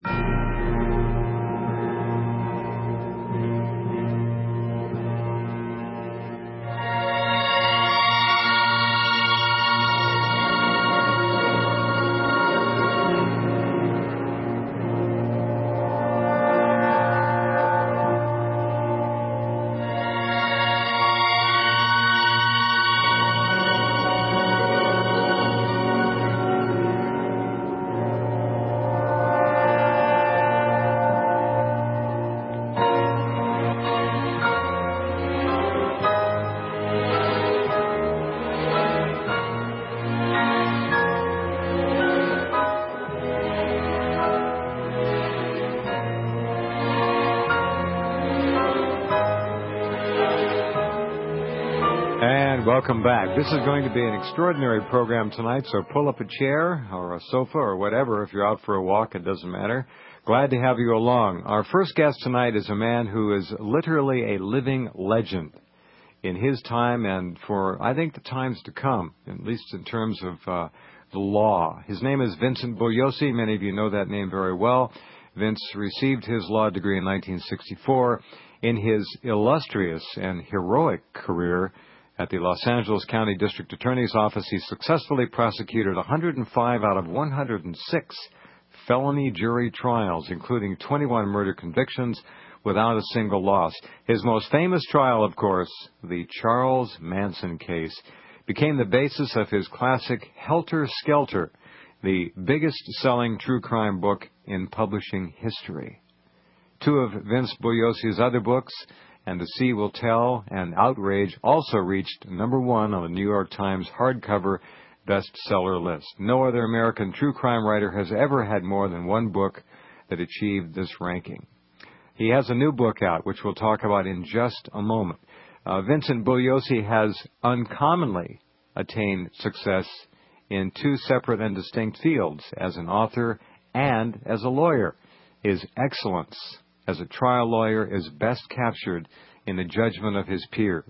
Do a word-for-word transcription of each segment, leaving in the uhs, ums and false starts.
Welcome back. This is going to be an extraordinary program tonight, so pull up a chair or a sofa or whatever. If you're out for a walk, it doesn't matter. Glad to have you along. Our first guest tonight is a man who is literally a living legend in his time and for, I think, the times to come, at least in terms of uh, the law. His name is Vincent Bugliosi. Many of you know that name very well. Vince received his law degree in nineteen sixty-four. In his illustrious and heroic career at the Los Angeles County District Attorney's Office, he successfully prosecuted one hundred five out of one hundred six felony jury trials, including twenty-one murder convictions without a single loss. His most famous trial, of course, the Charles Manson case, became the basis of his classic Helter Skelter, the biggest-selling true crime book in publishing history. Two of Vince Bugliosi's other books, And the Sea Will Tell and Outrage, also reached number one on the New York Times hardcover bestseller list. No other American true crime writer has ever had more than one book that achieved this ranking. He has a new book out, which we'll talk about in just a moment. Uh, Vincent Bugliosi has uncommonly attained success in two separate and distinct fields, as an author and as a lawyer. His excellence as a trial lawyer is best captured in the judgment of his peers.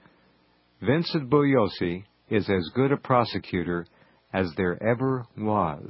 Vincent Bugliosi is as good a prosecutor as there ever was.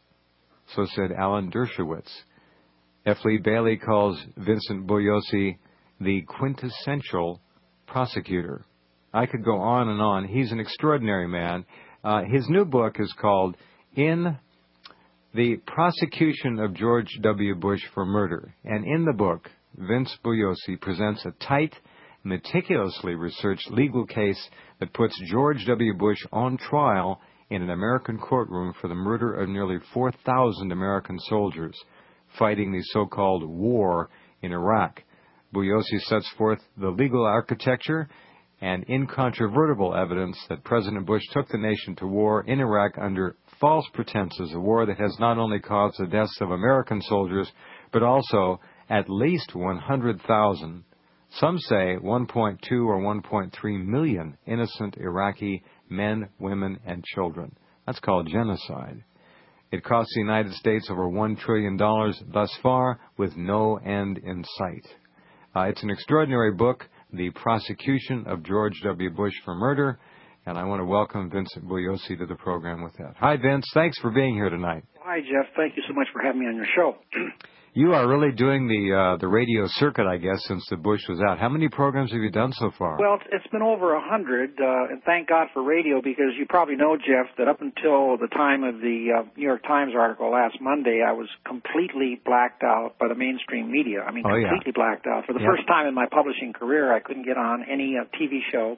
So said Alan Dershowitz. F. Lee Bailey calls Vincent Bugliosi the quintessential prosecutor. I could go on and on. He's an extraordinary man. Uh, his new book is called In the Prosecution of George W. Bush for Murder. And in the book, Vince Bugliosi presents a tight, meticulously researched legal case that puts George W. Bush on trial in an American courtroom for the murder of nearly four thousand American soldiers fighting the so-called war in Iraq. Bugliosi sets forth the legal architecture and incontrovertible evidence that President Bush took the nation to war in Iraq under false pretenses, a war that has not only caused the deaths of American soldiers, but also at least one hundred thousand, some say one point two or one point three million innocent Iraqi men, women, and children. That's called genocide. It cost the United States over one trillion dollars thus far, with no end in sight. Uh, it's an extraordinary book, The Prosecution of George W. Bush for Murder, and I want to welcome Vincent Bugliosi to the program with that. Hi, Vince. Thanks for being here tonight. Hi, Jeff. Thank you so much for having me on your show. You are really doing the uh, the radio circuit, I guess, since the Bush was out. How many programs have you done so far? Well, it's been over a hundred, uh, and thank God for radio, because you probably know, Jeff, that up until the time of the uh, New York Times article last Monday, I was completely blacked out by the mainstream media. I mean, oh, completely yeah. blacked out. For the yep. first time in my publishing career, I couldn't get on any uh, T V show.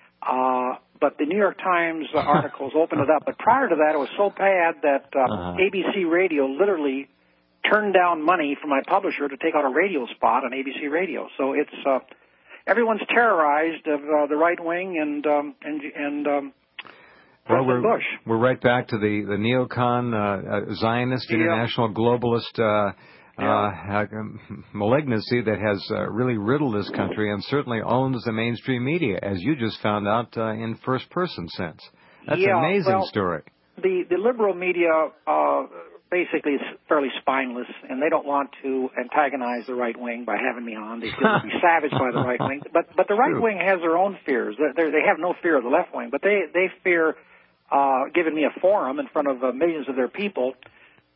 Uh, but the New York Times uh, articles opened it up. But prior to that, it was so bad that uh, uh-huh. A B C Radio literally turned down money from my publisher to take out a radio spot on A B C Radio. So it's uh, everyone's terrorized of uh, the right wing and um, and and um, well, President we're, Bush. We're right back to the the neocon, uh, uh, Zionist, yeah. international globalist uh, yeah. uh, malignancy that has uh, really riddled this country and certainly owns the mainstream media, as you just found out uh, in first person sense. That's yeah, an amazing well, story. The the liberal media. Uh, Basically, it's fairly spineless, and they don't want to antagonize the right wing by having me on. They feel to be savaged by the right wing. But but the right True. wing has their own fears. They're, they have no fear of the left wing, but they they fear uh, giving me a forum in front of uh, millions of their people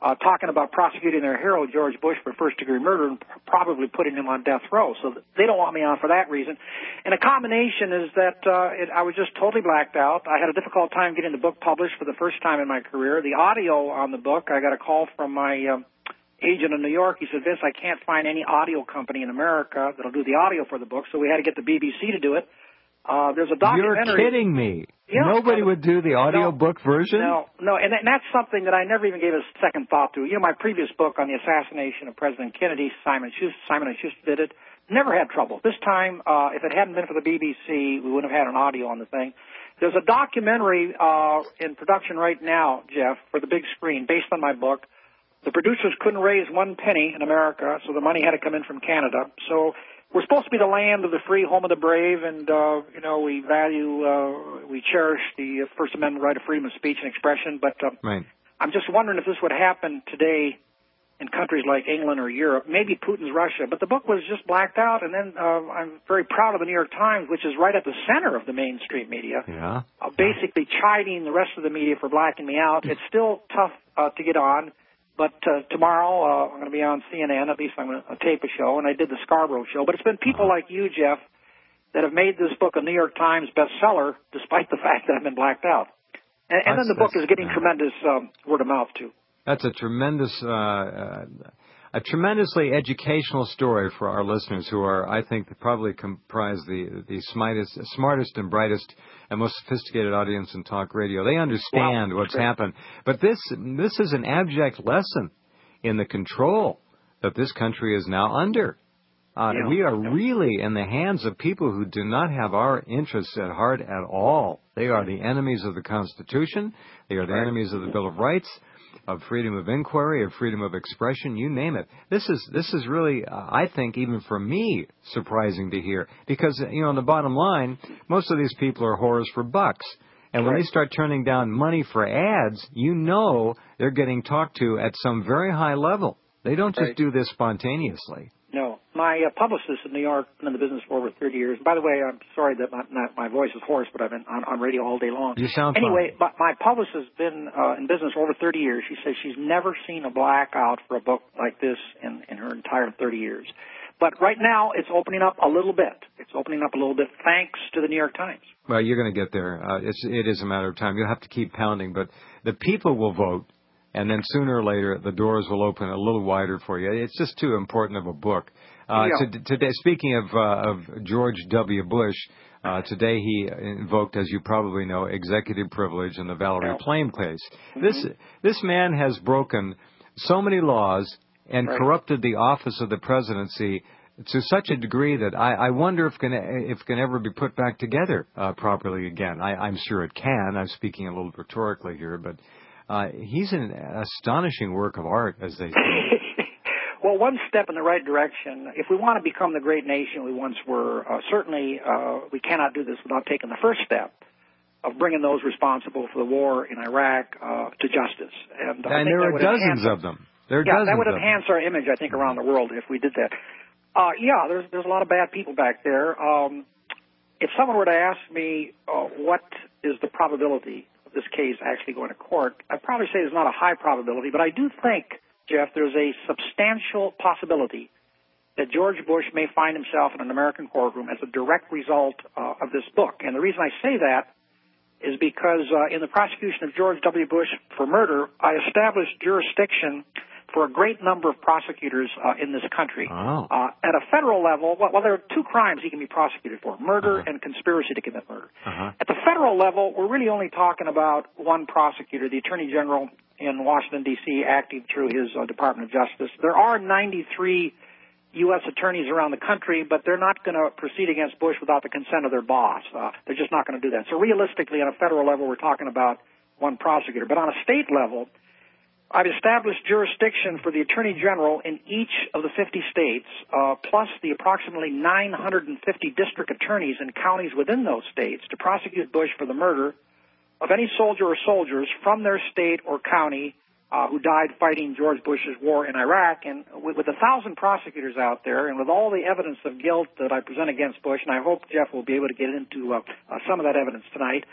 uh, talking about prosecuting their hero, George Bush, for first-degree murder and probably putting him on death row. So they don't want me on for that reason. And a combination is that uh, it, I was just totally blacked out. I had a difficult time getting the book published for the first time in my career. The audio on the book, I got a call from my um, agent in New York. He said, Vince, I can't find any audio company in America that'll do the audio for the book, so we had to get the B B C to do it. Uh, there's a documentary. You're kidding me. Yeah, Nobody would do the audiobook no, version? No, no, and, and that's something that I never even gave a second thought to. You know, my previous book on the assassination of President Kennedy, Simon Schuster, Simon and Schuster did it, never had trouble. This time, uh, if it hadn't been for the B B C, we wouldn't have had an audio on the thing. There's a documentary uh, in production right now, Jeff, for the big screen, based on my book. The producers couldn't raise one penny in America, so the money had to come in from Canada. So we're supposed to be the land of the free, home of the brave, and, uh, you know, we value, uh, we cherish the First Amendment right of freedom of speech and expression. But uh, right. I'm just wondering if this would happen today in countries like England or Europe, maybe Putin's Russia. But the book was just blacked out, and then uh, I'm very proud of the New York Times, which is right at the center of the mainstream media, yeah. uh, basically chiding the rest of the media for blacking me out. It's still tough uh, to get on. But uh, tomorrow uh, I'm going to be on C N N. At least I'm going to tape a show, and I did the Scarborough show. But it's been people like you, Jeff, that have made this book a New York Times bestseller, despite the fact that I've been blacked out. And, and then the book is getting yeah. tremendous um, word of mouth too. That's a tremendous, uh, uh, a tremendously educational story for our listeners, who are, I think, probably comprise the the smartest, smartest and brightest and most sophisticated audience in talk radio. They understand wow, what's great. happened. But this this is an abject lesson in the control that this country is now under. Uh, yeah. We are really in the hands of people who do not have our interests at heart at all. They are the enemies of the Constitution. They are the right. enemies of the Bill of Rights, of freedom of inquiry, of freedom of expression, you name it. This is this is really, uh, I think, even for me, surprising to hear. Because, you know, on the bottom line, most of these people are whores for bucks. And when right. they start turning down money for ads, you know they're getting talked to at some very high level. They don't just right. do this spontaneously. No. My uh, publicist in New York, been in the business for over thirty years. By the way, I'm sorry that my, not, my voice is hoarse, but I've been on, on radio all day long. You sound Anyway, fine. my, my publicist has been uh, in business for over thirty years. She says she's never seen a blackout for a book like this in, in her entire thirty years. But right now, it's opening up a little bit. It's opening up a little bit thanks to the New York Times. Well, you're going to get there. Uh, it's, it is a matter of time. You'll have to keep pounding, but the people will vote. And then sooner or later, the doors will open a little wider for you. It's just too important of a book. Uh, yeah. to, today, speaking of, uh, of George W. Bush, uh, today he invoked, as you probably know, executive privilege in the Valerie yeah. Plame case. Mm-hmm. This this man has broken so many laws and right. corrupted the office of the presidency to such a degree that I, I wonder if, can, if it can ever be put back together uh, properly again. I, I'm sure it can. I'm speaking a little rhetorically here, but uh, he's an astonishing work of art, as they say. Well, one step in the right direction. If we want to become the great nation we once were, uh, certainly uh, we cannot do this without taking the first step of bringing those responsible for the war in Iraq uh, to justice. And, uh, and I think there that are dozens of them. There are yeah, dozens that would of enhance them. our image, I think, around the world if we did that. Uh, yeah, there's there's a lot of bad people back there. Um, if someone were to ask me uh, what is the probability of this case actually going to court, I'd probably say there's not a high probability, but I do think, Jeff, there's a substantial possibility that George Bush may find himself in an American courtroom as a direct result uh, of this book. And the reason I say that is because uh, in the prosecution of George W. Bush for murder, I established jurisdiction for a great number of prosecutors uh, in this country. Oh. Uh, at a federal level, well, well, there are two crimes he can be prosecuted for, murder uh-huh. and conspiracy to commit murder. Uh-huh. At the federal level, we're really only talking about one prosecutor, the Attorney General in Washington, D C, acting through his uh, Department of Justice. There are ninety-three U S attorneys around the country, but they're not going to proceed against Bush without the consent of their boss. Uh, they're just not going to do that. So realistically, on a federal level, we're talking about one prosecutor. But on a state level, I've established jurisdiction for the Attorney General in each of the fifty states, uh, plus the approximately nine hundred fifty district attorneys in counties within those states to prosecute Bush for the murder of any soldier or soldiers from their state or county uh, who died fighting George Bush's war in Iraq. And with, with a thousand prosecutors out there and with all the evidence of guilt that I present against Bush, and I hope Jeff will be able to get into uh, uh, some of that evidence tonight,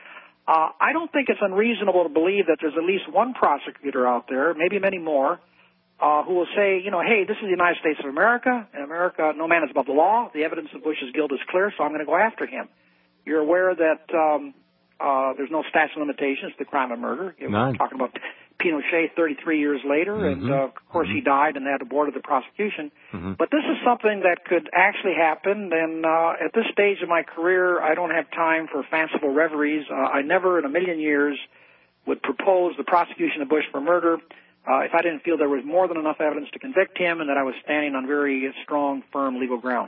Uh, I don't think it's unreasonable to believe that there's at least one prosecutor out there, maybe many more, uh, who will say, you know, hey, this is the United States of America. In America, no man is above the law. The evidence of Bush's guilt is clear, so I'm going to go after him. You're aware that um, uh, there's no statute of limitations to the crime of murder. We're None. talking about Pinochet thirty-three years later, Mm-hmm. and uh, of course mm-hmm. he died and they had aborted the prosecution. Mm-hmm. But this is something that could actually happen, and uh, at this stage of my career, I don't have time for fanciful reveries. Uh, I never in a million years would propose the prosecution of Bush for murder uh, if I didn't feel there was more than enough evidence to convict him and that I was standing on very strong, firm legal ground.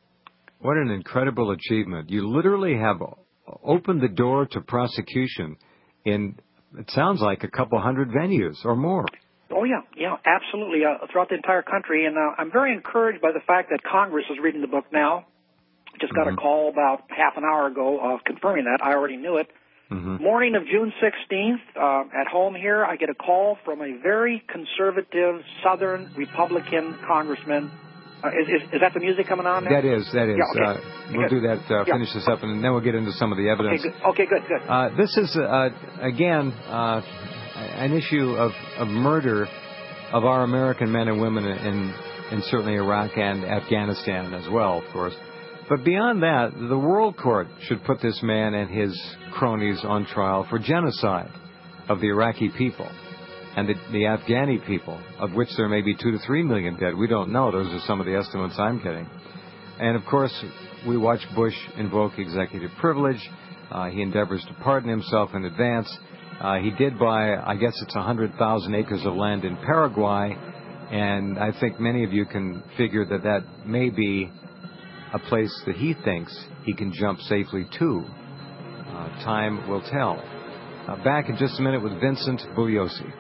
What an incredible achievement. You literally have opened the door to prosecution in, it sounds like, a couple hundred venues or more. Oh, yeah, yeah, absolutely, uh, throughout the entire country. And uh, I'm very encouraged by the fact that Congress is reading the book now. Just got mm-hmm. a call about half an hour ago uh, confirming that. I already knew it. Mm-hmm. Morning of June sixteenth, uh, at home here, I get a call from a very conservative Southern Republican congressman. Uh, is, is, is that the music coming on now? That is, that is. Yeah, okay. uh, we'll Good. do that, uh, Yeah. finish this up, and then we'll get into some of the evidence. Okay, good, okay, good. good. Uh, this is, uh, again, uh, an issue of, of murder of our American men and women in, in certainly Iraq and Afghanistan as well, of course. But beyond that, the World Court should put this man and his cronies on trial for genocide of the Iraqi people and the, the Afghani people, of which there may be two to three million dead. We don't know. Those are some of the estimates I'm getting. And, of course, we watch Bush invoke executive privilege. Uh, he endeavors to pardon himself in advance. Uh, he did buy, I guess it's one hundred thousand acres of land in Paraguay, and I think many of you can figure that that may be a place that he thinks he can jump safely to. Uh, time will tell. Uh, back in just a minute with Vincent Bugliosi.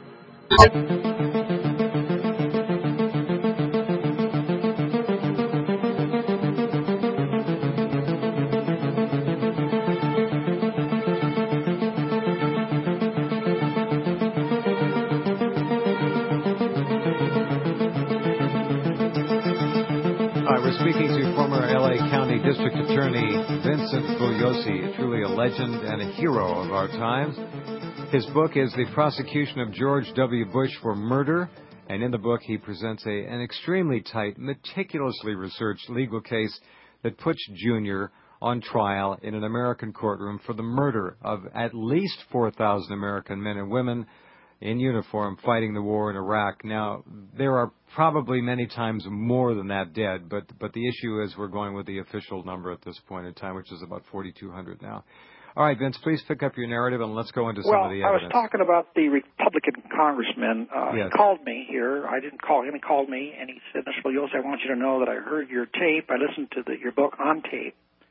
We're speaking to former L A County District Attorney Vincent Bugliosi, truly a legend and a hero of our times. His book is The Prosecution of George W. Bush for Murder, and in the book he presents a, an extremely tight, meticulously researched legal case that puts Junior on trial in an American courtroom for the murder of at least four thousand American men and women in uniform fighting the war in Iraq. Now, there are probably many times more than that dead, but but the issue is we're going with the official number at this point in time, which is about forty-two hundred now. All right, Vince, please pick up your narrative and let's go into some well, of the evidence. Well, I evidence. was talking about the Republican congressman. Uh, yes. He called me here. I didn't call him. He called me, and he said, Mister Bugliosi, I want you to know that I heard your tape. I listened to the, your book on tape,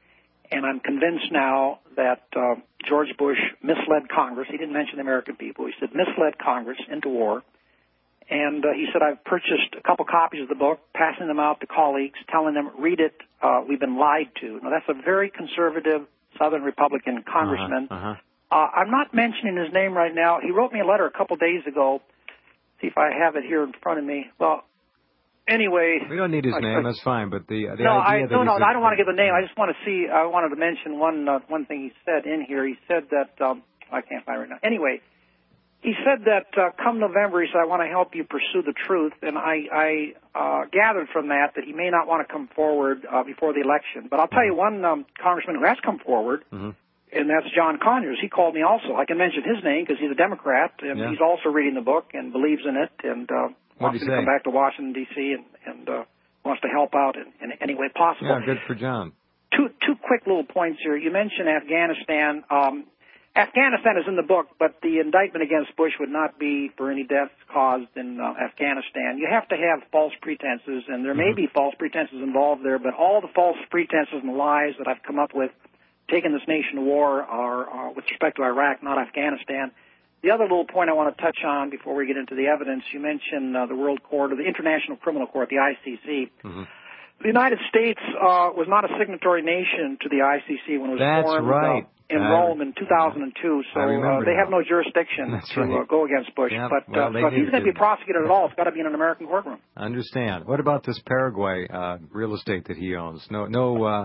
and I'm convinced now that uh, George Bush misled Congress. He didn't mention the American people. He said misled Congress into war. And uh, he said, I've purchased a couple copies of the book, passing them out to colleagues, telling them, read it, uh, we've been lied to. Now, that's a very conservative Southern Republican congressman. Uh-huh, uh-huh. Uh, I'm not mentioning his name right now. He wrote me a letter a couple days ago. See if I have it here in front of me. Well, anyway. We don't need his I, name. I, that's fine. But the, the no, idea I, that no, no, he's a, I don't want to give a name. I just want to see. I wanted to mention one uh, one thing he said in here. He said that um, I can't find it right now. Anyway, he said that uh, come November, he said, I want to help you pursue the truth. And I, I uh, gathered from that that he may not want to come forward uh, before the election. But I'll tell you one um, congressman who has come forward. Mm-hmm. And that's John Conyers. He called me also. I can mention his name because he's a Democrat, and yeah. he's also reading the book and believes in it, and uh, wants to come back to Washington, D C, and, and uh, wants to help out in, in any way possible. Yeah, good for John. Two two quick little points here. You mentioned Afghanistan. Um, Afghanistan is in the book, but the indictment against Bush would not be for any deaths caused in uh, Afghanistan. You have to have false pretenses, and there mm-hmm. may be false pretenses involved there, but all the false pretenses and lies that I've come up with taking this nation to war are, are with respect to Iraq, not Afghanistan. The other little point I want to touch on before we get into the evidence, you mentioned uh, the World Court or the International Criminal Court, the I C C. Mm-hmm. The United States uh, was not a signatory nation to the I C C when it was That's formed right. uh, in I, Rome in two thousand two, so uh, they now. have no jurisdiction That's to right. uh, go against Bush. Yeah, but well, uh, so if he's going to be prosecuted at all, it's got to be in an American courtroom. I understand. What about this Paraguay uh, real estate that he owns? No, no. Uh,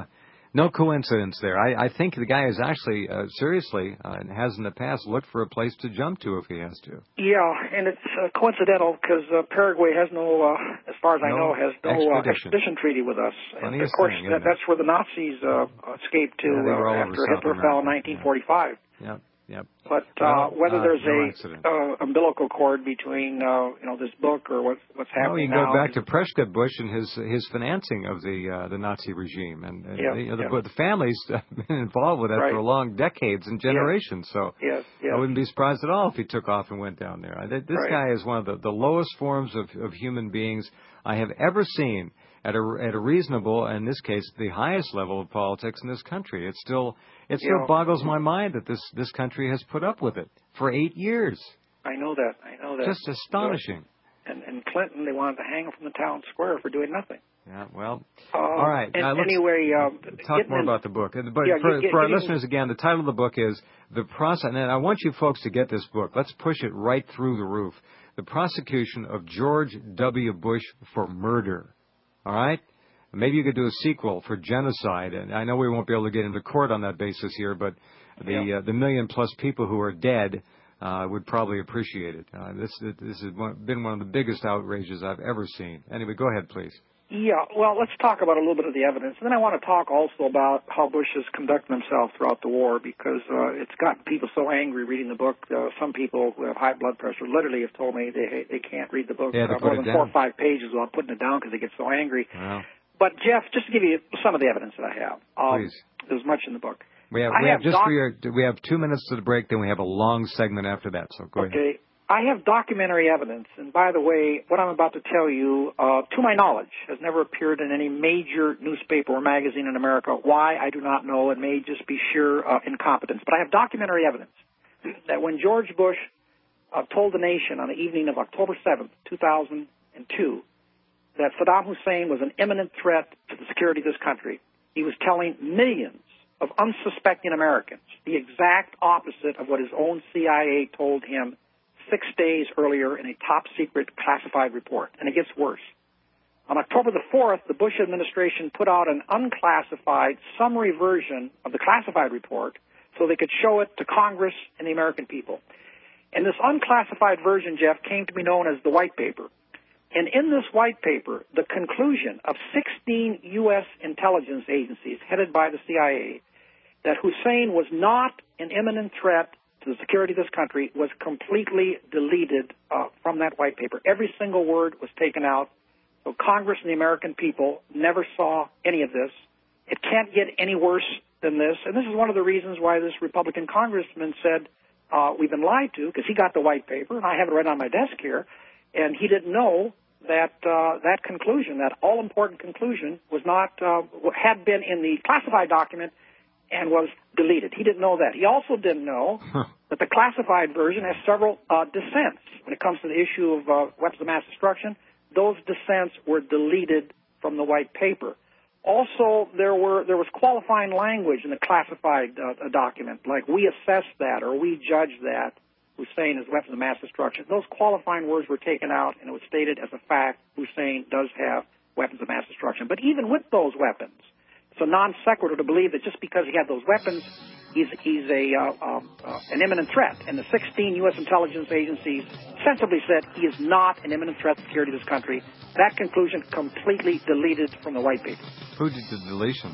No coincidence there. I, I think the guy is actually, uh, seriously, uh, and has in the past, looked for a place to jump to if he has to. Yeah, and it's uh, coincidental because uh, Paraguay has no, uh, as far as no I know, has no extradition, uh, extradition treaty with us. And of course, thing, that, that's where the Nazis uh, escaped to yeah, uh, after Hitler America. fell in nineteen forty-five. Yeah. Yep. But well, uh, whether uh, there's no a uh, umbilical cord between uh, you know this book or what's what's happening now, you can go now, back to Prescott Bush and his his financing of the uh, the Nazi regime, and, and yeah, the, you know, yeah. the, the families have been involved with that right. for long decades and generations. Yes. So yes, yes. I wouldn't be surprised at all if he took off and went down there. This right. guy is one of the, the lowest forms of, of human beings I have ever seen at a at a reasonable, in this case, the highest level of politics in this country. It still it still yeah. boggles my mind that this this country has put up with it for eight years. I know that. I know that. Just astonishing. And, and Clinton, they wanted to hang him from the town square for doing nothing. Yeah, well, uh, all right. And uh, let's anyway, uh, talk more in, about the book. But yeah, for, get, for our getting, listeners, again, the title of the book is The Process, and I want you folks to get this book. Let's push it right through the roof. The Prosecution of George W. Bush for Murder. All right? Maybe you could do a sequel for genocide, and I know we won't be able to get into court on that basis here, but the yeah. uh, the million plus people who are dead uh, would probably appreciate it. Uh, this this has been one of the biggest outrages I've ever seen. Anyway, go ahead, please. Yeah, well, let's talk about a little bit of the evidence. And then I want to talk also about how Bush has conducted himself throughout the war, because uh, it's gotten people so angry reading the book. Uh, some people who have high blood pressure literally have told me they they can't read the book uh, more than four or five pages without putting it down because they get so angry. Wow. But, Jeff, just to give you some of the evidence that I have. Um, Please. There's much in the book. We have, I we have, have just doc- for your, we have two minutes to the break, then we have a long segment after that, so go okay. ahead. Okay. I have documentary evidence, and by the way, what I'm about to tell you, uh, to my knowledge, has never appeared in any major newspaper or magazine in America. Why, I do not know. It may just be sheer uh, incompetence. But I have documentary evidence that when George Bush uh, told the nation on the evening of October seventh, two thousand two, that Saddam Hussein was an imminent threat to the security of this country, he was telling millions of unsuspecting Americans the exact opposite of what his own C I A told him six days earlier in a top-secret classified report. And it gets worse. On October the fourth, the Bush administration put out an unclassified summary version of the classified report so they could show it to Congress and the American people. And this unclassified version, Jeff, came to be known as the White Paper. And in this White Paper, the conclusion of sixteen U S intelligence agencies headed by the C I A that Hussein was not an imminent threat to the security of this country was completely deleted uh, from that White Paper. Every single word was taken out. So Congress and the American people never saw any of this. It can't get any worse than this. And this is one of the reasons why this Republican congressman said, uh, we've been lied to, because he got the White Paper, and I have it right on my desk here, and he didn't know that uh, that conclusion, that all-important conclusion, was not, uh, had been in the classified document and was deleted. He didn't know that. He also didn't know huh. that the classified version has several uh, dissents when it comes to the issue of uh, weapons of mass destruction. Those dissents were deleted from the White Paper. Also, there were there was qualifying language in the classified uh, document, like we assess that or we judge that Hussein is weapons of mass destruction. Those qualifying words were taken out, and it was stated as a fact Hussein does have weapons of mass destruction. But even with those weapons, it's a non sequitur to believe that just because he had those weapons, he's, he's a, uh, um, uh, an imminent threat. And the sixteen U S intelligence agencies sensibly said he is not an imminent threat to the security of this country. That conclusion completely deleted from the White Paper. Who did the deletions?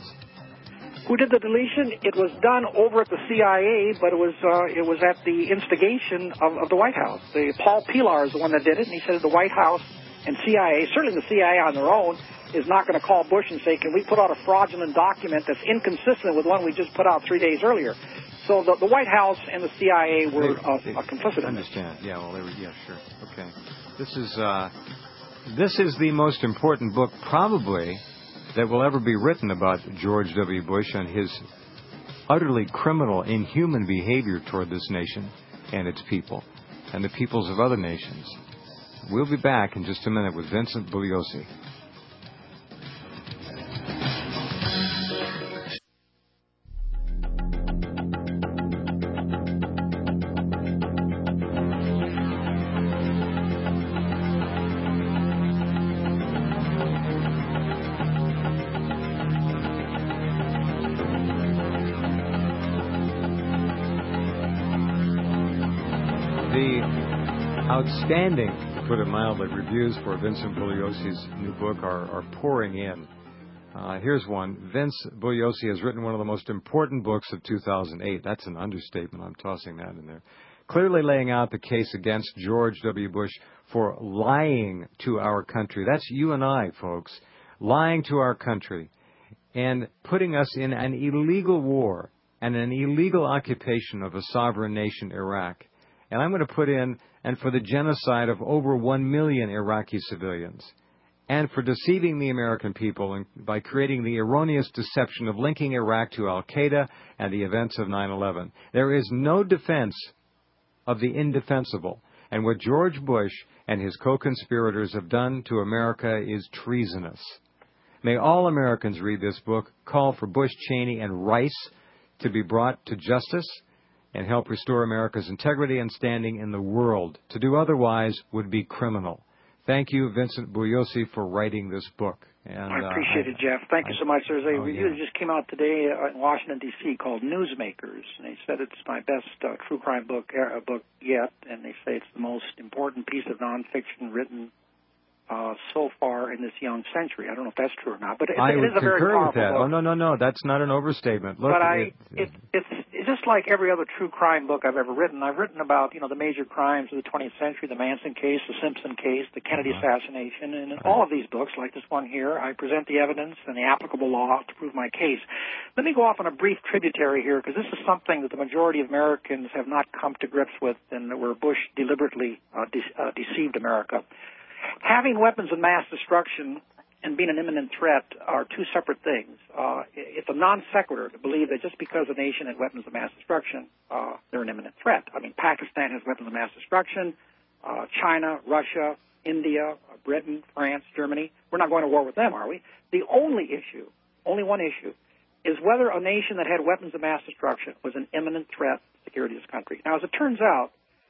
Who did the deletion? It was done over at the C I A, but it was uh, it was at the instigation of, of the White House. The, Paul Pilar is the one that did it, and he said the White House and C I A, certainly the C I A on their own, is not going to call Bush and say, can we put out a fraudulent document that's inconsistent with one we just put out three days earlier? So the, the White House and the C I A were uh, they, uh, complicit in this. I understand. Yeah, well, they were, yeah, sure. Okay. This is, uh, this is the most important book, probably, that will ever be written about George W. Bush and his utterly criminal, inhuman behavior toward this nation and its people and the peoples of other nations. We'll be back in just a minute with Vincent Bugliosi. outstanding, to put it mildly, reviews for Vincent Bugliosi's new book are, are pouring in. Uh, here's one. Vince Bugliosi has written one of the most important books of two thousand eight. That's an understatement. I'm tossing that in there. Clearly laying out the case against George W. Bush for lying to our country. That's you and I, folks. Lying to our country and putting us in an illegal war and an illegal occupation of a sovereign nation, Iraq. And I'm going to put in, and for the genocide of over one million Iraqi civilians. And for deceiving the American people by creating the erroneous deception of linking Iraq to al-Qaeda and the events of nine eleven. There is no defense of the indefensible. And what George Bush and his co-conspirators have done to America is treasonous. May all Americans read this book, call for Bush, Cheney, and Rice to be brought to justice, and help restore America's integrity and standing in the world. To do otherwise would be criminal. Thank you, Vincent Bugliosi, for writing this book. And, I appreciate uh, it, Jeff. Thank I, you so much. There's a oh, review yeah. that just came out today in Washington, D C called Newsmakers, and they said it's my best uh, true crime book uh, book yet, and they say it's the most important piece of nonfiction written uh, so far in this young century. I don't know if that's true or not, but it, I it would is a very concur powerful with that. book. Oh, no, no, no. That's not an overstatement. Look, but I, it, it, it's, it's just like every other true crime book I've ever written. I've written about, you know, the major crimes of the twentieth century, the Manson case, the Simpson case, the Kennedy uh-huh. assassination, and in all of these books, like this one here, I present the evidence and the applicable law to prove my case. Let me go off on a brief tributary here, because this is something that the majority of Americans have not come to grips with, and where Bush deliberately uh, de- uh, deceived America. Having weapons of mass destruction and being an imminent threat are two separate things. Uh, it's a non sequitur to believe that just because a nation has weapons of mass destruction, uh, they're an imminent threat. I mean, Pakistan has weapons of mass destruction, uh, China, Russia, India, Britain, France, Germany. We're not going to war with them, are we? The only issue, only one issue, is whether a nation that had weapons of mass destruction was an imminent threat to the security of this country. Now, as it turns out,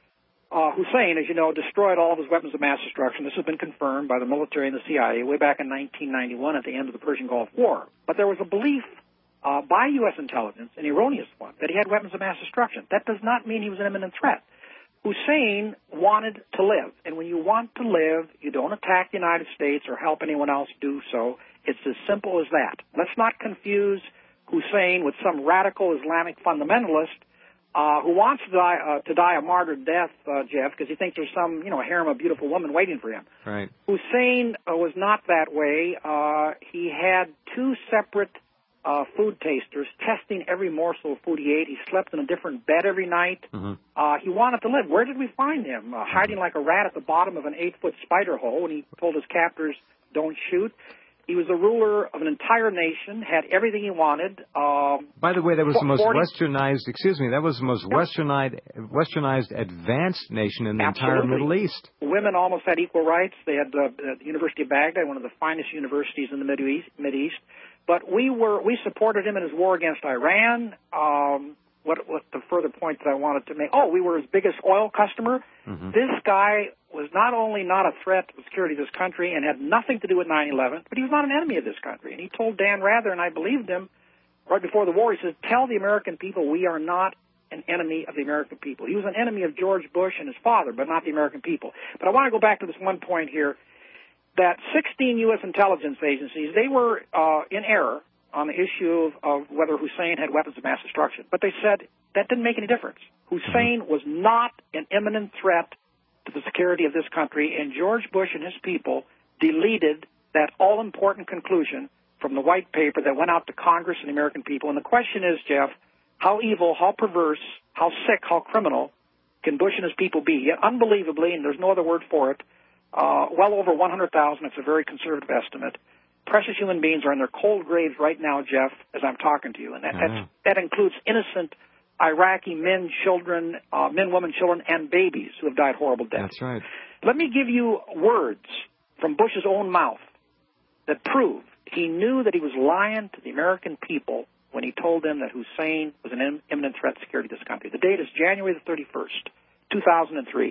Uh, Hussein, as you know, destroyed all of his weapons of mass destruction. This has been confirmed by the military and the C I A way back in nineteen ninety-one at the end of the Persian Gulf War. But there was a belief uh, by U S intelligence, an erroneous one, that he had weapons of mass destruction. That does not mean he was an imminent threat. Hussein wanted to live, and when you want to live, you don't attack the United States or help anyone else do so. It's as simple as that. Let's not confuse Hussein with some radical Islamic fundamentalist Uh, who wants to die, uh, to die a martyr death, uh, Jeff, because he thinks there's some, you know, harem of beautiful women waiting for him. Right. Hussein uh, was not that way. Uh, he had two separate uh, food tasters testing every morsel of food he ate. He slept in a different bed every night. Mm-hmm. Uh, he wanted to live. Where did we find him? Uh, hiding like a rat at the bottom of an eight-foot spider hole when he told his captors, don't shoot. He was the ruler of an entire nation, had everything he wanted. Um, By the way, that was the most forty westernized, excuse me, that was the most yeah. westernized, westernized advanced nation in the Absolutely. entire Middle East. Women almost had equal rights. They had uh, the University of Baghdad, one of the finest universities in the Mid East. Mid East. But we were we supported him in his war against Iran. Um, what, what the further point that I wanted to make? Oh, we were his biggest oil customer. Mm-hmm. This guy was not only not a threat to the security of this country and had nothing to do with nine eleven, but he was not an enemy of this country. And he told Dan Rather, and I believed him, right before the war, he said, tell the American people we are not an enemy of the American people. He was an enemy of George Bush and his father, but not the American people. But I want to go back to this one point here, that sixteen U S intelligence agencies, they were uh, in error on the issue of, of whether Hussein had weapons of mass destruction. But they said that didn't make any difference. Hussein was not an imminent threat to the security of this country, and George Bush and his people deleted that all-important conclusion from the white paper that went out to Congress and the American people. And the question is, Jeff, how evil, how perverse, how sick, how criminal can Bush and his people be? Yet, unbelievably, and there's no other word for it, uh, well over one hundred thousand, it's a very conservative estimate, precious human beings are in their cold graves right now, Jeff, as I'm talking to you. And that, that's, that includes innocent Iraqi men, children, uh, men, women, children, and babies who have died horrible deaths. That's right. Let me give you words from Bush's own mouth that prove he knew that he was lying to the American people when he told them that Hussein was an imminent threat to security of this country. The date is January the thirty-first, two thousand three.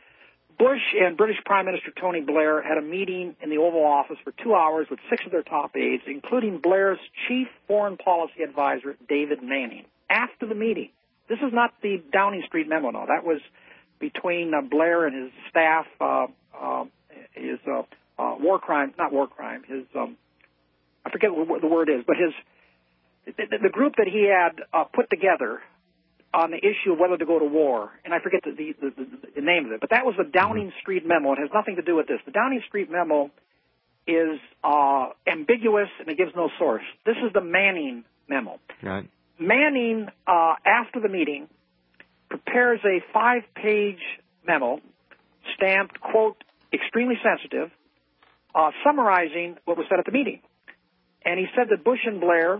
Bush and British Prime Minister Tony Blair had a meeting in the Oval Office for two hours with six of their top aides, including Blair's chief foreign policy advisor, David Manning. After the meeting, this is not the Downing Street memo, no. That was between uh, Blair and his staff, uh, uh, his uh, uh, war crime, not war crime, his, um, I forget what the word is, but his, the, the group that he had uh, put together on the issue of whether to go to war, and I forget the, the, the, the name of it, but that was the Downing Street memo. It has nothing to do with this. The Downing Street memo is uh, ambiguous and it gives no source. This is the Manning memo. Right. Manning, uh, after the meeting, prepares a five-page memo stamped, quote, extremely sensitive, uh, summarizing what was said at the meeting. And he said that Bush and Blair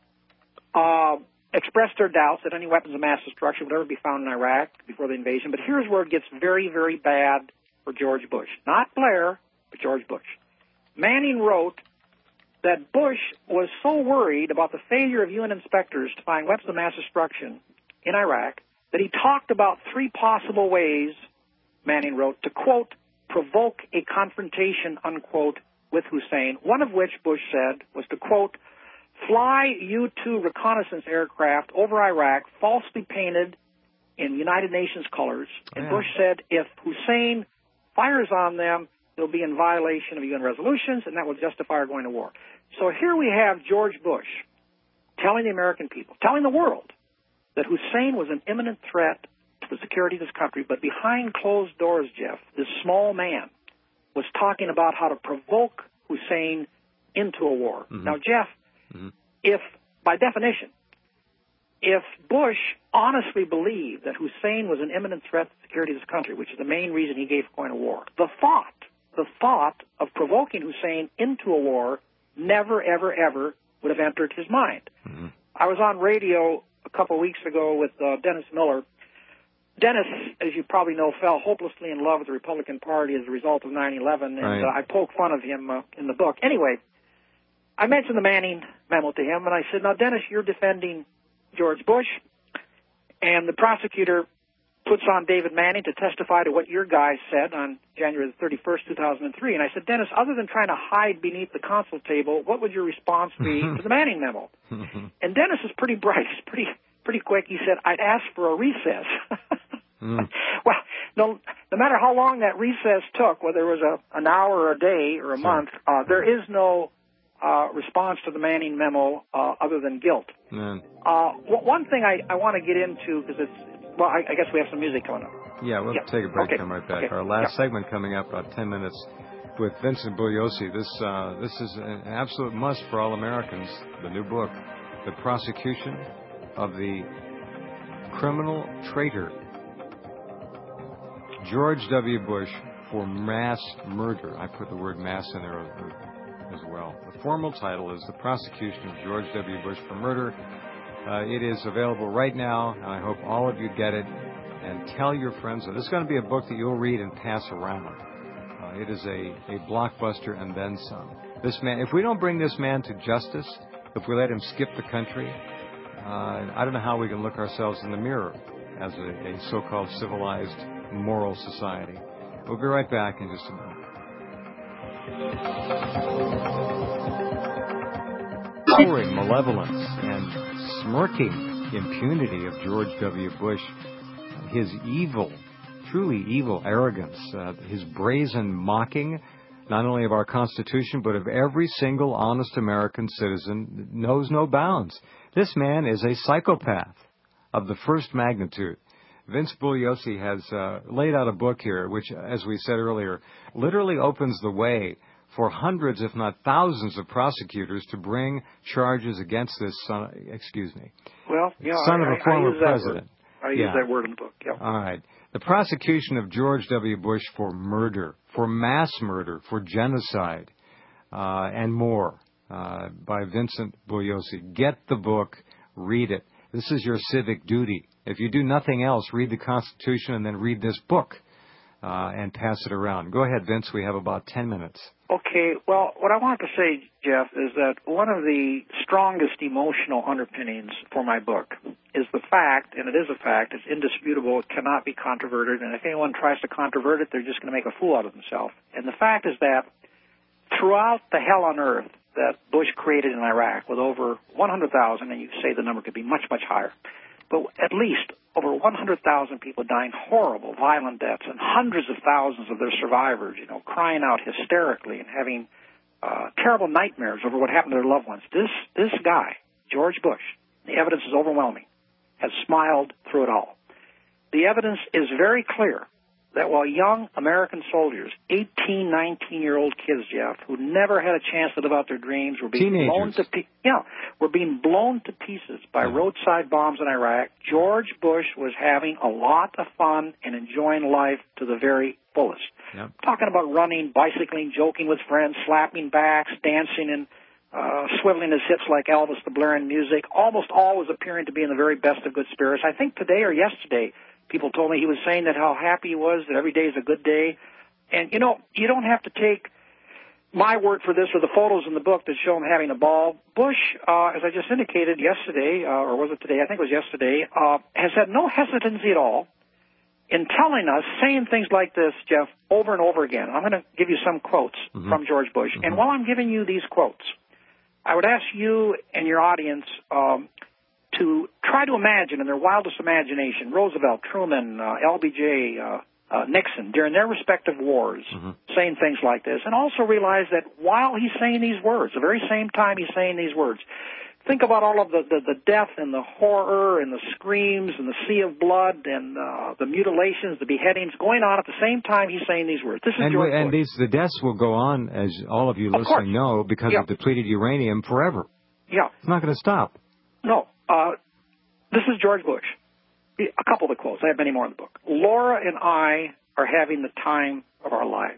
uh, expressed their doubts that any weapons of mass destruction would ever be found in Iraq before the invasion. But here's where it gets very, very bad for George Bush. Not Blair, but George Bush. Manning wrote that Bush was so worried about the failure of U N inspectors to find weapons of mass destruction in Iraq that he talked about three possible ways, Manning wrote, to, quote, provoke a confrontation, unquote, with Hussein, one of which, Bush said, was to, quote, fly U two reconnaissance aircraft over Iraq falsely painted in United Nations colors. And yeah. Bush said if Hussein fires on them, they'll be in violation of U N resolutions, and that will justify our going to war. So here we have George Bush telling the American people, telling the world, that Hussein was an imminent threat to the security of this country, but behind closed doors, Jeff, this small man was talking about how to provoke Hussein into a war. Mm-hmm. Now, Jeff, mm-hmm. if, by definition, if Bush honestly believed that Hussein was an imminent threat to the security of this country, which is the main reason he gave for going to war, the thought, the thought of provoking Hussein into a war never, ever, ever would have entered his mind. Mm-hmm. I was on radio a couple of weeks ago with uh, Dennis Miller. Dennis, as you probably know, fell hopelessly in love with the Republican Party as a result of nine eleven, and right. uh, I poke fun of him uh, in the book. Anyway, I mentioned the Manning memo to him, and I said, now, Dennis, you're defending George Bush, and the prosecutor puts on David Manning to testify to what your guy said on January the thirty-first, two thousand three. And I said, Dennis, other than trying to hide beneath the counsel table, what would your response be to the Manning memo? And Dennis is pretty bright. He's pretty pretty quick. He said, I'd ask for a recess. mm. Well, no, no matter how long that recess took, whether it was a, an hour or a day or a sure. month, uh, there is no uh, response to the Manning memo uh, other than guilt. Mm. Uh, one thing I, I want to get into, because it's, well, I, I guess we have some music coming up. Yeah, we'll yeah. take a break, okay. come right back. Okay. Our last yeah. segment coming up, about ten minutes, with Vincent Bugliosi. This, uh, this is an absolute must for all Americans, the new book, The Prosecution of the Criminal Traitor, George W. Bush, for mass murder. I put the word mass in there as well. The formal title is The Prosecution of George W. Bush for Murder. Uh, it is available right now, and I hope all of you get it and tell your friends. This is going to be a book that you'll read and pass around. Uh, it is a, a blockbuster and then some. This man, if we don't bring this man to justice, if we let him skip the country, uh, I don't know how we can look ourselves in the mirror as a, a so-called civilized, moral society. We'll be right back in just a moment. Towering malevolence and smirking impunity of George W. Bush, his evil, truly evil arrogance, uh, his brazen mocking, not only of our Constitution, but of every single honest American citizen, knows no bounds. This man is a psychopath of the first magnitude. Vince Bugliosi has uh, laid out a book here, which, as we said earlier, literally opens the way for hundreds, if not thousands, of prosecutors to bring charges against this son, excuse me, well, you know, son I, of a former I use that president. Word. I yeah. use that word in the book, yeah. All right. The prosecution of George W. Bush for murder, for mass murder, for genocide, uh, and more, uh, by Vincent Bugliosi. Get the book, read it. This is your civic duty. If you do nothing else, read the Constitution and then read this book uh, and pass it around. Go ahead, Vince. We have about ten minutes. Okay. Well, what I wanted to say, Jeff, is that one of the strongest emotional underpinnings for my book is the fact, and it is a fact, it's indisputable, it cannot be controverted, and if anyone tries to controvert it, they're just going to make a fool out of themselves. And the fact is that throughout the hell on earth that Bush created in Iraq with over one hundred thousand, and you say the number could be much, much higher, but at least over one hundred thousand people dying horrible, violent deaths, and hundreds of thousands of their survivors, you know, crying out hysterically and having uh, terrible nightmares over what happened to their loved ones. This this guy, George Bush, the evidence is overwhelming, has smiled through it all. The evidence is very clear that while young American soldiers, eighteen, nineteen-year-old kids, Jeff, who never had a chance to live out their dreams, were being Teenagers. blown to pe- yeah, were being blown to pieces by yeah. roadside bombs in Iraq. George Bush was having a lot of fun and enjoying life to the very fullest. Yep. Talking about running, bicycling, joking with friends, slapping backs, dancing, and uh, swiveling his hips like Elvis, the blaring music, almost always appearing to be in the very best of good spirits. I think today or yesterday, people told me he was saying that how happy he was, that every day is a good day. And, you know, you don't have to take my word for this or the photos in the book that show him having a ball. Bush, uh, as I just indicated yesterday, uh, or was it today? I think it was yesterday, uh, has had no hesitancy at all in telling us, saying things like this, Jeff, over and over again. I'm going to give you some quotes mm-hmm. from George Bush. Mm-hmm. And while I'm giving you these quotes, I would ask you and your audience um, to try to imagine in their wildest imagination Roosevelt, Truman, uh, L B J, uh, uh, Nixon, during their respective wars, mm-hmm. saying things like this. And also realize that while he's saying these words, the very same time he's saying these words, think about all of the, the, the death and the horror and the screams and the sea of blood and uh, the mutilations, the beheadings going on at the same time he's saying these words. This is and, George we, and Bush. these the deaths will go on, as all of you Of listening course. know, because yeah. of depleted uranium forever. Yeah. It's not going to stop. No. Uh, this is George Bush. A couple of the quotes. I have many more in the book. Laura and I are having the time of our lives.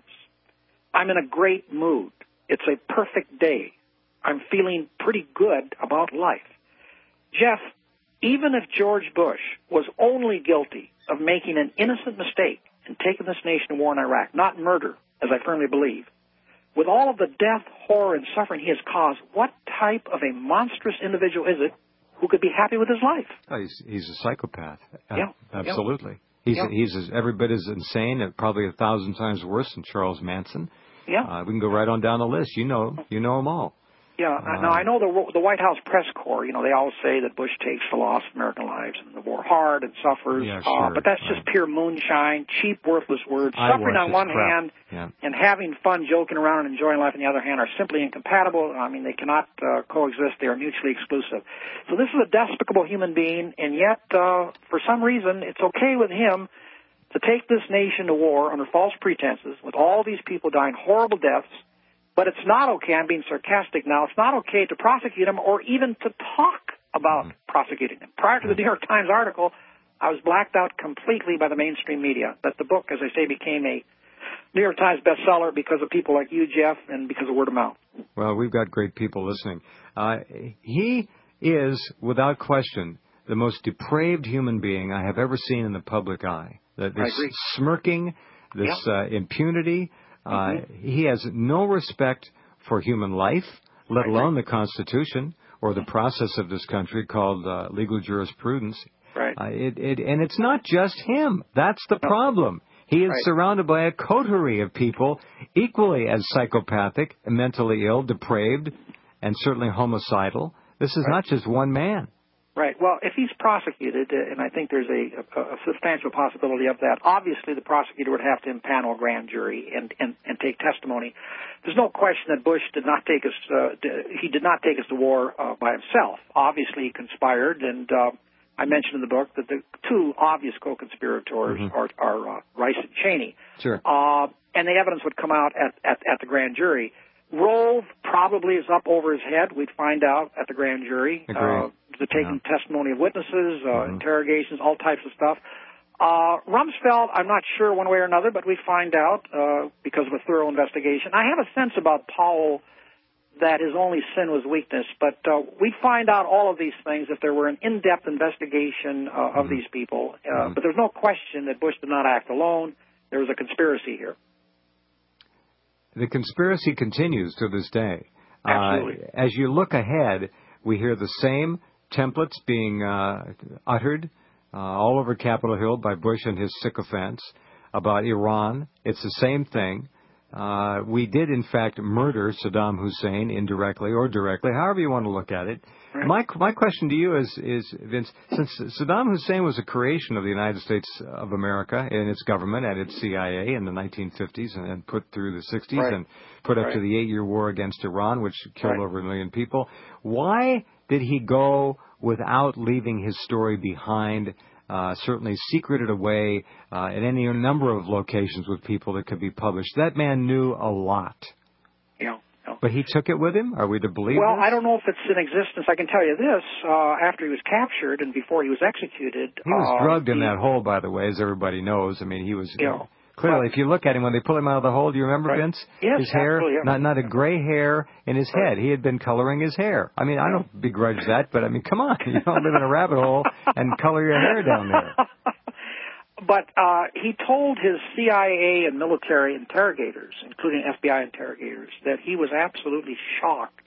I'm in a great mood. It's a perfect day. I'm feeling pretty good about life. Jeff, even if George Bush was only guilty of making an innocent mistake and taking this nation to war in Iraq, not murder, as I firmly believe, with all of the death, horror, and suffering he has caused, what type of a monstrous individual is it who could be happy with his life? Oh, he's, he's a psychopath. Yeah. Absolutely. Yeah. He's yeah. he's as, every bit as insane, and probably a thousand times worse than Charles Manson. Yeah. Uh, we can go right on down the list. You know, you know them all. Yeah. Uh, now, I know the the White House press corps, you know, they always say that Bush takes the loss of American lives and the war hard and suffers. Yeah, sure, uh, but that's right. just pure moonshine, cheap, worthless words. I Suffering on one crap. hand yeah. and having fun, joking around, and enjoying life on the other hand are simply incompatible. I mean, they cannot uh, coexist. They are mutually exclusive. So this is a despicable human being, and yet, uh, for some reason, it's okay with him to take this nation to war under false pretenses with all these people dying horrible deaths. But it's not okay, I'm being sarcastic now, it's not okay to prosecute him or even to talk about mm-hmm. prosecuting him. Prior to the New York Times article, I was blacked out completely by the mainstream media. But the book, as I say, became a New York Times bestseller because of people like you, Jeff, and because of word of mouth. Well, we've got great people listening. Uh, he is, without question, the most depraved human being I have ever seen in the public eye. This smirking, this yeah. uh, impunity. Uh, mm-hmm. He has no respect for human life, let alone the Constitution or the process of this country called uh, legal jurisprudence. Right. Uh, it, it, and it's not just him. That's the no. problem. He is right. surrounded by a coterie of people equally as psychopathic, mentally ill, depraved, and certainly homicidal. This is right. not just one man. Right. Well, if he's prosecuted, and I think there's a, a, a substantial possibility of that, obviously the prosecutor would have to impanel a grand jury and, and, and take testimony. There's no question that Bush did not take us, uh, he did not take us to war uh, by himself. Obviously he conspired, and uh, I mentioned in the book that the two obvious co-conspirators mm-hmm. are, are uh, Rice and Cheney. Sure. Uh, and the evidence would come out at, at, at the grand jury. Rove probably is up over his head. We'd find out at the grand jury. Agreed. Uh, the taking yeah. testimony of witnesses, uh, mm-hmm. interrogations, all types of stuff. Uh, Rumsfeld, I'm not sure one way or another, but we find out uh, because of a thorough investigation. I have a sense about Powell that his only sin was weakness, but uh, we'd find out all of these things if there were an in-depth investigation uh, of mm-hmm. these people. Uh, mm-hmm. But there's no question that Bush did not act alone. There was a conspiracy here. The conspiracy continues to this day. Absolutely. Uh, as you look ahead, we hear the same templates being uh, uttered uh, all over Capitol Hill by Bush and his sycophants about Iran. It's the same thing. uh, we did, in fact, murder Saddam Hussein indirectly or directly, however you want to look at it. Right. My my question to you is, is, Vince, since Saddam Hussein was a creation of the United States of America and its government and its C I A in the nineteen fifties and, and put through the sixties right. and put up right. to the eight-year war against Iran, which killed right. over a million people, why did he go without leaving his story behind, uh, certainly secreted away uh, in any number of locations with people that could be published? That man knew a lot. Yeah. But he took it with him? Are we to believe Well, this? I don't know if it's in existence. I can tell you this. Uh, after he was captured and before he was executed... He was uh, drugged in he, that hole, by the way, as everybody knows. I mean, he was... You know, clearly, but, if you look at him, when they pull him out of the hole, do you remember, right. Vince? Yes, his hair, absolutely. Yeah. not not a gray hair in his right. head. He had been coloring his hair. I mean, I don't begrudge that, but I mean, come on. You don't live in a rabbit hole and color your hair down there. But uh, he told his C I A and military interrogators, including F B I interrogators, that he was absolutely shocked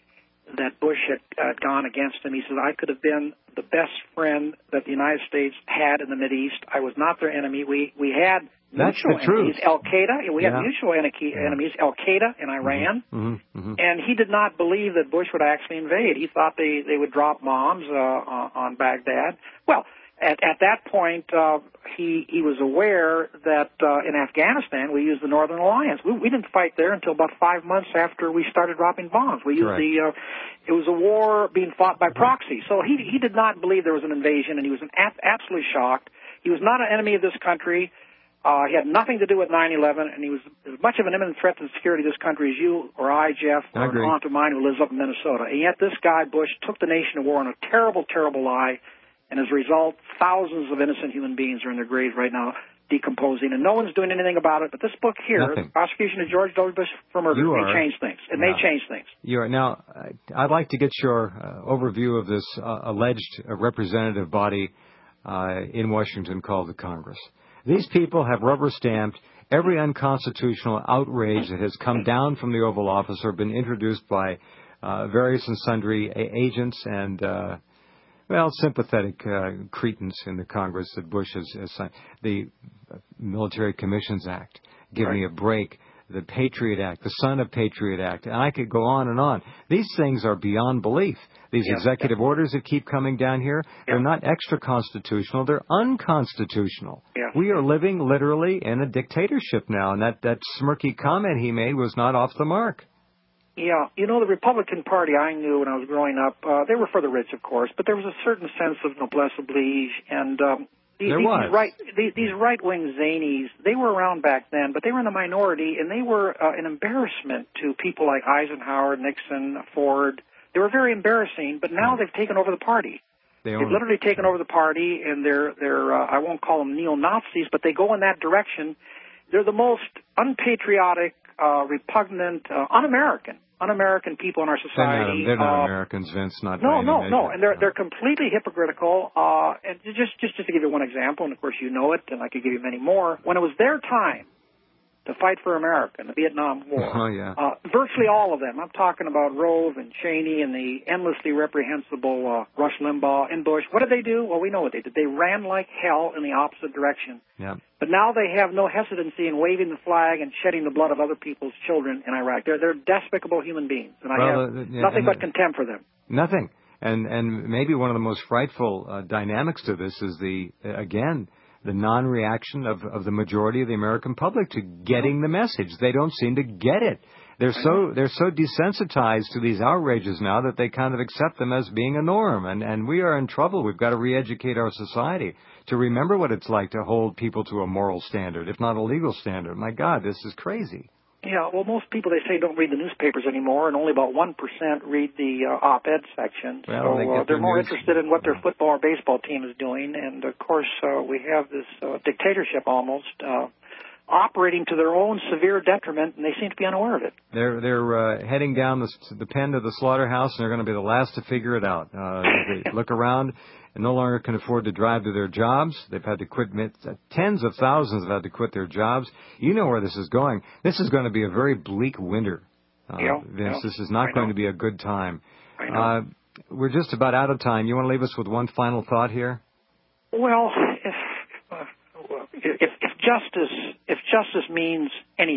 that Bush had uh, gone against him. He said, I could have been the best friend that the United States had in the Mideast. I was not their enemy. We we had That's mutual the truth. enemies, Al-Qaeda. We yeah. had mutual enemy, yeah. enemies, Al-Qaeda in Iran. Mm-hmm. Mm-hmm. And he did not believe that Bush would actually invade. He thought they, they would drop bombs uh, on Baghdad. Well, At, at that point, uh, he he was aware that uh, in Afghanistan we used the Northern Alliance. We, we didn't fight there until about five months after we started dropping bombs. We used Correct. the uh, it was a war being fought by proxy. So he he did not believe there was an invasion, and he was an ab- absolutely shocked. He was not an enemy of this country. Uh, he had nothing to do with nine eleven, and he was as much of an imminent threat to the security of this country as you or I, Jeff, or an aunt of mine who lives up in Minnesota. And yet this guy, Bush, took the nation to war on a terrible, terrible lie. And as a result, thousands of innocent human beings are in their graves right now, decomposing, and no one's doing anything about it. But this book here, Nothing. the prosecution of George W. Bush for murder, You may are, change things. It no. may change things. You are now. I'd like to get your uh, overview of this uh, alleged uh, representative body uh, in Washington called the Congress. These people have rubber-stamped every unconstitutional outrage that has come down from the Oval Office or been introduced by uh, various and sundry a- agents and. Uh, Well, sympathetic uh, cretins in the Congress that Bush has, has signed. The Military Commissions Act, Give right. Me a Break, the Patriot Act, the Son of Patriot Act, and I could go on and on. These things are beyond belief. These yeah, executive yeah. orders that keep coming down here, yeah. they're not extra-constitutional, they're unconstitutional. Yeah. We are living literally in a dictatorship now, and that, that smirky comment he made was not off the mark. Yeah, you know, the Republican Party I knew when I was growing up, uh, they were for the rich, of course, but there was a certain sense of noblesse oblige, and um, these, there these, was. right, these, these right-wing zanies, they were around back then, but they were in the minority, and they were uh, an embarrassment to people like Eisenhower, Nixon, Ford. They were very embarrassing, but now they've taken over the party. They They've literally taken over the party, and they're, they're uh, I won't call them neo-Nazis, but they go in that direction. They're the most unpatriotic, uh, repugnant, uh, un-American. Un-American people in our society. They're not, they're not uh, Americans, Vince. Not no, by any no, measure. no, and they're no. they're completely hypocritical. Uh, and just just just to give you one example, and of course you know it, and I could give you many more. When it was their time to fight for America in the Vietnam War, oh yeah, uh, virtually all of them. I'm talking about Rove and Cheney and the endlessly reprehensible uh, Rush Limbaugh and Bush. What did they do? Well, we know what they did. They ran like hell in the opposite direction. yeah. But now they have no hesitancy in waving the flag and shedding the blood of other people's children in Iraq. They're they're despicable human beings, and I well, have uh, yeah, nothing but the, contempt for them. Nothing. And and maybe one of the most frightful uh, dynamics to this is the uh, again the non-reaction of of the majority of the American public to getting the message. They don't seem to get it. They're so they're so desensitized to these outrages now that they kind of accept them as being a norm. And and we are in trouble. We've got to re-educate our society to remember what it's like to hold people to a moral standard, if not a legal standard. My God, this is crazy. Yeah, well, most people, they say, don't read the newspapers anymore, and only about one percent read the uh, op-ed section. Well, so they uh, get they're their more news. interested in what their football or baseball team is doing. And, of course, uh, we have this uh, dictatorship almost uh, operating to their own severe detriment, and they seem to be unaware of it. They're they're uh, heading down the, the pen to the slaughterhouse, and they're going to be the last to figure it out. Uh, they look around and no longer can afford to drive to their jobs. They've had to quit. Tens of thousands have had to quit their jobs. You know where this is going. This is going to be a very bleak winter, uh, yeah, Vince. yeah. This is not going to be a good time. I know. Uh, we're just about out of time. You want to leave us with one final thought here? Well, if, uh, if if justice if justice means anything,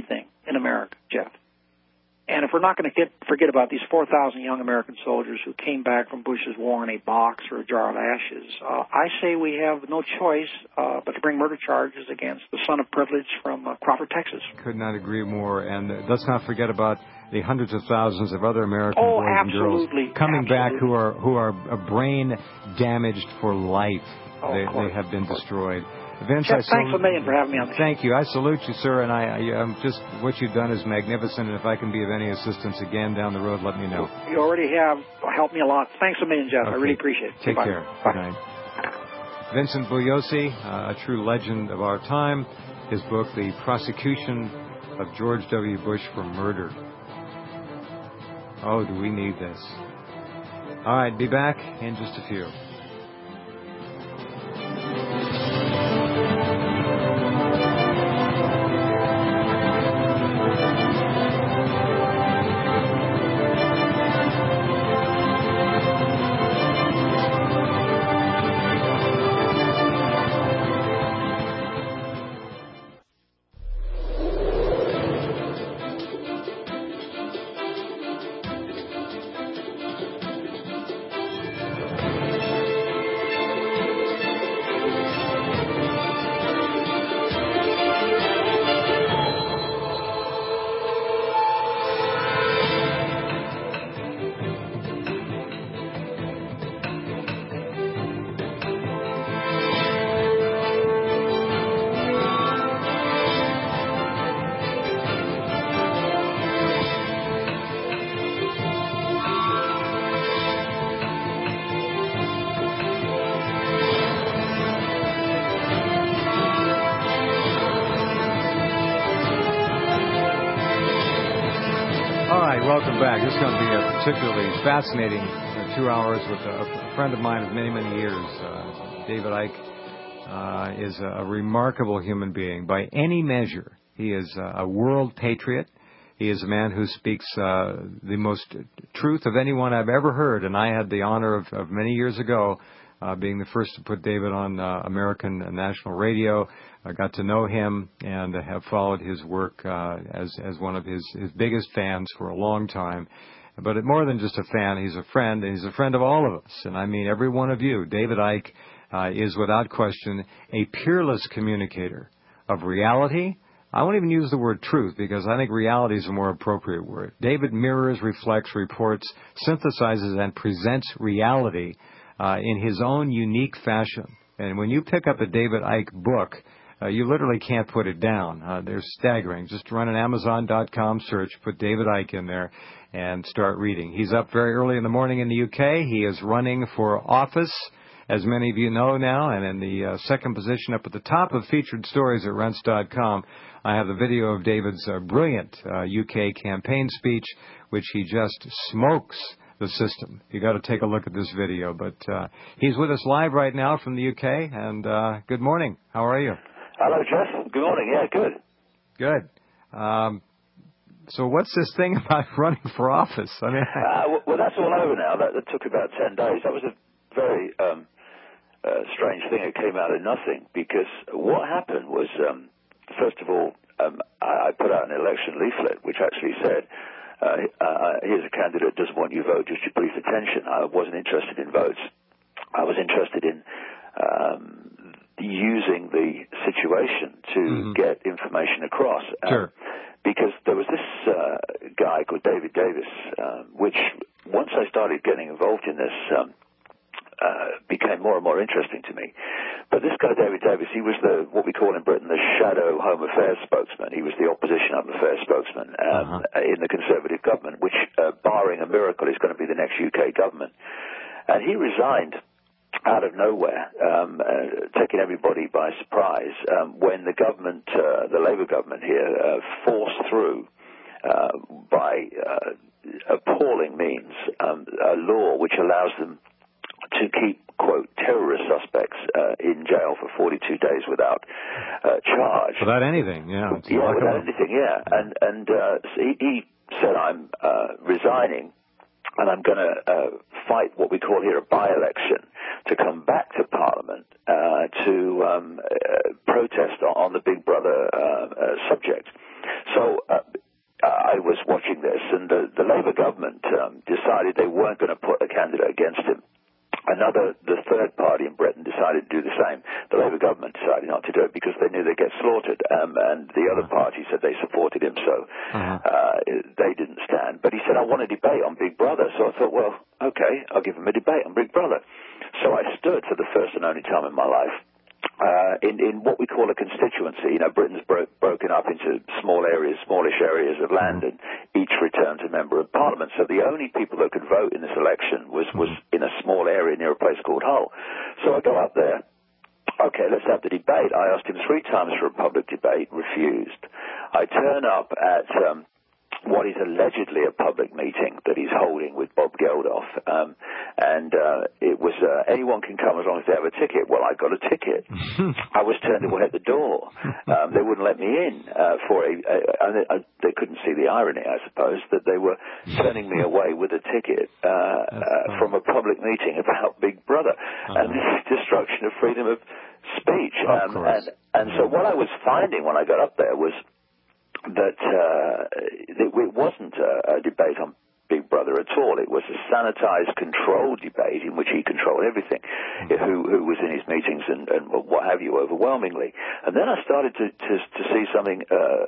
in America, Jeff. And if we're not going to get, forget about these four thousand young American soldiers who came back from Bush's war in a box or a jar of ashes, uh, I say we have no choice uh, but to bring murder charges against the son of privilege from uh, Crawford, Texas. Could not agree more. And uh, let's not forget about the hundreds of thousands of other American oh, boys and girls coming absolutely. back who are who are uh, brain damaged for life. Oh, they, they have been destroyed. Vince, Jeff, I thanks a million for having me on the show. Thank you. I salute you, sir, and I, I um, just what you've done is magnificent. And if I can be of any assistance again down the road, let me know. You already have helped me a lot. Thanks a million, Jeff. Okay. I really appreciate it. Take Goodbye. care. Bye. Good night. Vincent Bugliosi, uh, a true legend of our time. His book, The Prosecution of George W. Bush for Murder. Oh, do we need this? All right, be back in just a few. Welcome back. This is going to be a particularly fascinating uh, two hours with a, a friend of mine of many, many years. Uh, David Icke uh, is a, a remarkable human being by any measure. He is a, a world patriot. He is a man who speaks uh, the most truth of anyone I've ever heard, and I had the honor of, of many years ago uh, being the first to put David on uh, American National Radio. I got to know him and have followed his work uh, as as one of his, his biggest fans for a long time. But more than just a fan, he's a friend, and he's a friend of all of us. And I mean every one of you. David Icke uh, is without question a peerless communicator of reality. I won't even use the word truth because I think reality is a more appropriate word. David mirrors, reflects, reports, synthesizes, and presents reality uh, in his own unique fashion. And when you pick up a David Icke book, Uh, you literally can't put it down. Uh, they're staggering. Just run an Amazon dot com search, put David Icke in there, and start reading. He's up very early in the morning in the U K. He is running for office, as many of you know now, and in the uh, second position up at the top of featured stories at Rense dot com, I have the video of David's uh, brilliant uh, U K campaign speech, which he just smokes the system. You got to take a look at this video. But uh, he's with us live right now from the U K, and uh, good morning. How are you? Hello, Jeff. Good morning. Yeah, good. Good. Um, so what's this thing about running for office? I mean, uh, well, well, that's all over now. That, that took about ten days. That was a very um, uh, strange thing. It came out of nothing because what happened was, um, first of all, um, I, I put out an election leaflet which actually said, uh, uh, here's a candidate who doesn't want your vote, just your brief attention. I wasn't interested in votes. I was interested in um, using the situation to mm-hmm. get information across. Um, sure. Because there was this uh, guy called David Davis, um, which once I started getting involved in this, um, uh, became more and more interesting to me. But this guy, David Davis, he was the what we call in Britain the shadow Home Affairs spokesman. He was the opposition Home Affairs spokesman um, uh-huh. in the Conservative government, which, uh, barring a miracle, is going to be the next U K government. And he resigned out of nowhere, um, uh, taking everybody by surprise, um, when the government, uh, the Labour government here, uh, forced through uh, by uh, appalling means um, a law which allows them to keep, quote, terrorist suspects uh, in jail for forty-two days without uh, charge. Without anything, yeah. It's yeah, without anything, yeah. And, and uh, so he, he said, I'm uh, resigning, and I'm going to uh, fight what we call here a by-election to come back to Parliament uh, to um, uh, protest on, on the Big Brother uh, uh, subject. So uh, I was watching this, and the, the Labour government um, decided they weren't going to put a candidate against him. Another, the third party in Britain decided to do the same. The Labour government decided not to do it because they knew they'd get slaughtered, um, and the other party said they supported him, so uh-huh. uh, they didn't stand. But he said, I want a debate on Big Brother. So I thought, well, okay, I'll give him a debate on Big Brother. So I stood for the first and only time in my life Uh, in, in what we call a constituency. You know, Britain's bro- broken up into small areas, smallish areas of land, and each returns a member of parliament. So the only people that could vote in this election was, was in a small area near a place called Hull. So I go up there. Okay, let's have the debate. I asked him three times for a public debate, refused. I turn up at um, what is allegedly a public meeting that he's holding with Bob Geldof, um, and uh, it was uh, anyone can come as long as they have a ticket. Well, I got a ticket. I was turned away at the door. Um, they wouldn't let me in uh, for a, a, a, a. They couldn't see the irony, I suppose, that they were turning me away with a ticket uh, uh, from a public meeting about Big Brother, uh-huh. and this is destruction of freedom of speech. Of um, and and so what I was finding when I got up there was that uh, it wasn't a, a debate on Big Brother at all. It was a sanitized, controlled debate in which he controlled everything, mm-hmm. who, who was in his meetings and, and what have you, overwhelmingly. And then I started to, to, to see something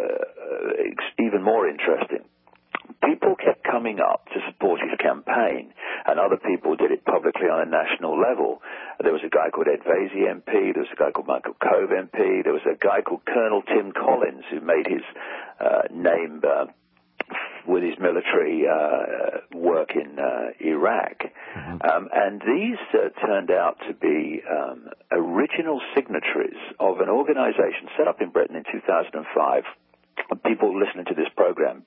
uh, even more interesting. People kept coming up to support his campaign, and other people did it publicly on a national level. There was a guy called Ed Vaizey M P, there was a guy called Michael Cove M P, there was a guy called Colonel Tim Collins who made his uh, name uh, with his military uh, work in uh, Iraq. Mm-hmm. Um, and these uh, turned out to be um, original signatories of an organization set up in Britain in two thousand five. People listening to this program,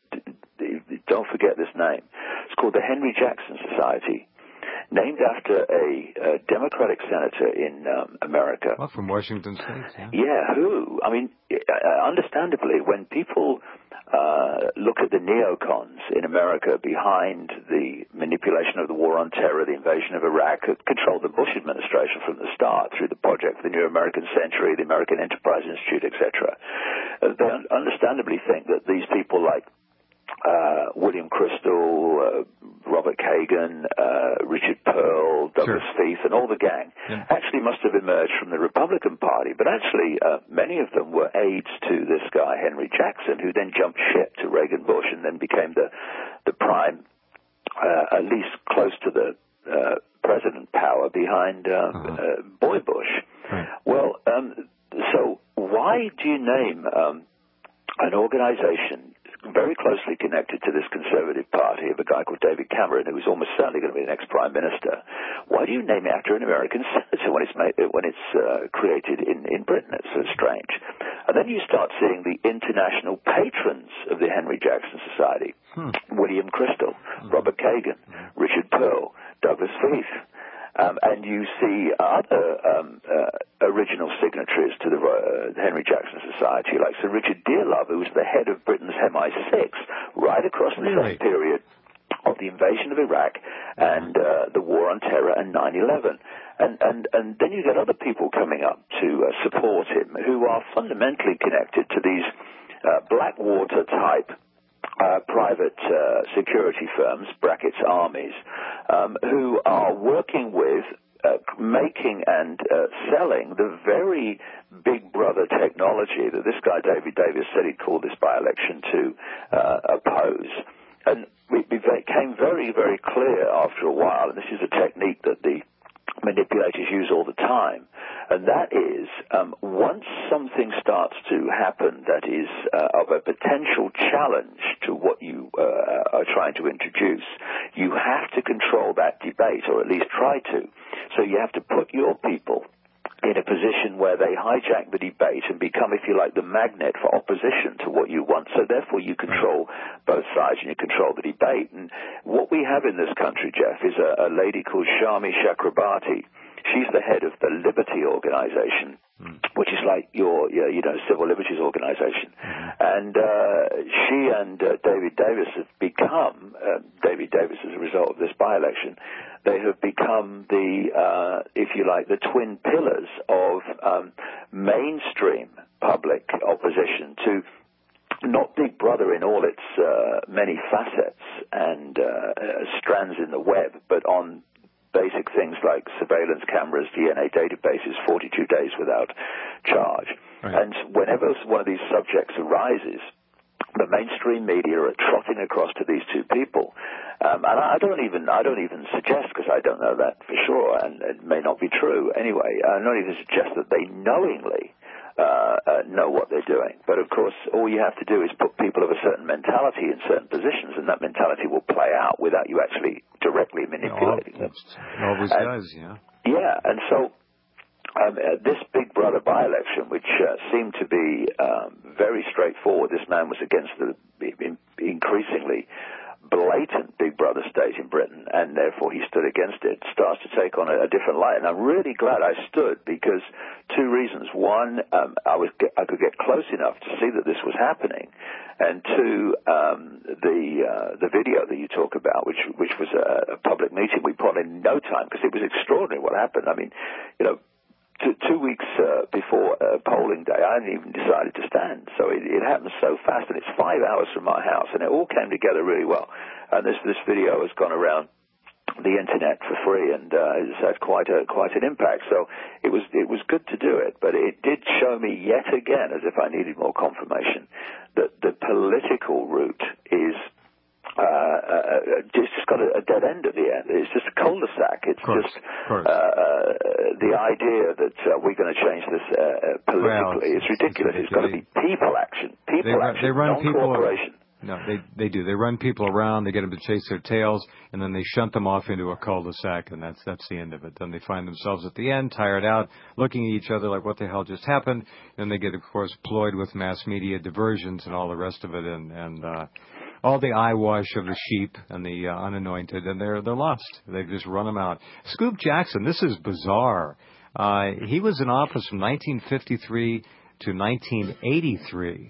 don't forget this name. It's called the Henry Jackson Society, named after a, a Democratic senator in um, America. Well, from Washington State. Yeah. yeah, who? I mean, understandably, when people uh, look at the neocons in America behind the manipulation of the war on terror, the invasion of Iraq, that controlled the Bush administration from the start through the project for the New American Century, the American Enterprise Institute, et cetera, uh, they un- understandably think that these people like Uh, William Crystal, uh, Robert Kagan, uh, Richard Pearl, Douglas sure. Feith, and all the gang yeah. actually must have emerged from the Republican Party. But actually, uh, many of them were aides to this guy, Henry Jackson, who then jumped ship to Reagan Bush and then became the, the prime, uh, at least close to the uh, president power behind uh, uh-huh. uh, Boy Bush. Right. Well, um, so why do you name um, an organization very closely connected to this Conservative Party of a guy called David Cameron, who is almost certainly going to be the next Prime Minister? Why do you name it after an American senator when it's made, when it's uh, created in, in Britain? It's so strange. And then you start seeing the international patrons of the Henry Jackson Society: hmm. William Crystal, hmm. Robert Kagan, hmm. Richard Pearl, Douglas Feith. Um, and you see other um, uh, original signatories to the uh, Henry Jackson Society, like Sir Richard Dearlove, who was the head of Britain's M I six, right across the really? same period of the invasion of Iraq and uh, the war on terror and nine eleven. And, and, and then you get other people coming up to uh, support him who are fundamentally connected to these uh, Blackwater-type Uh, private uh, security firms, brackets armies, um, who are working with, uh, making and uh, selling the very Big Brother technology that this guy David Davis said he'd called this by-election to uh, oppose. And it became very, very clear after a while, and this is a technique that the manipulators use all the time, and that is um, once something starts to happen that is uh, of a potential challenge to what you uh, are trying to introduce, you have to control that debate, or at least try to. So you have to put your people in a position where they hijack the debate and become, if you like, the magnet for opposition to what you want. So therefore you control both sides and you control the debate. And what we have in this country, Jeff, is a, a lady called Shami Chakrabarti. She's the head of the Liberty Organization, mm. which is like your, your, you know, civil liberties organization. Mm. And uh, she and uh, David Davis have become, uh, David Davis as a result of this by-election, they have become the, uh, if you like, the twin pillars of um, mainstream public opposition to not Big Brother in all its uh, many facets and uh, strands in the web, but on basic things like surveillance cameras, D N A databases, forty-two days without charge. Right. And whenever one of these subjects arises, the mainstream media are trotting across to these two people, um, and I don't even I don't even suggest, because I don't know that for sure, and it may not be true anyway. I don't even suggest that they knowingly uh, uh, know what they're doing. But of course, all you have to do is put people of a certain mentality in certain positions, and that mentality will play out without you actually directly manipulating them. It always and, does, yeah. Yeah, and so. Um, uh, this Big Brother by-election, which uh, seemed to be um, very straightforward, this man was against the in, increasingly blatant Big Brother state in Britain, and therefore he stood against it, starts to take on a, a different light. And I'm really glad I stood, because two reasons. One, um, I, was get, I could get close enough to see that this was happening, and two, um, the uh, the video that you talk about, which which was a, a public meeting we put in no time, because it was extraordinary what happened. I mean, you know, Two, two weeks uh, before uh, polling day, I hadn't even decided to stand. So it, it happened so fast, and it's five hours from my house, and it all came together really well. And this this video has gone around the internet for free, and uh, it's had quite a quite an impact. So it was it was good to do it, but it did show me yet again, as if I needed more confirmation, that the political route is. Uh, uh, it's just got a, a dead end at the end. It's just a cul-de-sac. It's course, just uh, uh, the idea that uh, we're going to change this uh, politically. Well, it's, it's ridiculous. It's, it's got to be people action. People they, action. They run non-cooperation. People. No, they they do. They run people around. They get them to chase their tails, and then they shunt them off into a cul-de-sac, and that's that's the end of it. Then they find themselves at the end, tired out, looking at each other like, what the hell just happened? And they get, of course, ployed with mass media diversions and all the rest of it, and and. Uh, all the eyewash of the sheep and the uh, unanointed, and they're they're lost. They've just run them out. Scoop Jackson, this is bizarre. Uh, he was in office from nineteen fifty-three to nineteen eighty-three,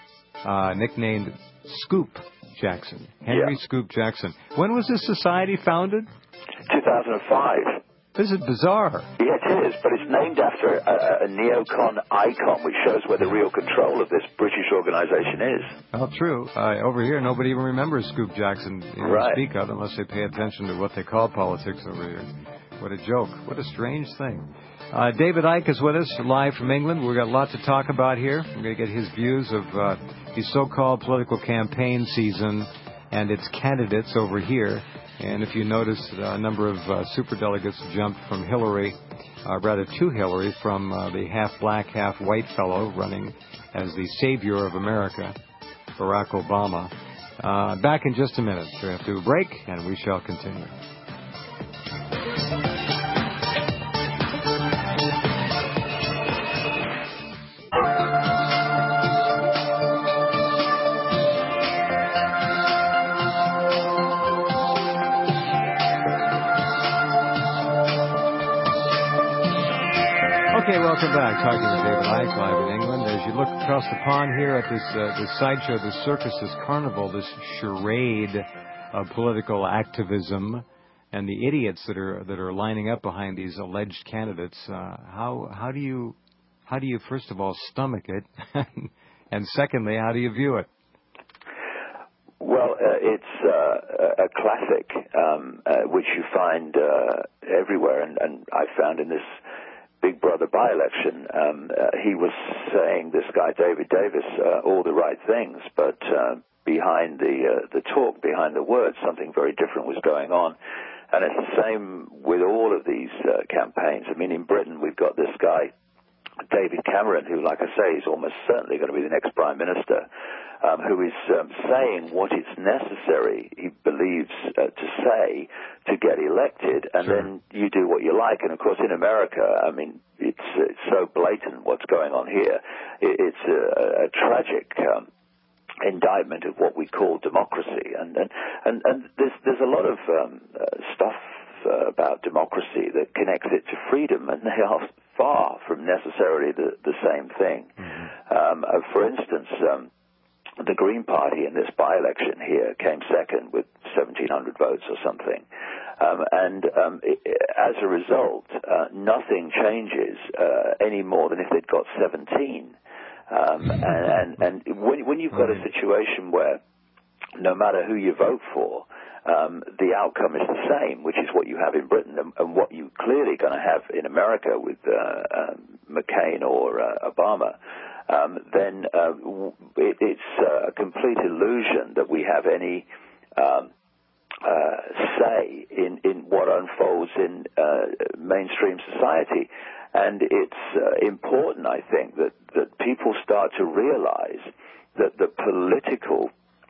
uh, nicknamed Scoop Jackson, Henry yeah. Scoop Jackson. When was this society founded? two thousand five. This is bizarre. Yeah, it is, but it's named after a, a neocon icon, which shows where the real control of this British organization is. Oh, true. Uh, over here, nobody even remembers Scoop Jackson you know, right. to speak of, unless they pay attention to what they call politics over here. What a joke. What a strange thing. Uh, David Icke is with us, live from England. We've got a lot to talk about here. We're going to get his views of uh, the so-called political campaign season and its candidates over here. And if you notice, uh, a number of uh, superdelegates jumped from Hillary, uh, rather to Hillary, from uh, the half-black, half-white fellow running as the savior of America, Barack Obama. Uh, back in just a minute. We have to do a break, and we shall continue. Okay, welcome back. Talking with David Icke, live in England. As you look across the pond here at this uh, this sideshow, this circus, this carnival, this charade of political activism, and the idiots that are that are lining up behind these alleged candidates, uh, how how do you how do you first of all stomach it, and secondly, how do you view it? Well, uh, it's uh, a classic um, uh, which you find uh, everywhere, and, and I found in this Big Brother by-election, um, uh, he was saying, this guy David Davis, uh, all the right things, but uh, behind the uh, the talk, behind the words, something very different was going on. And it's the same with all of these uh, campaigns. I mean, in Britain, we've got this guy, David Cameron, who, like I say, is almost certainly going to be the next Prime Minister, um, who is um, saying what is necessary, he believes, uh, to say to get elected, and sure. then you do what you like. And, of course, in America, I mean, it's, it's so blatant what's going on here. It, it's a, a tragic um, indictment of what we call democracy. And, and, and, and there's, there's a lot of um, uh, stuff uh, about democracy that connects it to freedom, and they are far from necessarily the, the same thing. Mm-hmm. Um, uh, for instance, um, the Green Party in this by-election here came second with seventeen hundred votes or something. Um, and um, it, as a result, uh, nothing changes uh, any more than if they'd got seventeen. Um, and, and, and when, when you've got a situation where no matter who you vote for, um, the outcome is the same, which is what you have in Britain and, and what you're clearly going to have in America with uh, um, McCain or uh, Obama, um, then uh, it, it's a complete illusion that we have any um, uh, say in, in what unfolds in uh, mainstream society. And it's uh, important, I think, that, that people start to realize that the political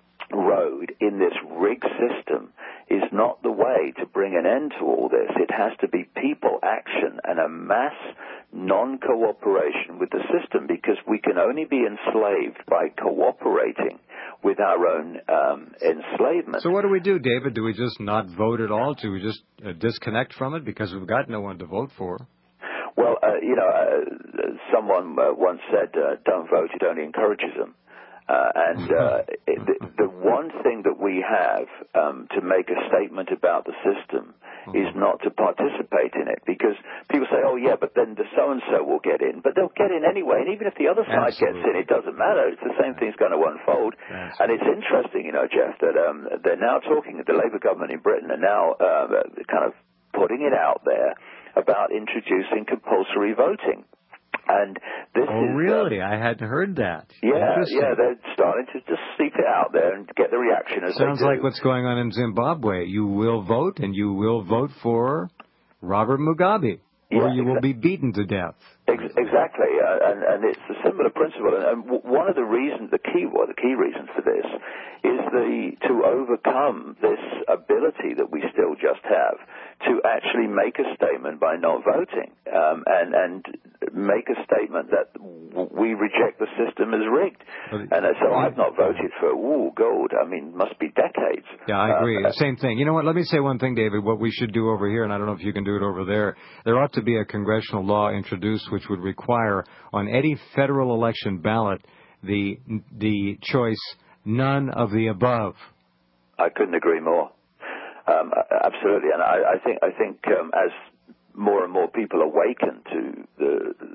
road in this rigged system is not the way to bring an end to all this. It has to be people action and a mass non-cooperation with the system, because we can only be enslaved by cooperating with our own um, enslavement. So what do we do, David? Do we just not vote at all? Do we just uh, disconnect from it because we've got no one to vote for? Well, uh, you know, uh, someone uh, once said, uh, don't vote, it only encourages them. Uh, and uh, it, the, the one thing that we have um, to make a statement about the system is not to participate in it, because people say, oh, yeah, but then the so-and-so will get in. But they'll get in anyway, and even if the other side Absolutely. gets in, it doesn't matter. It's the same thing's going to unfold. Absolutely. And it's interesting, you know, Jeff, that um, they're now talking, the Labour government in Britain are now uh, kind of putting it out there about introducing compulsory voting. And this oh, is, really? Uh, I hadn't heard that. Yeah, yeah, they're starting to just seep it out there and get the reaction as Sounds they do. like what's going on in Zimbabwe. You will vote, and you will vote for Robert Mugabe, yeah, or you exa- will be beaten to death. Ex- exactly, uh, and, and it's a similar principle. And, and w- one of the reasons, the key, well, the key reasons for this is the to overcome this ability that we still just have to actually make a statement by not voting, um, and and make a statement that w- we reject the system as rigged. And uh, so I've not voted for ooh gold. I mean, must be decades. Yeah, I agree. Um, Same thing. You know what? Let me say one thing, David. What we should do over here, and I don't know if you can do it over there. There ought to be a congressional law introduced which would require on any federal election ballot the the choice none of the above. I couldn't agree more. Um, absolutely, and I, I think I think um, as more and more people awaken to the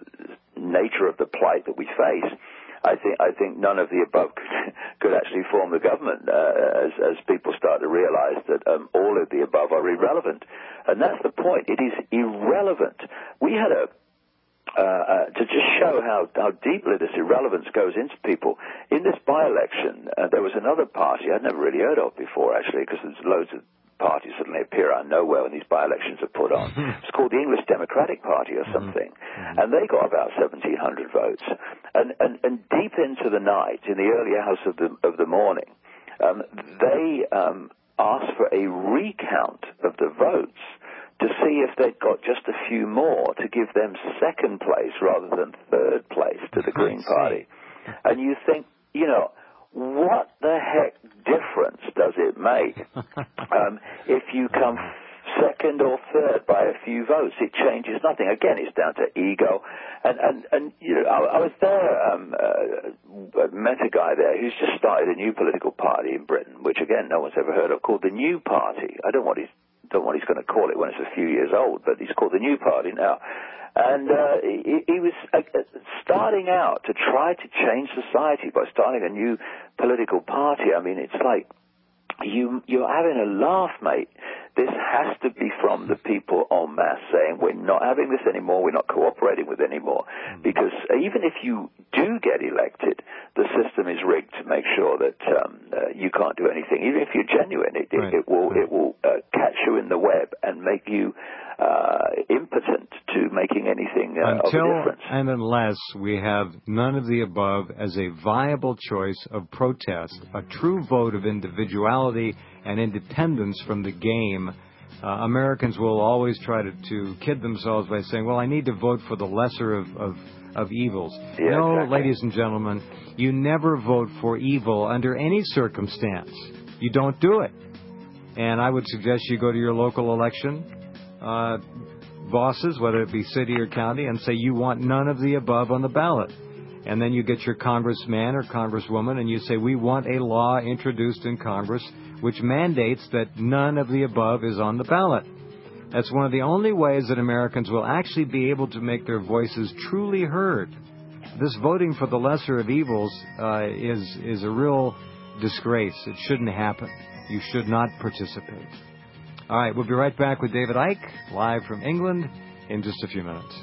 nature of the plight that we face, I think I think none of the above could, could actually form the government uh, as as people start to realize that um, all of the above are irrelevant, and that's the point. It is irrelevant. We had a Uh, uh, to just show how, how deeply this irrelevance goes into people. In this by-election, uh, there was another party I'd never really heard of before, actually, because there's loads of parties suddenly appear out of nowhere when these by-elections are put on. It's called the English Democratic Party or something, mm-hmm. and they got about seventeen hundred votes. And, and, and deep into the night, in the early hours of the, of the morning, um, they um, asked for a recount of the votes to see if they'd got just a few more to give them second place rather than third place to the Green Party. And you think, you know, what the heck difference does it make um, if you come second or third by a few votes? It changes nothing. Again, it's down to ego. And, and, and you know, I, I was there, um, uh, met a guy there who's just started a new political party in Britain, which, again, no one's ever heard of, called the New Party. I don't know what he's don't know what he's going to call it when it's a few years old, but he's called the New Party now. And uh, he, he was uh, starting out to try to change society by starting a new political party. I mean, it's like you, you're having a laugh, mate. This has to be from the people en masse saying, we're not having this anymore, we're not cooperating with it anymore. Because even if you do get elected, the system is rigged to make sure that um, uh, you can't do anything. Even if you're genuine, it, right. it, it will, it will uh, catch you in the web and make you uh, impotent to making anything uh, Until of a difference. and unless we have none of the above as a viable choice of protest, a true vote of individuality and independence from the game, uh, Americans will always try to, to kid themselves by saying, well, I need to vote for the lesser of, of, of evils. Yeah, no, exactly. Ladies and gentlemen, you never vote for evil under any circumstance. You don't do it. And I would suggest you go to your local election uh, bosses, whether it be city or county, and say you want none of the above on the ballot. And then you get your congressman or congresswoman and you say, we want a law introduced in Congress which mandates that none of the above is on the ballot. That's one of the only ways that Americans will actually be able to make their voices truly heard. this voting for the lesser of evils uh, is is a real disgrace. It shouldn't happen. You should not participate. All right, we'll be right back with David Icke, live from England, in just a few minutes.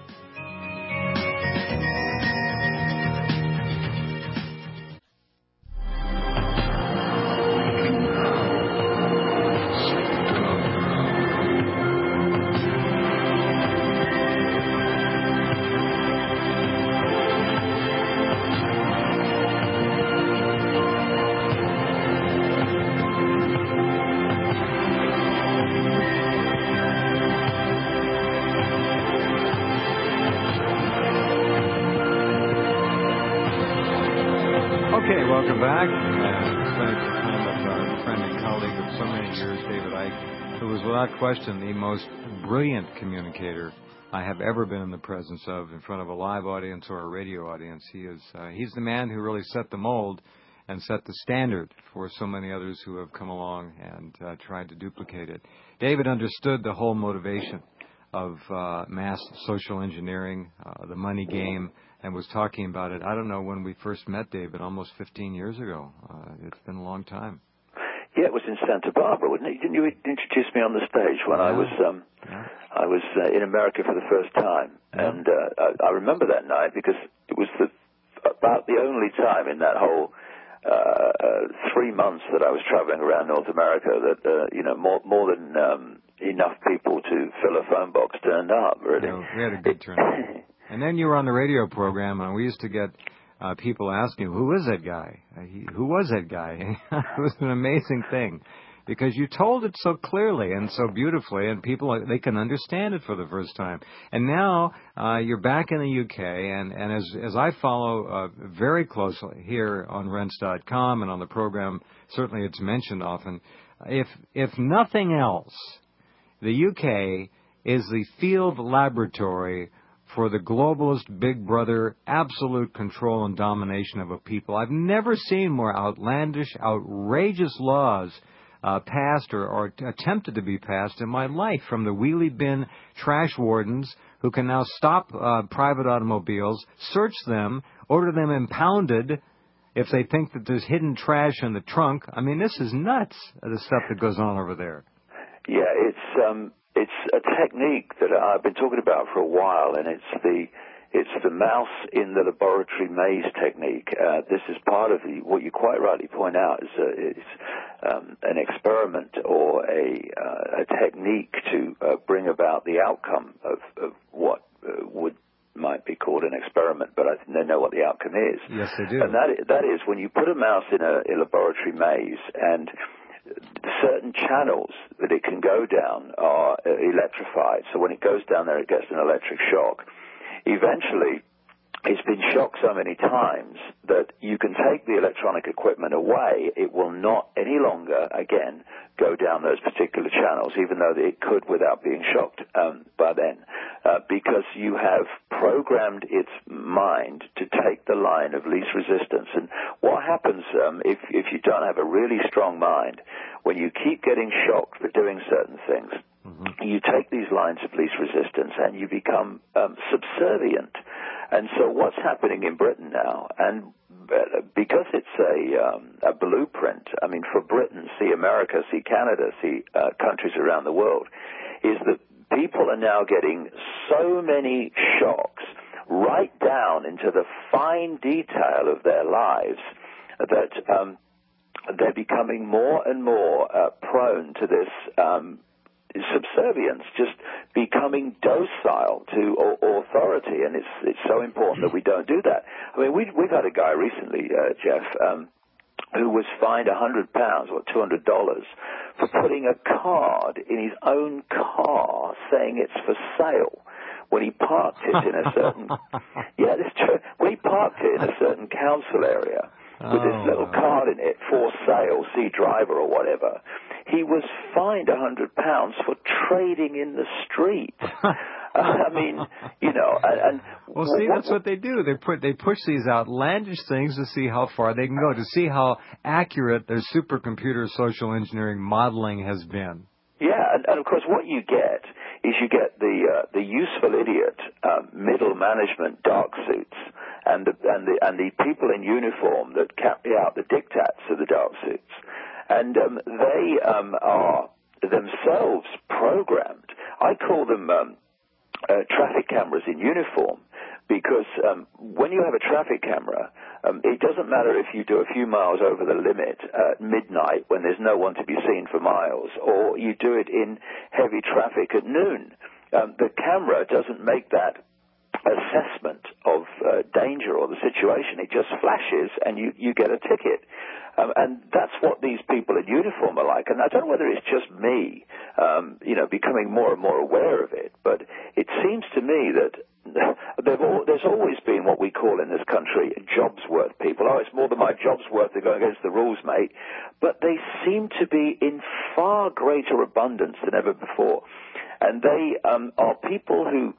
Question, the most brilliant communicator I have ever been in the presence of in front of a live audience or a radio audience. He is uh, he's the man who really set the mold and set the standard for so many others who have come along and uh, tried to duplicate it. David understood the whole motivation of uh, mass social engineering, uh, the money game, and was talking about it. I don't know when we first met David, almost fifteen years ago. Uh, it's been a long time. Yeah, it was in Santa Barbara, wasn't it? Didn't you introduce me on the stage when yeah. I was um, yeah. I was uh, in America for the first time? Yeah. And uh, I, I remember that night because it was the, about the only time in that whole uh, uh, three months that I was traveling around North America that, uh, you know, more, more than um, enough people to fill a phone box turned up, really. Yeah, we had a good turnout. And then you were on the radio program, and we used to get Uh, people asking, who is that guy? Uh, he, who was that guy? It was an amazing thing because you told it so clearly and so beautifully, and people, they can understand it for the first time. And now uh, you're back in the U K, and, and as, as I follow uh, very closely here on rense dot com and on the program, certainly it's mentioned often, if if nothing else, the U K is the field laboratory for the globalist big brother absolute control and domination of a people. I've never seen more outlandish, outrageous laws uh, passed or, or attempted to be passed in my life, from the wheelie bin trash wardens who can now stop uh, private automobiles, search them, order them impounded if they think that there's hidden trash in the trunk. I mean, this is nuts, the stuff that goes on over there. Yeah, it's... um. It's a technique that I've been talking about for a while, and it's the it's the mouse in the laboratory maze technique. Uh, this is part of the, what you quite rightly point out is a, it's um, an experiment or a, uh, a technique to uh, bring about the outcome of, of what uh, would might be called an experiment, but I think they know what the outcome is. Yes, they do. And that that is when you put a mouse in a, a laboratory maze and certain channels that it can go down are electrified. So when it goes down there, it gets an electric shock. Eventually, it's been shocked so many times that you can take the electronic equipment away. It will not any longer, again, go down those particular channels, even though it could without being shocked um, by then, uh, because you have programmed its mind to take the line of least resistance. And what happens um, if, if you don't have a really strong mind, when you keep getting shocked for doing certain things, mm-hmm. you take these lines of least resistance and you become um, subservient. And so what's happening in Britain now, and because it's a, um, a blueprint, I mean, for Britain, see America, see Canada, see uh, countries around the world, is that people are now getting so many shocks right down into the fine detail of their lives that um, they're becoming more and more uh, prone to this um subservience, just becoming docile to authority, and it's it's so important that we don't do that. I mean, we, we've had a guy recently, uh, Jeff, um, who was fined a hundred pounds or two hundred dollars for putting a card in his own car saying it's for sale when he parked it in a certain yeah, this true. When he parked it in a certain council area with this little card in it, for sale, see driver or whatever. He was fined a hundred pounds for trading in the street. I mean, you know, and, and well, see, what, that's what they do. They put they push these outlandish things to see how far they can go, to see how accurate their supercomputer social engineering modeling has been. Yeah, and, and of course, what you get is you get the uh, the useful idiot uh, middle management dark suits and the and the and the people in uniform that carry out the diktats of the dark suits, and um, they um, are themselves programmed. I call them um, uh, traffic cameras in uniform, because um, when you have a traffic camera, um, it doesn't matter if you do a few miles over the limit at midnight when there's no one to be seen for miles, or you do it in heavy traffic at noon. Um, the camera doesn't make that assessment of uh, danger or the situation. It just flashes and you, you get a ticket. Um, and that's what these people in uniform are like. And I don't know whether it's just me, um, you know, becoming more and more aware of it, but it seems to me that all, there's always been what we call in this country jobs worth people. Oh, it's more than my job's worth to go against the rules, mate. But they seem to be in far greater abundance than ever before. And they um, are people who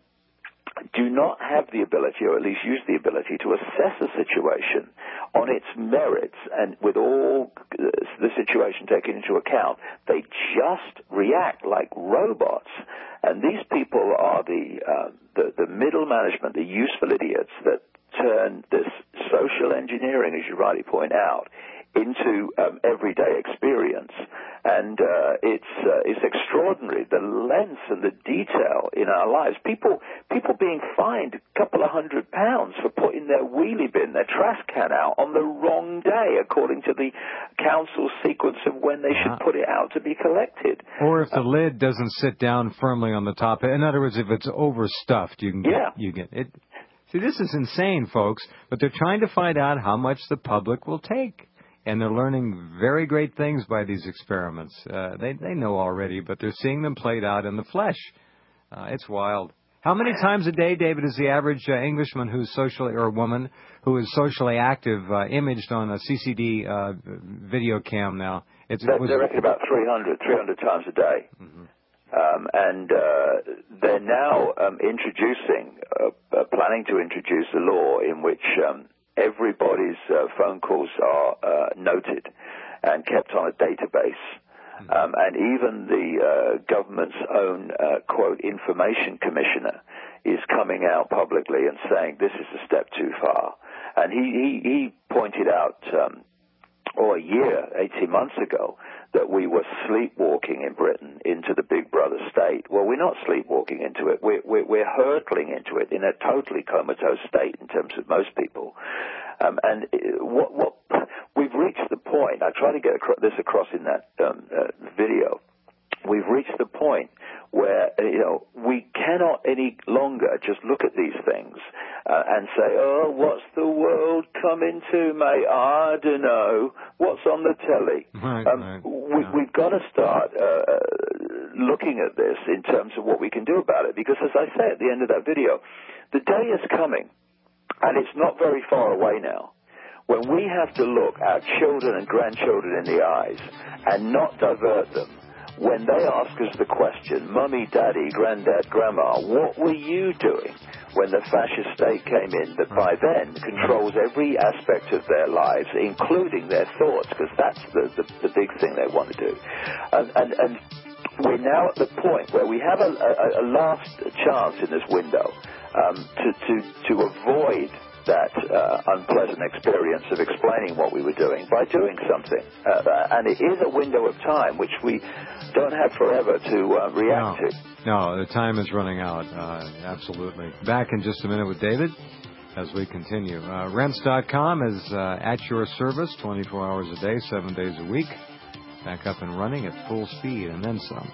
do not have the ability, or at least use the ability, to assess a situation on its merits and with all the situation taken into account. They just react like robots. And these people are the, uh, the, the middle management, the useful idiots that turn this social engineering, as you rightly point out, into um, everyday experience. And uh, it's uh, it's extraordinary, the length and the detail in our lives. People people being fined a couple of hundred pounds for putting their wheelie bin, their trash can out on the wrong day, according to the council's sequence of when they should put it out to be collected. Or if the uh, lid doesn't sit down firmly on the top. In other words, if it's overstuffed, you can get, yeah. you get it. See, this is insane, folks, but they're trying to find out how much the public will take. And they're learning very great things by these experiments. Uh, they they know already, but they're seeing them played out in the flesh. Uh, it's wild. How many times a day, David, is the average uh, Englishman who's socially, or woman who is socially active, uh, imaged on a C C D uh, video cam now? It's, they, it was, they reckon about three hundred, three hundred times a day. Mm-hmm. Um, and uh, they're now um, introducing, uh, uh, planning to introduce a law in which Um, everybody's uh, phone calls are uh, noted and kept on a database. Um, and even the uh, government's own, uh, quote, information commissioner is coming out publicly and saying this is a step too far. And he, he, he pointed out, um, or a year, eighteen months ago, that we were sleepwalking in Britain into the Big Brother state. Well, we're not sleepwalking into it. We're, we're, we're hurtling into it in a totally comatose state in terms of most people. Um, and what, what we've reached the point, I try to get across, this across in that um, uh, video, we've reached the point where, you know, we cannot any longer just look at these things uh, and say, oh, what's the world coming to, mate? I don't know. What's on the telly? Right, um, right. We, Yeah. We've got to start uh, looking at this in terms of what we can do about it, because, as I say at the end of that video, the day is coming, and it's not very far away now, when we have to look our children and grandchildren in the eyes and not divert them when they ask us the question, Mummy, Daddy, Granddad, Grandma, what were you doing when the fascist state came in that by then controls every aspect of their lives, including their thoughts, because that's the, the, the big thing they want to do. And, and, and we're now at the point where we have a, a, a last chance in this window um, to, to, to avoid that uh, unpleasant experience of explaining what we were doing by doing something. Uh, and it is a window of time which we don't have forever to uh, react no. to. No, the time is running out. Uh, absolutely. Back in just a minute with David as we continue. Uh, Rense dot com is uh, at your service twenty-four hours a day, seven days a week. Back up and running at full speed and then some.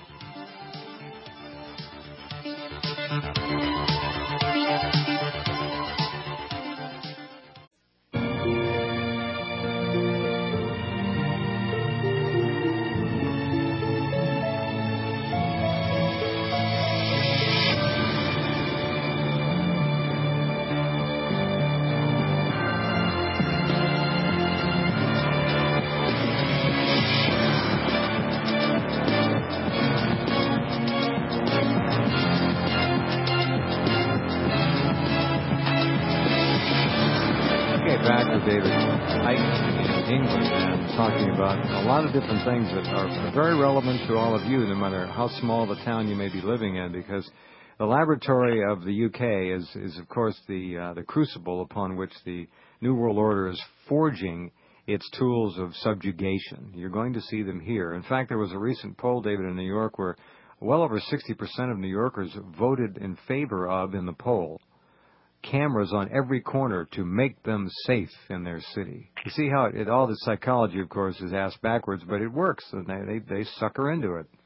David Icke in England, and talking about a lot of different things that are very relevant to all of you, no matter how small the town you may be living in, because The laboratory of the U K is, is of course, the uh, the crucible upon which the New World Order is forging its tools of subjugation. You're going to see them here. In fact, there was a recent poll, David, in New York where well over sixty percent of New Yorkers voted in favor of, in the poll, cameras on every corner to make them safe in their city. You see how it, it all the psychology, of course, is asked backwards, but it works, and they, they, they sucker into it.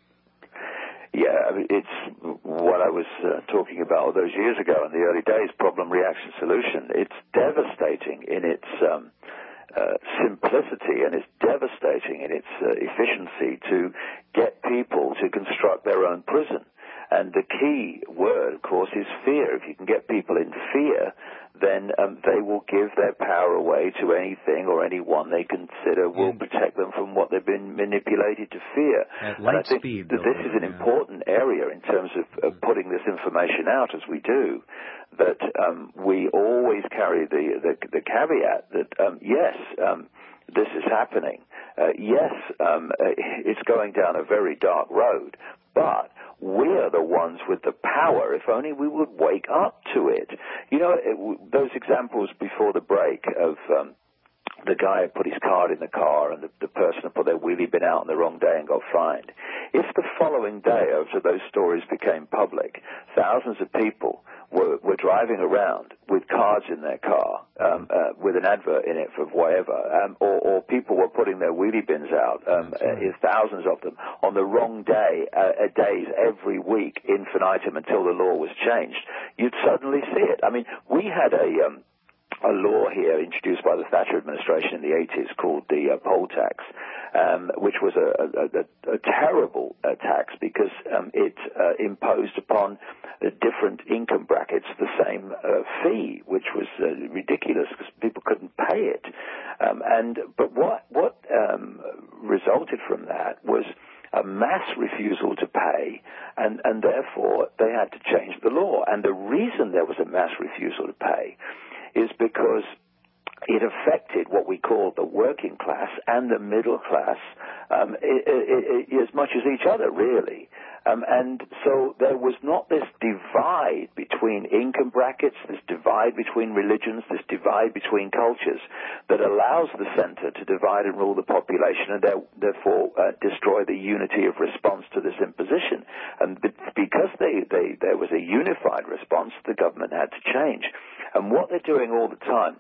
Yeah, I mean, it's what I was uh, talking about all those years ago in the early days, problem, reaction, solution. It's devastating in its um, uh, simplicity, and it's devastating in its uh, efficiency to get people to construct their own prison. And the key word, of course, is fear. If you can get people in fear, then um, they will give their power away to anything or anyone they consider will and protect them from what they've been manipulated to fear. At light and I think speed, that this is an yeah. important area in terms of, of putting this information out as we do, that um, we always carry the, the, the caveat that, um, yes, um, this is happening. Uh, yes, um, it's going down a very dark road, but we are the ones with the power, if only we would wake up to it. You know, it, those examples before the break of um, the guy who put his card in the car and the, the person who put their wheelie bin out on the wrong day and got fined. If the following day, after those stories became public, thousands of people were, were driving around with cards in their car, um, uh, with an advert in it for whatever, um, or, or people were putting their wheelie bins out, um, right. uh, thousands of them, on the wrong day, uh, days every week, infinitum, until the law was changed, you'd suddenly see it. I mean, we had a... Um, a law here introduced by the Thatcher administration in the eighties called the uh, poll tax, um, which was a, a, a, a terrible uh, tax because um, it uh, imposed upon uh, different income brackets the same uh, fee, which was uh, ridiculous because people couldn't pay it. Um, and but what what um, resulted from that was a mass refusal to pay, and, and therefore they had to change the law. And the reason there was a mass refusal to pay is because it affected what we call the working class and the middle class um, it, it, it, as much as each other, really. Um, and so there was not this divide between income brackets, this divide between religions, this divide between cultures that allows the center to divide and rule the population and therefore uh, destroy the unity of response to this imposition. And because they, they, there was a unified response, the government had to change. And what they're doing all the time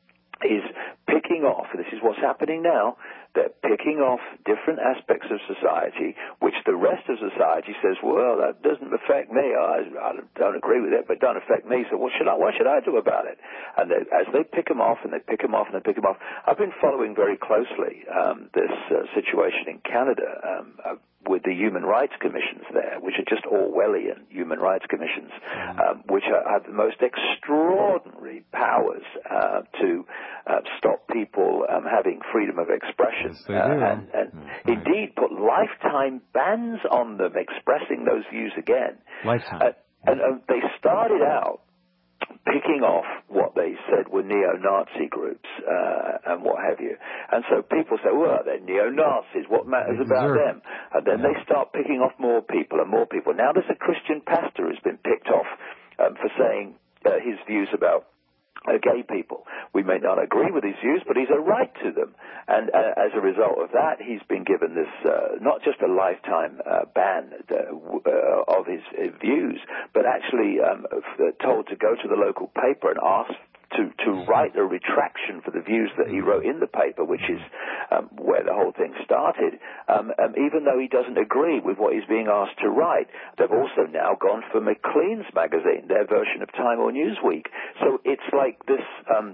is picking off, and this is what's happening now, they're picking off different aspects of society, which the rest of society says, well, that doesn't affect me. I, I don't agree with it, but it doesn't affect me, so what should I, what should I do about it? And they, as they pick them off, and they pick them off, and they pick them off, I've been following very closely um, this uh, situation in Canada um, uh, with the human rights commissions there, which are just Orwellian human rights commissions, um, which are, have the most extraordinary powers uh, to uh, stop people um, having freedom of expression. Yes, they do. Uh, and and right. indeed put lifetime bans on them expressing those views again. Lifetime. Uh, and uh, they started out picking off what they said were neo-Nazi groups uh, and what have you. And so people say, well, they're neo-Nazis. What matters about them? And then yeah. they start picking off more people and more people. Now there's a Christian pastor who's been picked off um, for saying uh, his views about Uh, gay people. We may not agree with his views, but he's a right to them. And uh, as a result of that, he's been given this, uh, not just a lifetime uh, ban uh, uh, of his uh, views, but actually um, told to go to the local paper and ask to, to write a retraction for the views that he wrote in the paper, which is um, where the whole thing started, um, um, even though he doesn't agree with what he's being asked to write. They've also now gone for Maclean's magazine, their version of Time or Newsweek. So it's like this... Um,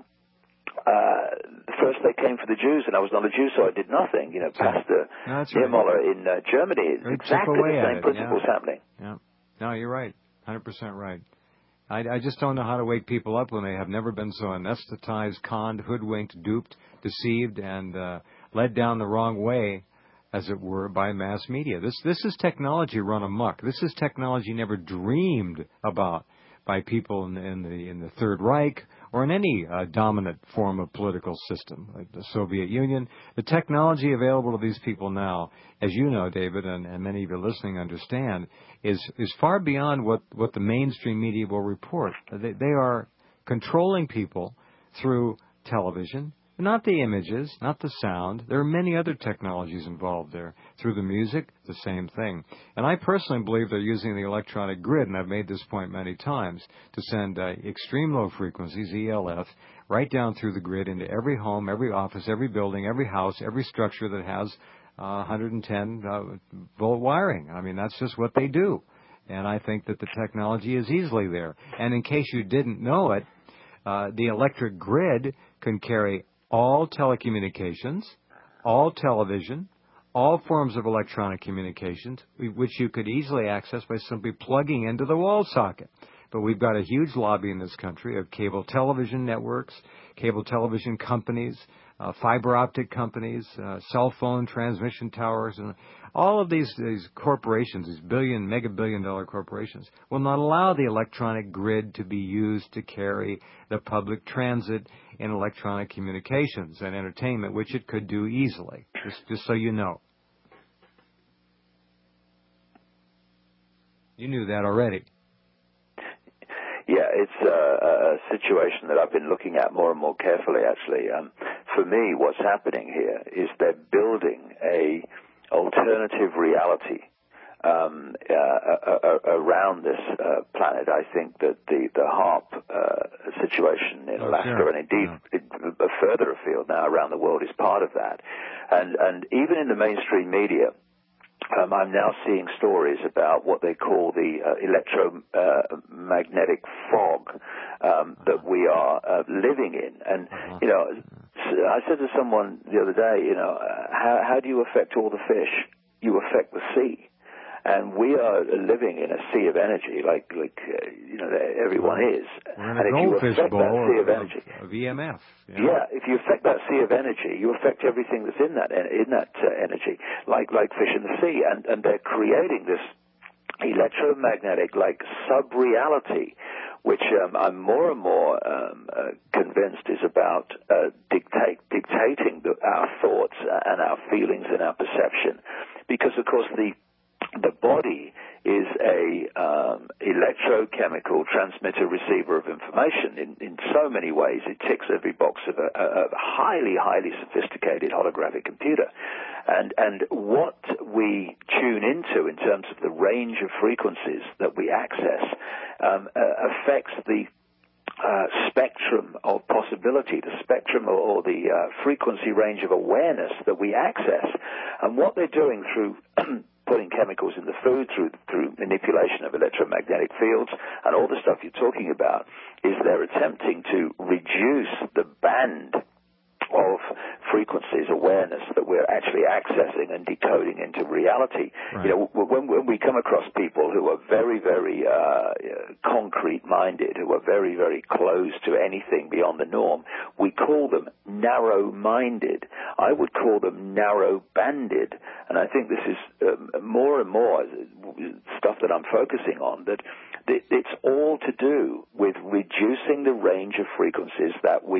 Uh, first they came for the Jews, and I was not a Jew, so I did nothing. You know, Pastor no, Niemöller right. in uh, Germany, it's exactly the same it. principles yeah. happening. Yeah. No, you're right. one hundred percent right. I, I just don't know how to wake people up when they have never been so anesthetized, conned, hoodwinked, duped, deceived, and uh, led down the wrong way, as it were, by mass media. This this is technology run amok. This is technology never dreamed about by people in, in the in the Third Reich or in any uh, dominant form of political system, like the Soviet Union. The technology available to these people now, as you know, David, and, and many of you listening understand, is is far beyond what, what the mainstream media will report. They, they are controlling people through television, not the images, not the sound. There are many other technologies involved there. Through the music, the same thing. And I personally believe they're using the electronic grid, and I've made this point many times, to send uh, extreme low frequencies, E L F, right down through the grid into every home, every office, every building, every house, every structure that has uh, one hundred ten uh, volt wiring. I mean, that's just what they do. And I think that the technology is easily there. And in case you didn't know it, uh, the electric grid can carry all telecommunications, all television, all forms of electronic communications, which you could easily access by simply plugging into the wall socket. But we've got a huge lobby in this country of cable television networks, cable television companies, uh, fiber optic companies, uh, cell phone transmission towers, and all of these, these corporations, these billion, mega billion dollar corporations, will not allow the electronic grid to be used to carry the public transit in electronic communications and entertainment, which it could do easily, just, just so you know. You knew that already. Yeah, it's a, a situation that I've been looking at more and more carefully, actually. Um, for me, what's happening here is they're building a alternative reality um, uh, uh, around this uh, planet. I think that the, the HAARP uh, situation in oh, Alaska sure. and indeed yeah. it, further afield now around the world is part of that. And, and even in the mainstream media, Um, I'm now seeing stories about what they call the uh, electromagnetic uh, fog um, that we are uh, living in. And, you know, I said to someone the other day, you know, how, how do you affect all the fish? You affect the sea. And we are living in a sea of energy, like, like uh, you know, everyone is. We're in a and if you goldfish affect bowl that sea of, of, energy, of E M F. You know? Yeah, if you affect that sea of energy, you affect everything that's in that in that uh, energy, like like fish in the sea, and and they're creating this electromagnetic like sub-reality, which um, I'm more and more um, uh, convinced is about uh, dictate dictating the, our thoughts and our feelings and our perception, because of course the The body is a um, electrochemical transmitter receiver of information in, in so many ways. It ticks every box of a, a highly, highly sophisticated holographic computer. And, and what we tune into in terms of the range of frequencies that we access um, uh, affects the Uh, spectrum of possibility, the spectrum or, or the uh, frequency range of awareness that we access. And what they're doing through putting chemicals in the food, through through manipulation of electromagnetic fields, and all the stuff you're talking about, is they're attempting to reduce the band of frequencies, awareness that we're actually accessing and decoding into reality. Right. You know, when, when we come across people who are very, very uh, concrete-minded, who are very, very close to anything beyond the norm, we call them narrow-minded. I would call them narrow-banded, and I think this is um, more and more stuff that I'm focusing on, that it's all to do with reducing the range of frequencies that we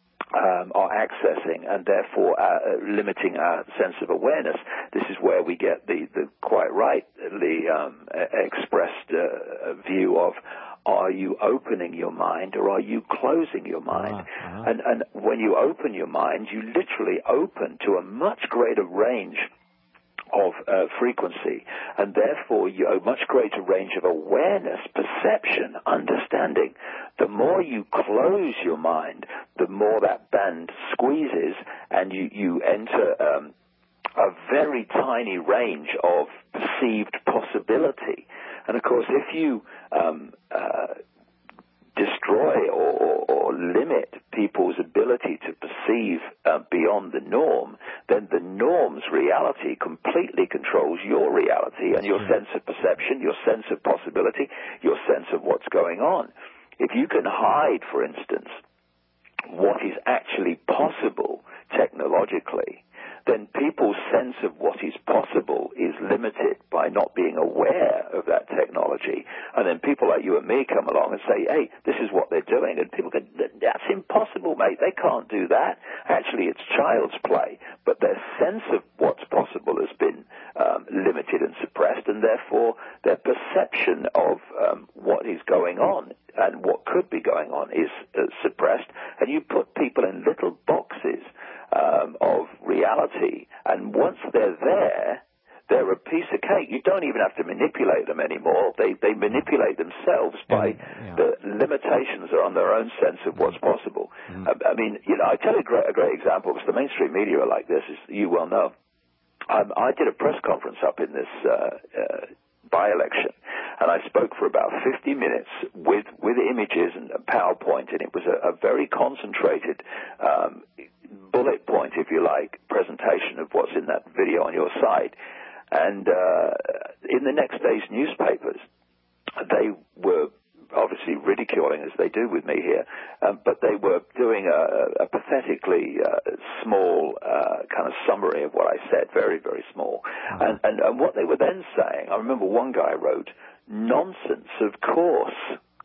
Um, are accessing, and therefore uh, limiting our sense of awareness. This is where we get the, the quite rightly um, expressed uh, view of, are you opening your mind or are you closing your mind? Uh-huh. And, and when you open your mind, you literally open to a much greater range of uh, frequency, and therefore you a much greater range of awareness, perception, understanding. The more you close your mind, the more that band squeezes, and you, you enter um, a very tiny range of perceived possibility. And of course, if you um, uh, destroy or, or, or limit people's ability to perceive uh, beyond the norm, then the norm's reality completely controls your reality and your sense of perception, your sense of possibility, your sense of what's going on. If you can hide, for instance, what is actually possible technologically, then people's sense of what is possible is limited by not being aware of that technology. technology, and then people like you and me come along and say, hey, this is what they're doing, and people go, that's impossible, mate, they can't do that. Actually, it's child's play, but their sense of what's possible has been um, limited and suppressed, and therefore their perception of um, what is going on and what could be going on is uh, suppressed, and you put people in little boxes um, of reality, and once they're there, they're a piece of cake. You don't even have to manipulate them anymore. They they manipulate themselves by yeah. the limitations are on their own sense of what's possible. Mm-hmm. I, I mean, you know, I tell you a great, a great example, because the mainstream media are like this, as you well know. Um, I did a press conference up in this uh, uh, by-election, and I spoke for about fifty minutes with, with images and a PowerPoint, and it was a, a very concentrated um, bullet point, if you like, presentation of what's in that video on your side. And uh, in the next day's newspapers, they were obviously ridiculing, as they do with me here, um, but they were doing a, a pathetically uh, small uh, kind of summary of what I said, very, very small. Mm-hmm. And, and, and what they were then saying, I remember one guy wrote, nonsense, of course.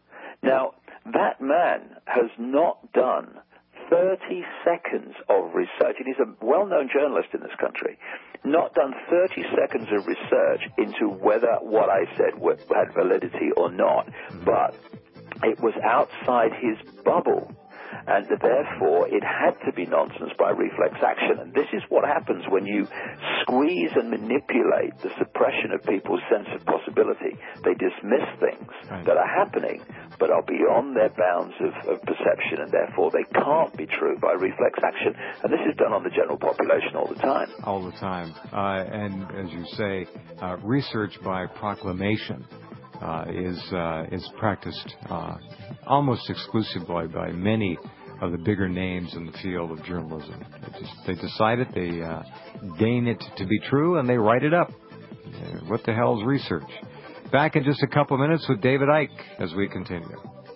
Now, that man has not done thirty seconds of research, and he's a well-known journalist in this country, not done thirty seconds of research into whether what I said had validity or not, but it was outside his bubble, and therefore it had to be nonsense by reflex action. And this is what happens when you squeeze and manipulate the suppression of people's sense of possibility. They dismiss things right. that are happening, but are beyond their bounds of, of perception, and therefore they can't be true by reflex action. And this is done on the general population all the time. All the time. Uh, and as you say, uh, research by proclamation uh, is uh, is practiced uh, almost exclusively by many of the bigger names in the field of journalism. They just they decide it, they uh, deign it to be true, and they write it up. Uh, what the hell is research? Back in just a couple minutes with David Icke as we continue.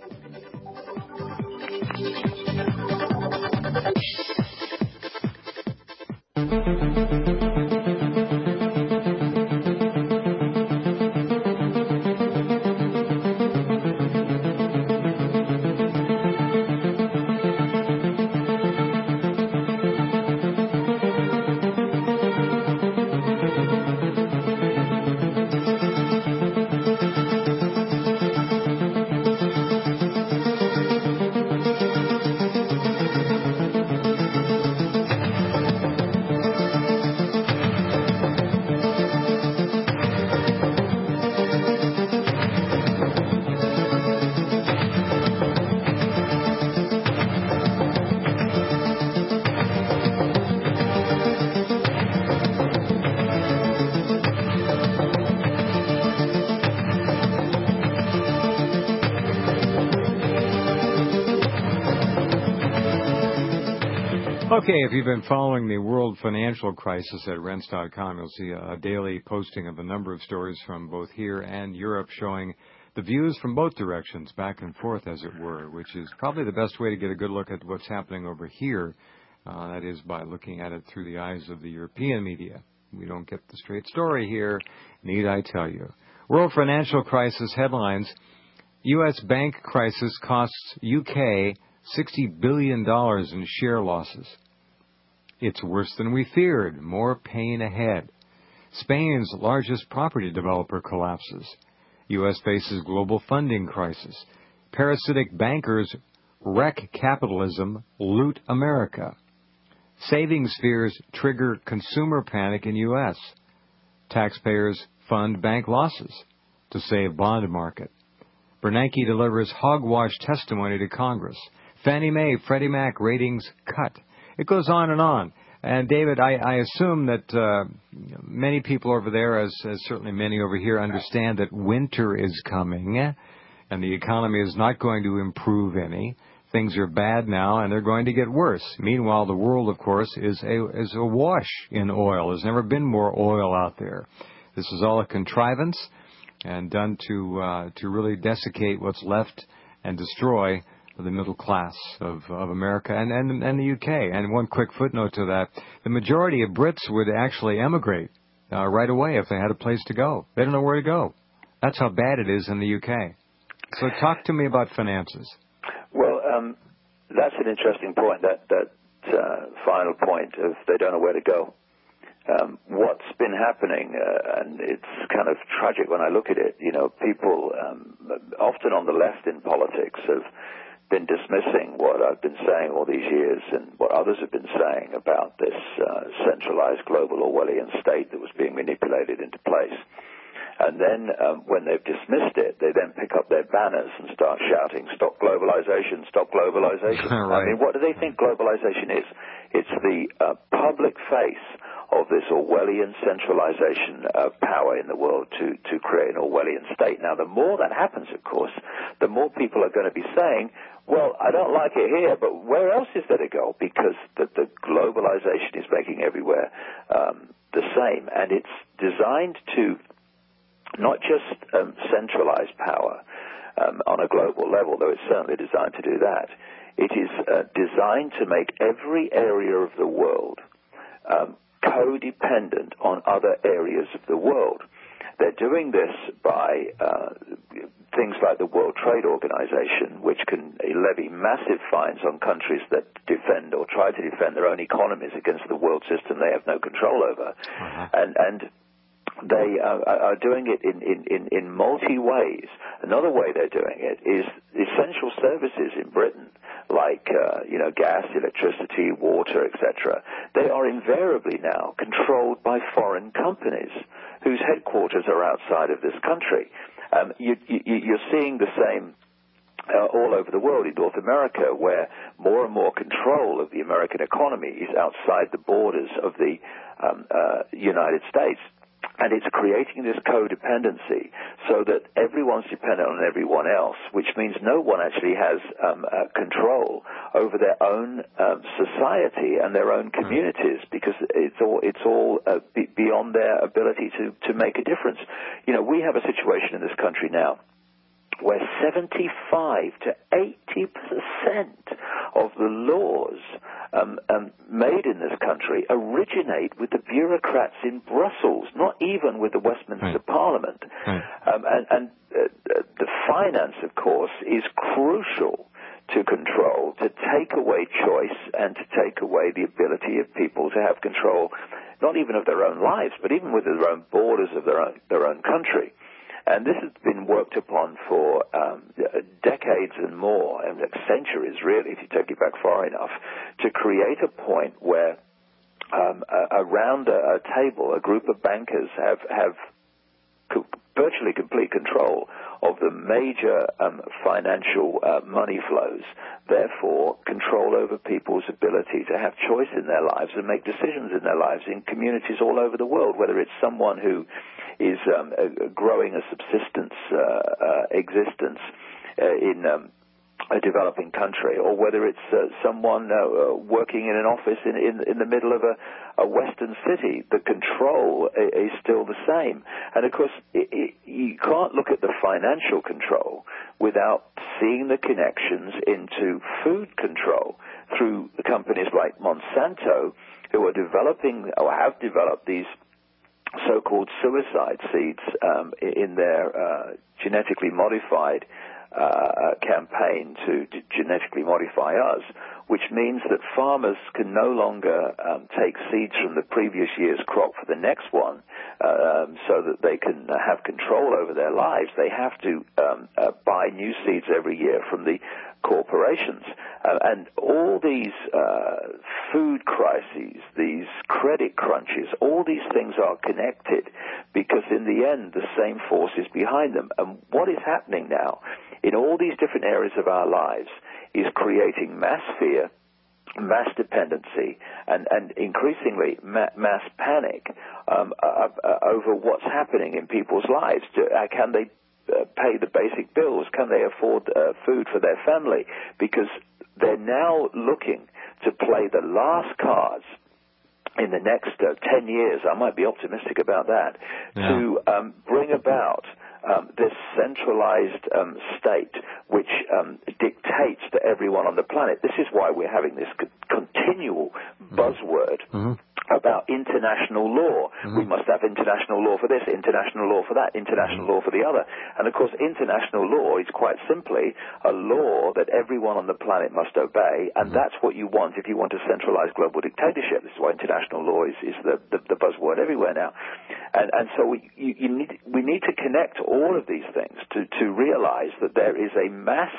Okay, if you've been following the world financial crisis at rense dot com, you'll see a daily posting of a number of stories from both here and Europe showing the views from both directions, back and forth, as it were, which is probably the best way to get a good look at what's happening over here. Uh, that is by looking at it through the eyes of the European media. We don't get the straight story here, need I tell you. World financial crisis headlines: U S bank crisis costs U K sixty billion dollars in share losses. It's worse than we feared. More pain ahead. Spain's largest property developer collapses. U S faces global funding crisis. Parasitic bankers wreck capitalism, loot America. Savings fears trigger consumer panic in U S. Taxpayers fund bank losses to save bond market. Bernanke delivers hogwash testimony to Congress. Fannie Mae, Freddie Mac ratings cut. It goes on and on. And, David, I, I assume that uh, many people over there, as, as certainly many over here, understand that winter is coming and the economy is not going to improve any. Things are bad now, and they're going to get worse. Meanwhile, the world, of course, is a, is awash in oil. There's never been more oil out there. This is all a contrivance and done to uh, to really desiccate what's left and destroy the middle class of, of America and, and, and the U K. And one quick footnote to that, the majority of Brits would actually emigrate uh, right away if they had a place to go. They don't know where to go. That's how bad it is in the U K. So talk to me about finances. Well, um, that's an interesting point, that, that uh, final point of they don't know where to go. Um, what's been happening, uh, and it's kind of tragic when I look at it, you know, people um, often on the left in politics have been dismissing what I've been saying all these years and what others have been saying about this uh, centralized global Orwellian state that was being manipulated into place. And then um, when they've dismissed it, they then pick up their banners and start shouting, stop globalization, stop globalization. Right. I mean, what do they think globalization is? It's the uh, public face of this Orwellian centralization of power in the world to, to create an Orwellian state. Now, the more that happens, of course, the more people are going to be saying, well, I don't like it here, but where else is there to go? Because the, the globalization is making everywhere um, the same. And it's designed to not just um, centralize power um, on a global level, though it's certainly designed to do that. It is uh, designed to make every area of the world um, codependent on other areas of the world. They're doing this by uh, things like the World Trade Organization, which can levy massive fines on countries that defend or try to defend their own economies against the world system they have no control over. Uh-huh. And, and they uh, are doing it in, in, in, in multi-ways. Another way they're doing it is essential services in Britain, like uh, you know, gas, electricity, water, et cetera. They are invariably now controlled by foreign companies whose headquarters are outside of this country. Um, you, you, you're seeing the same uh, all over the world. In North America, where more and more control of the American economy is outside the borders of the um, uh, United States. And it's creating this codependency so that everyone's dependent on everyone else, which means no one actually has um, uh, control over their own um, society and their own communities, because it's all it's all uh, be beyond their ability to to make a difference. You know, we have a situation in this country now where seventy-five to eighty percent of the laws um, um, made in this country originate with the bureaucrats in Brussels, not even with the Westminster right. Parliament. Right. Um, and and uh, the finance, of course, is crucial to control, to take away choice and to take away the ability of people to have control, not even of their own lives, but even with their own borders of their own, their own country. And this has been worked upon for um, decades and more, and centuries, really, if you take it back far enough, to create a point where um, uh, around a, a table, a group of bankers have, have co virtually complete control of the major um, financial uh, money flows, therefore control over people's ability to have choice in their lives and make decisions in their lives in communities all over the world, whether it's someone who is um, uh, growing a subsistence uh, uh, existence uh, in um, a developing country, or whether it's uh, someone uh, working in an office in, in, in the middle of a, a western city. The control is still the same. And, of course, it, it, you can't look at the financial control without seeing the connections into food control through companies like Monsanto, who are developing or have developed these so-called suicide seeds um, in their uh, genetically modified Uh, campaign to, to genetically modify us, which means that farmers can no longer um, take seeds from the previous year's crop for the next one, um, so that they can have control over their lives. They have to um, uh, buy new seeds every year from the corporations. Uh, and all these uh, food crises, these credit crunches, all these things are connected because in the end the same force is behind them. And what is happening now in all these different areas of our lives is creating mass fear, mass dependency, and, and increasingly ma mass panic um, uh, uh, over what's happening in people's lives. Do, uh, can they uh, pay the basic bills? Can they afford uh, food for their family? Because they're now looking to play the last cards in the next uh, ten years, I might be optimistic about that, yeah. to um, bring about Um, this centralized um, state which um, dictates to everyone on the planet. This is why we're having this co continual buzzword mm-hmm. about international law. Mm-hmm. We must have international law for this, international law for that, international mm-hmm. law for the other. And, of course, international law is quite simply a law that everyone on the planet must obey, and mm-hmm. that's what you want if you want a centralized global dictatorship. This is why international law is, is the, the, the buzzword everywhere now. And, and so we, you, you need, we need to connect all of these things to, to realize that there is a mass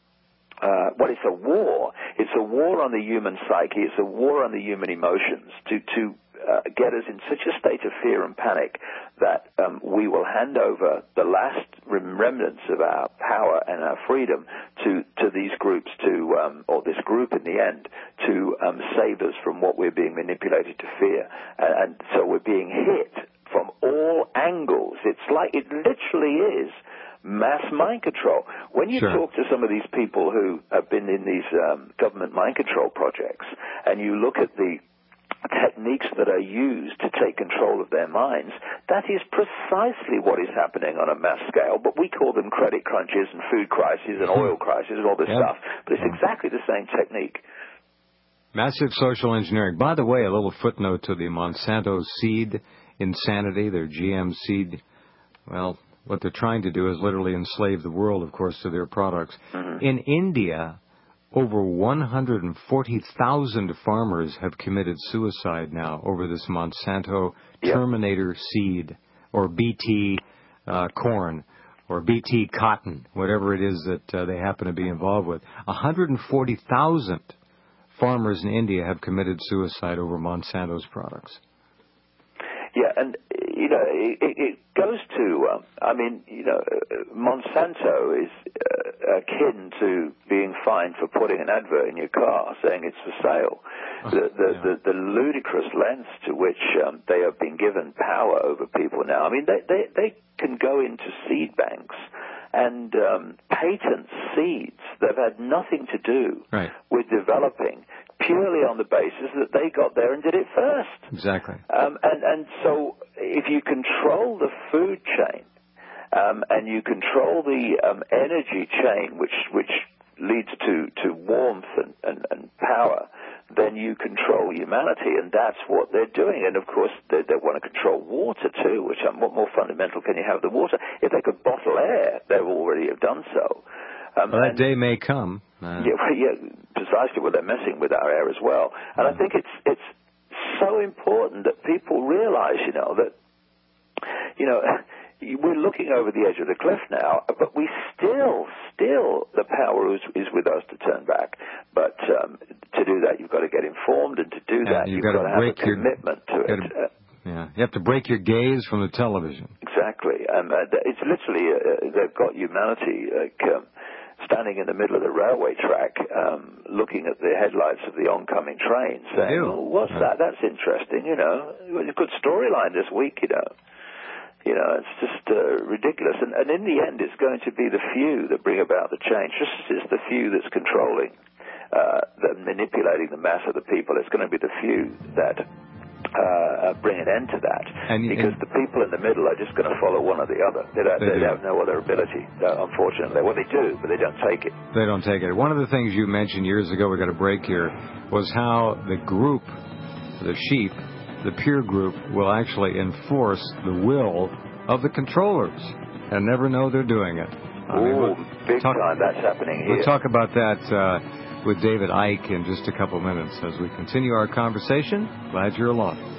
Uh, well, it's a war. It's a war on the human psyche. It's a war on the human emotions to, to uh, get us in such a state of fear and panic that um, we will hand over the last remnants of our power and our freedom to, to these groups, to um, or this group in the end, to um, save us from what we're being manipulated to fear. And, and so we're being hit from all angles. It's like, it literally is mass mind control. When you sure. talk to some of these people who have been in these um, government mind control projects, and you look at the techniques that are used to take control of their minds, that is precisely what is happening on a mass scale. But we call them credit crunches and food crises and oil crises and all this yep. stuff. But it's exactly the same technique. Massive social engineering. By the way, a little footnote to the Monsanto seed insanity, their G M seed. Well, what they're trying to do is literally enslave the world, of course, to their products. Mm-hmm. In India, over one hundred forty thousand farmers have committed suicide now over this Monsanto yep. Terminator seed, or B T uh, corn, or B T cotton, whatever it is that uh, they happen to be involved with. one hundred forty thousand farmers in India have committed suicide over Monsanto's products. Yeah, and, you know, it, it goes to, um, I mean, you know, Monsanto is uh, akin to being fined for putting an advert in your car saying it's for sale. Oh, the, the, yeah. the, the ludicrous lengths to which um, they have been given power over people now. I mean, they, they, they can go into seed banks and um, patent seeds that have had nothing to do right. with developing, purely on the basis that they got there and did it first. Exactly. Um, and, and so if you control the food chain um, and you control the um, energy chain, which which leads to, to warmth and, and, and power, then you control humanity, and that's what they're doing. And, of course, they, they want to control water, too, which um, what more fundamental can you have than water? If they could bottle air, they already have done so. Um, well, that and, day may come. Uh, yeah, yeah, precisely. Well, they're messing with our air as well. And mm. I think it's it's so important that people realize, you know, that, you know, we're looking over the edge of the cliff now, but we still, still, the power is, is with us to turn back. But um, to do that, you've got to get informed, and to do yeah, that, you've, you've got, got to have a commitment your, to it. To, yeah, you have to break your gaze from the television. Exactly. Um, uh, it's literally, uh, they've got humanity like, um, standing in the middle of the railway track, um, looking at the headlights of the oncoming train, saying, oh, what's yeah. that? That's interesting, you know. It was a good storyline this week, you know. You know, it's just uh, ridiculous. And, and in the end, it's going to be the few that bring about the change. Just as it's the few that's controlling, uh, that manipulating the mass of the people. It's going to be the few that uh, bring an end to that. And, because and the people in the middle are just going to follow one or the other. They, don't, they, they do. have no other ability, uh, unfortunately. Well, they do, but they don't take it. They don't take it. One of the things you mentioned years ago, we got a break here, was how the group, the sheep, the peer group, will actually enforce the will of the controllers and never know they're doing it. I mean, Ooh, we'll big talk, time that's happening here. We'll talk about that uh, with David Icke in just a couple minutes as we continue our conversation. Glad you're along.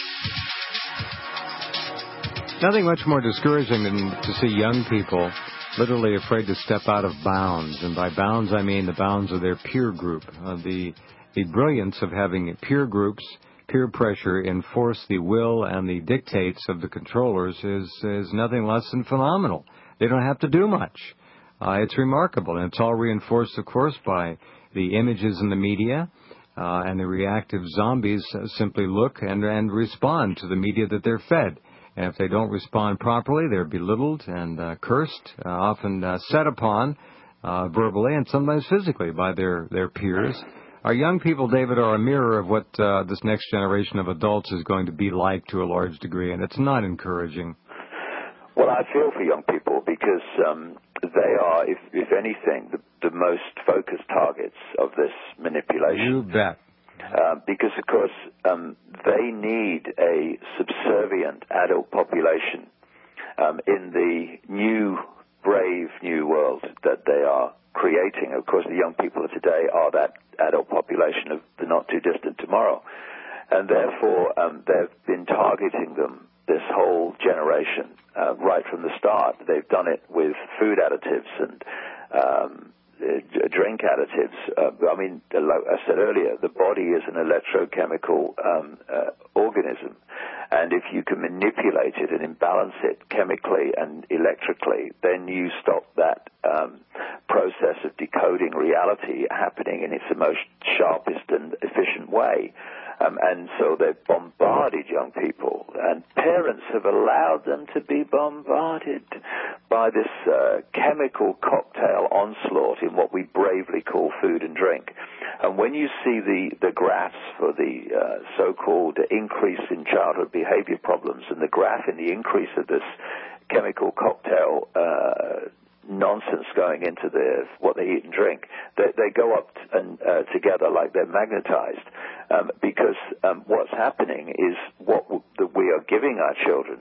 Nothing much more discouraging than to see young people literally afraid to step out of bounds. And by bounds, I mean the bounds of their peer group. Uh, the, the brilliance of having peer groups, peer pressure enforce the will and the dictates of the controllers is, is nothing less than phenomenal. They don't have to do much. Uh, it's remarkable, and it's all reinforced, of course, by the images in the media, uh, and the reactive zombies simply look and, and respond to the media that they're fed. And if they don't respond properly, they're belittled and uh, cursed, uh, often uh, set upon uh, verbally and sometimes physically by their, their peers. Our young people, David, are a mirror of what uh, this next generation of adults is going to be like to a large degree, and it's not encouraging. Well, I feel for young people because um, they are, if, if anything, the, the most focused targets of this manipulation. You bet. Uh, because, of course, um, they need a subservient adult population um, in the new, brave new world that they are creating. Of course, the young people of today are that adult population of the not-too-distant tomorrow. And therefore, um, they've been targeting them, this whole generation, uh, right from the start. They've done it with food additives and um, drink additives. Uh, I mean, like I said earlier, the body is an electrochemical um, uh, organism. And if you can manipulate it and imbalance it chemically and electrically, then you stop that um, process of decoding reality happening in its most sharpest and efficient way. Um, and so they've bombarded young people, and parents have allowed them to be bombarded by this uh, chemical cocktail onslaught in what we bravely call food and drink. And when you see the, the graphs for the uh, so-called increase in childhood behavior problems and the graph in the increase of this chemical cocktail uh, nonsense going into the, what they eat and drink, they, they go up t- and, uh, together like they're magnetized. Um, because um, what's happening is what w- that we are giving our children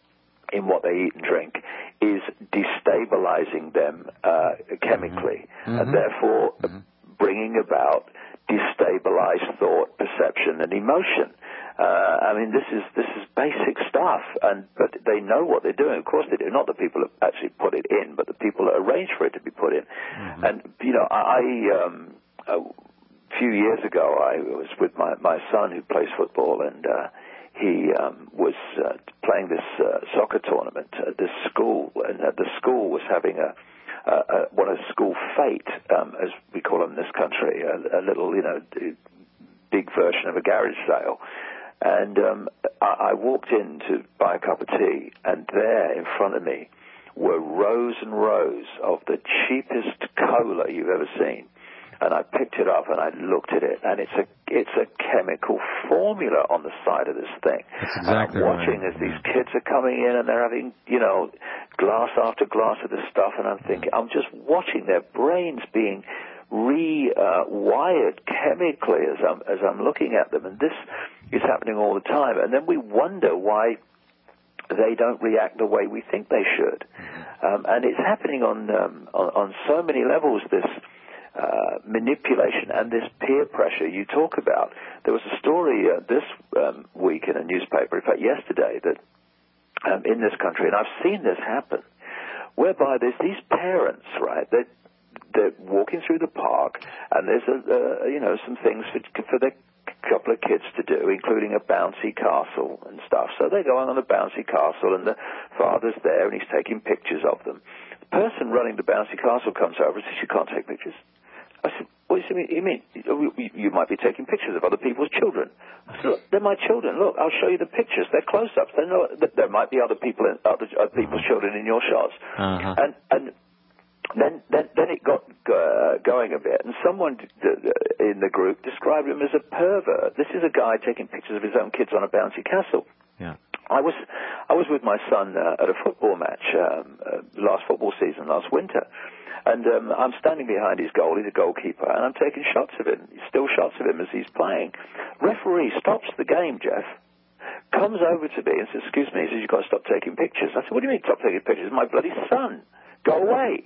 in what they eat and drink is destabilizing them uh, chemically, mm-hmm. and therefore mm-hmm. bringing about destabilized thought, perception, and emotion. Uh, I mean, this is this is basic stuff, and but they know what they're doing. Of course, they do. Not the people that actually put it in, but the people that arrange for it to be put in. Mm-hmm. And you know, I um, a few years ago, I was with my my son who plays football, and uh, he um, was uh, playing this uh, soccer tournament at this school, and uh, the school was having a uh, uh, what a school fete, um, as we call them in this country, a, a little, you know, big version of a garage sale. And um, I, I walked in to buy a cup of tea, and there in front of me were rows and rows of the cheapest cola you've ever seen. And I picked it up and I looked at it, and it's a it's a chemical formula on the side of this thing. That's exactly and I'm watching right. as these kids are coming in and they're having, you know, glass after glass of this stuff, and I'm thinking, I'm just watching their brains being rewired uh, chemically as I'm as I'm looking at them, and this is happening all the time. And then we wonder why they don't react the way we think they should, um, and it's happening on um, on, on so many levels. This uh, manipulation and this peer pressure you talk about. There was a story uh, this um, week in a newspaper, in fact yesterday, that um, in this country, and I've seen this happen, whereby there's these parents, right, that they're walking through the park, and there's a, uh, you know, some things for, for the couple of kids to do, including a bouncy castle and stuff. So they're going on the bouncy castle, and the father's there, and he's taking pictures of them. The person running the bouncy castle comes over and says, "You can't take pictures." I said, "What do you mean? You mean you might be taking pictures of other people's children?" I said, "Look, they're my children. Look, I'll show you the pictures. They're close-ups. They're not, there might be other people, in, other, other people's children in your shots." Uh-huh. And and Then, then, then it got uh, going a bit, and someone d- d- in the group described him as a pervert. This is a guy taking pictures of his own kids on a bouncy castle. Yeah. I was, I was with my son uh, at a football match um, uh, last football season, last winter, and um, I'm standing behind his goal. He's a goalkeeper, and I'm taking shots of him, still shots of him as he's playing. Referee stops the game, Jeff. Comes over to me and says, "Excuse me," he says, "You've got to stop taking pictures." I said, "What do you mean stop taking pictures? It's my bloody son. Go away."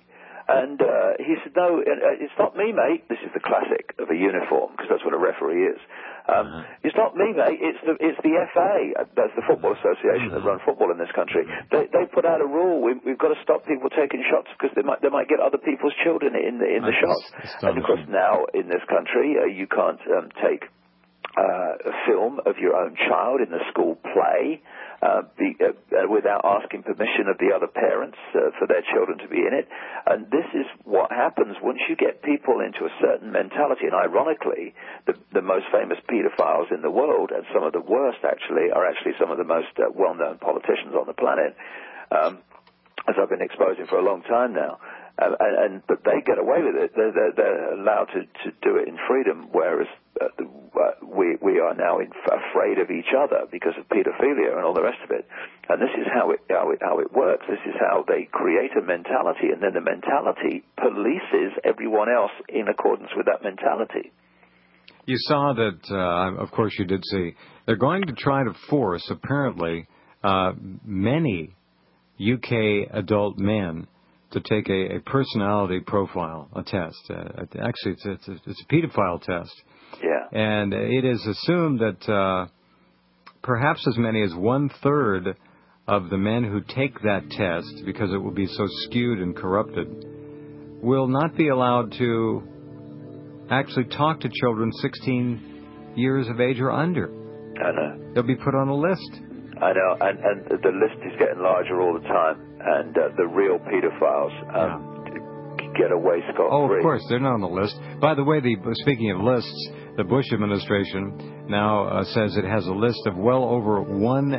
And uh, he said, no, it's not me, mate. This is the classic of a uniform, because that's what a referee is. Um, uh-huh. It's not me, mate. It's the it's the F A. That's the Football Association uh-huh. that run football in this country. They they put out a rule. We, we've got to stop people taking shots because they might they might get other people's children in the in the shots. And of course, now in this country, uh, you can't um, take uh, a film of your own child in the school play. Uh, be, uh, uh, without asking permission of the other parents uh, for their children to be in it. And this is what happens once you get people into a certain mentality. And ironically, the, the most famous pedophiles in the world, and some of the worst actually, are actually some of the most uh, well-known politicians on the planet, um, as I've been exposing for a long time now. Uh, and, and but they get away with it. They're, they're, they're allowed to, to do it in freedom, whereas uh, the, uh, we we are now in, afraid of each other because of pedophilia and all the rest of it. And this is how it how it how it works. This is how they create a mentality, and then the mentality polices everyone else in accordance with that mentality. You saw that, uh, of course, you did see. They're going to try to force, apparently, uh, many U K adult men to take a, a personality profile, a test. Uh, actually, it's, it's, a, it's a pedophile test. Yeah. And it is assumed that uh, perhaps as many as one-third of the men who take that test, because it will be so skewed and corrupted, will not be allowed to actually talk to children sixteen years of age or under. I know. They'll be put on a list. I know, and, and the list is getting larger all the time, and uh, the real pedophiles um, yeah. get away scot-free. Oh, of course, they're not on the list. By the way, the, speaking of lists, the Bush administration now uh, says it has a list of well over one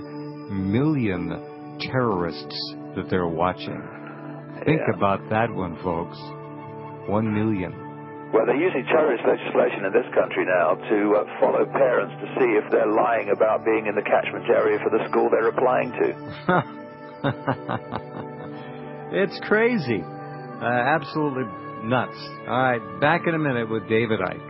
million terrorists that they're watching. Think yeah. about that one, folks. One million. Well, they're using terrorist legislation in this country now to uh, follow parents to see if they're lying about being in the catchment area for the school they're applying to. It's crazy. Uh, absolutely nuts. All right, back in a minute with David Icke.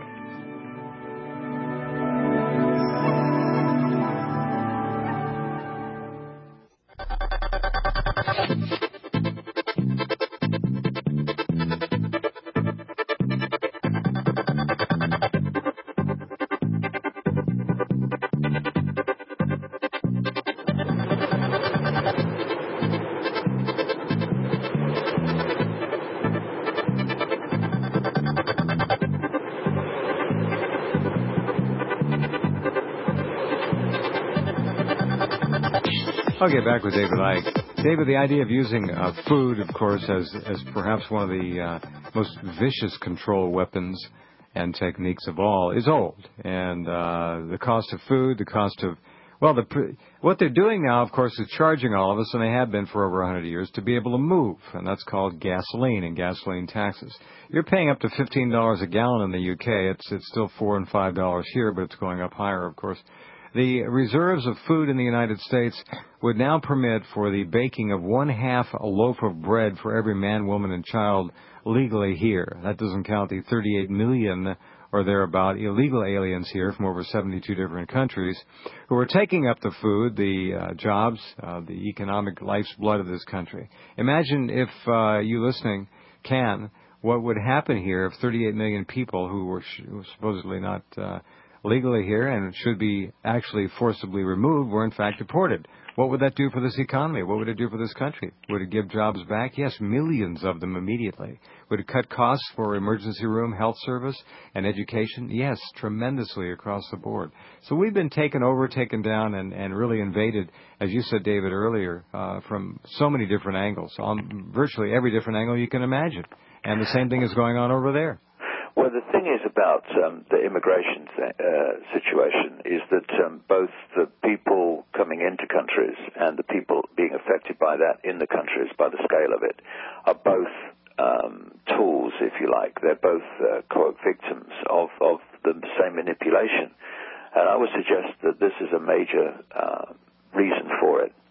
Okay, back with David Icke. David, the idea of using uh, food, of course, as, as perhaps one of the uh, most vicious control weapons and techniques of all is old. And uh, the cost of food, the cost of, well, the what they're doing now, of course, is charging all of us, and they have been for over one hundred years, to be able to move. And that's called gasoline and gasoline taxes. You're paying up to fifteen dollars a gallon in the U K. It's, it's still four dollars and five dollars here, but it's going up higher, of course. The reserves of food in the United States would now permit for the baking of one half a loaf of bread for every man, woman, and child legally here. That doesn't count the thirty-eight million or thereabout illegal aliens here from over seventy-two different countries who are taking up the food, the uh, jobs, uh, the economic life's blood of this country. Imagine if uh, you listening can, what would happen here if thirty-eight million people who were sh- supposedly not uh, legally here and should be actually forcibly removed were in fact deported. What would that do for this economy? What would it do for this country? Would it give jobs back? Yes, millions of them immediately. Would it cut costs for emergency room, health service, and education? Yes, tremendously across the board. So we've been taken over, taken down, and, and really invaded, as you said, David, earlier, uh, from so many different angles, on virtually every different angle you can imagine. And the same thing is going on over there. Well, the thing is about um, the immigration th- uh, situation is that um, both the people coming into countries and the people being affected by that in the countries, by the scale of it, are both um, tools, if you like. They're both, uh, quote, victims of, of the same manipulation. And I would suggest that this is a major uh, reason for it.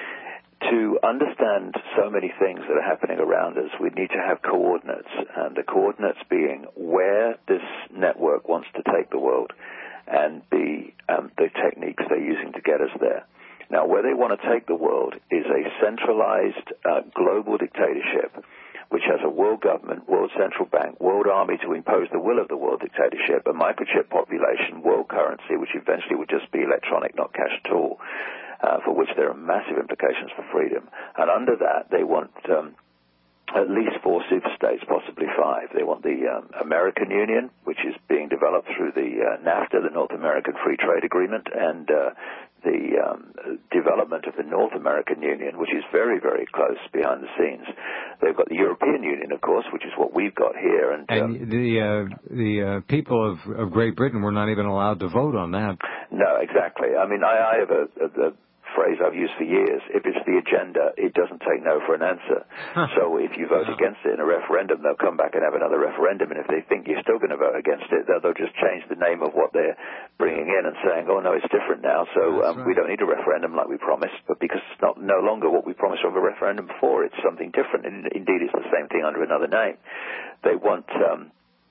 To understand so many things that are happening around us, we need to have coordinates, and the coordinates being where this network wants to take the world and the, um, the techniques they're using to get us there. Now, where they want to take the world is a centralized uh, global dictatorship which has a world government, world central bank, world army to impose the will of the world dictatorship, a microchip population, world currency, which eventually would just be electronic, not cash at all, uh, for which there are massive implications for freedom. And under that, they want um, at least four superstates, possibly five. They want the um, American Union, which is being developed through the uh, NAFTA, the North American Free Trade Agreement, and uh, the um, development of the North American Union, which is very, very close behind the scenes. They've got the European Union, of course, which is what we've got here. And, and um, the uh, the uh, people of, of Great Britain were not even allowed to vote on that. No, exactly. I mean, I, I have a, a, a phrase I've used for years. If it's the agenda, it doesn't take no for an answer. Huh. So if you vote yeah. against it in a referendum, they'll come back and have another referendum. And if they think you're still going to vote against it, they'll, they'll just change the name of what they're bringing in and saying, oh, no, it's different now. So um, right. we don't need a referendum like we promised. But because it's not no longer what we promised of a referendum before, it's something different. And indeed, it's the same thing under another name. They want... Um,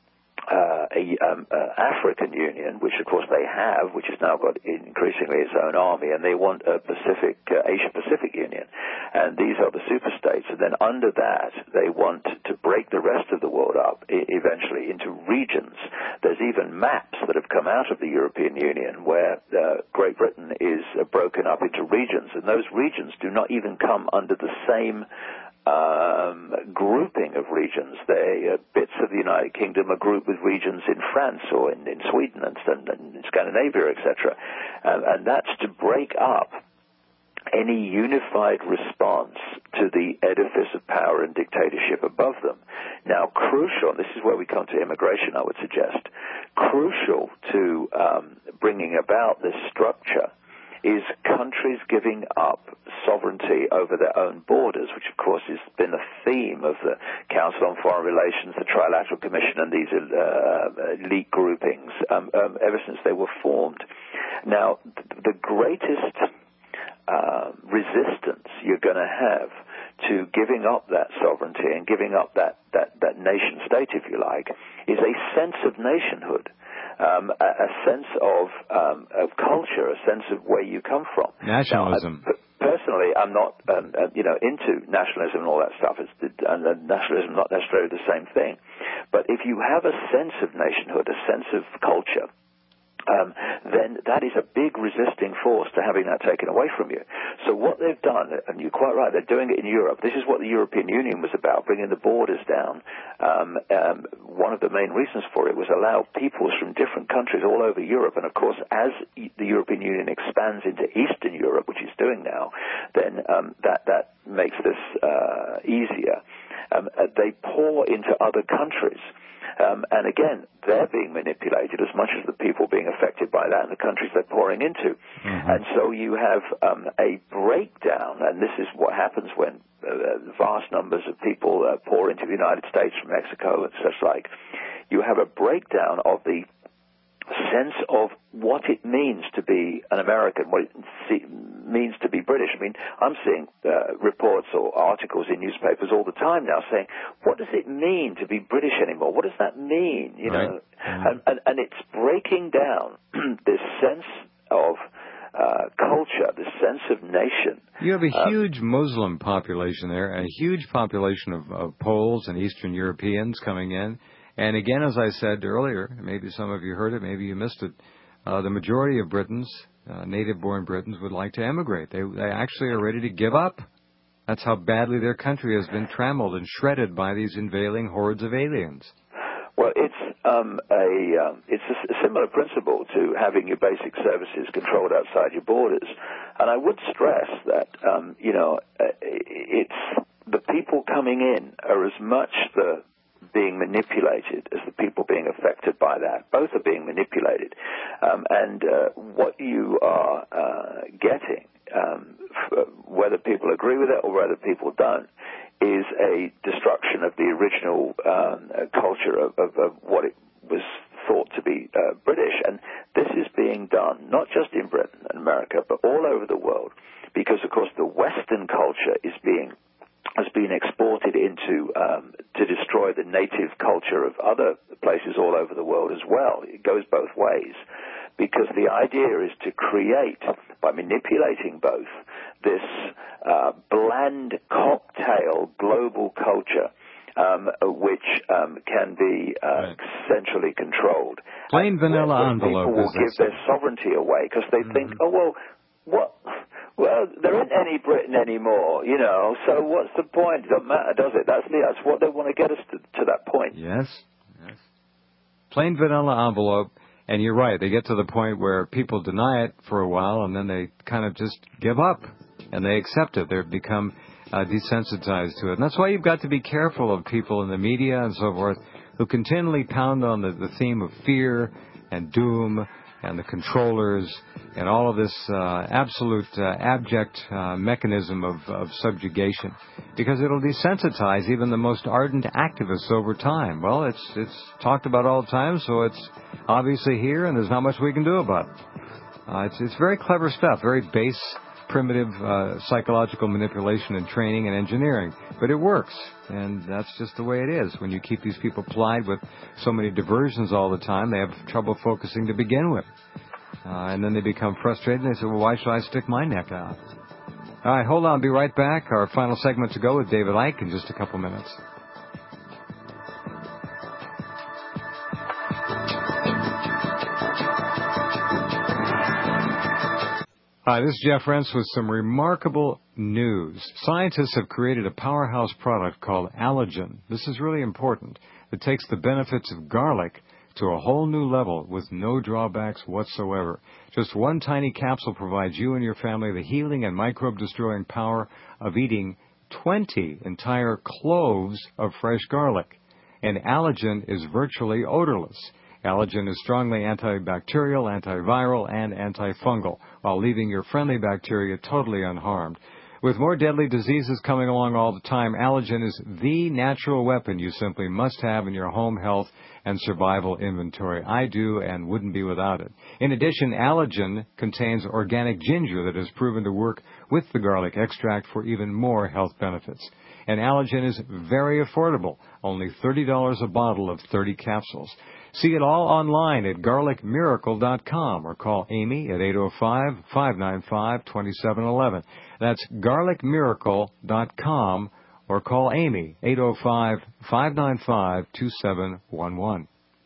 Uh, a um, uh, African Union, which of course they have, which has now got increasingly its own army, and they want a Pacific, uh, Asia-Pacific Union, and these are the superstates. And then under that, they want to break the rest of the world up I- eventually into regions. There's even maps that have come out of the European Union where uh, Great Britain is uh, broken up into regions, and those regions do not even come under the same Um, grouping of regions. They uh, bits of the United Kingdom are grouped with regions in France or in, in Sweden and, and in Scandinavia, et cetera. And, and that's to break up any unified response to the edifice of power and dictatorship above them. Now, crucial, and this is where we come to immigration, I would suggest, crucial to um, bringing about this structure is countries giving up sovereignty over their own borders, which, of course, has been a theme of the Council on Foreign Relations, the Trilateral Commission, and these uh, elite groupings um, um, ever since they were formed. Now, th- the greatest uh, resistance you're going to have to giving up that sovereignty and giving up that, that, that nation-state, if you like, is a sense of nationhood. Um, a, a sense of um, of culture, a sense of where you come from. Nationalism. Now, I, personally, I'm not, um, uh, you know, into nationalism and all that stuff. It's, and uh, nationalism is not necessarily the same thing. But if you have a sense of nationhood, a sense of culture, Um, then that is a big resisting force to having that taken away from you. So what they've done, and you're quite right, they're doing it in Europe. This is what the European Union was about, bringing the borders down. Um, um, one of the main reasons for it was allow peoples from different countries all over Europe. And, of course, as the European Union expands into Eastern Europe, which it's doing now, then um, that, that makes this uh, easier. Um, they pour into other countries. Um, and again, they're being manipulated as much as the people being affected by that in the countries they're pouring into. Mm-hmm. And so you have um, a breakdown, and this is what happens when uh, vast numbers of people uh, pour into the United States from Mexico and such like. You have a breakdown of the sense of what it means to be an American, what it means to be British. I mean, I'm seeing uh, reports or articles in newspapers all the time now saying, what does it mean to be British anymore? What does that mean? You know, right. mm-hmm. and, and, and it's breaking down this sense of uh, culture, this sense of nation. You have a um, huge Muslim population there, a huge population of, of Poles and Eastern Europeans coming in. And again, as I said earlier, maybe some of you heard it, maybe you missed it, uh, the majority of Britons, uh, native-born Britons, would like to emigrate. They, they actually are ready to give up. That's how badly their country has been trammeled and shredded by these invading hordes of aliens. Well, it's um, a um, it's a similar principle to having your basic services controlled outside your borders. And I would stress that, um, you know, it's the people coming in are as much the being manipulated as the people being affected by that. Both are being manipulated. Um, and uh, what you are uh, getting, um, f- whether people agree with it or whether people don't, is a destruction of the original um, culture of, of, of what it was thought to be uh, British. And this is being done not just in Britain and America, but all over the world, because, of course, the Western culture is being has been exported into um, to destroy the native culture of other places all over the world as well. It goes both ways, because the idea is to create, by manipulating both, this uh, bland cocktail global culture um, which um, can be uh, right. centrally controlled. Plain vanilla where, where envelope. People will give their sovereignty away because they mm-hmm. think, oh, well, what? Well, there isn't any Britain anymore, you know, so what's the point? It doesn't matter, does it? That's, that's what they want to get us to, to that point. Yes, yes. Plain vanilla envelope, and you're right, they get to the point where people deny it for a while, and then they kind of just give up, and they accept it. They've become uh, desensitized to it. And that's why you've got to be careful of people in the media and so forth who continually pound on the, the theme of fear and doom and the controllers and all of this uh, absolute uh, abject uh, mechanism of, of subjugation, because it'll desensitize even the most ardent activists over time. Well, it's it's talked about all the time, so it's obviously here, and there's not much we can do about it. Uh, it's it's very clever stuff, very base, primitive uh, psychological manipulation and training and engineering, but it works, and that's just the way it is. When you keep these people plied with so many diversions all the time, they have trouble focusing to begin with, uh, and then they become frustrated, and they say, well, why should I stick my neck out? All right, hold on, be right back. Our final segment to go with David Icke in just a couple minutes. Hi, this is Jeff Rense with some remarkable news. Scientists have created a powerhouse product called Allergen. This is really important. It takes the benefits of garlic to a whole new level with no drawbacks whatsoever. Just one tiny capsule provides you and your family the healing and microbe-destroying power of eating twenty entire cloves of fresh garlic. And Allergen is virtually odorless. Allergen is strongly antibacterial, antiviral, and antifungal, while leaving your friendly bacteria totally unharmed. With more deadly diseases coming along all the time, Allergen is the natural weapon you simply must have in your home health and survival inventory. I do and wouldn't be without it. In addition, Allergen contains organic ginger that has proven to work with the garlic extract for even more health benefits. And Allergen is very affordable, only thirty dollars a bottle of thirty capsules. See it all online at garlic miracle dot com or call Amy at eight oh five, five nine five, two seven one one. That's garlic miracle dot com or call Amy, eight oh five, five nine five, two seven one one.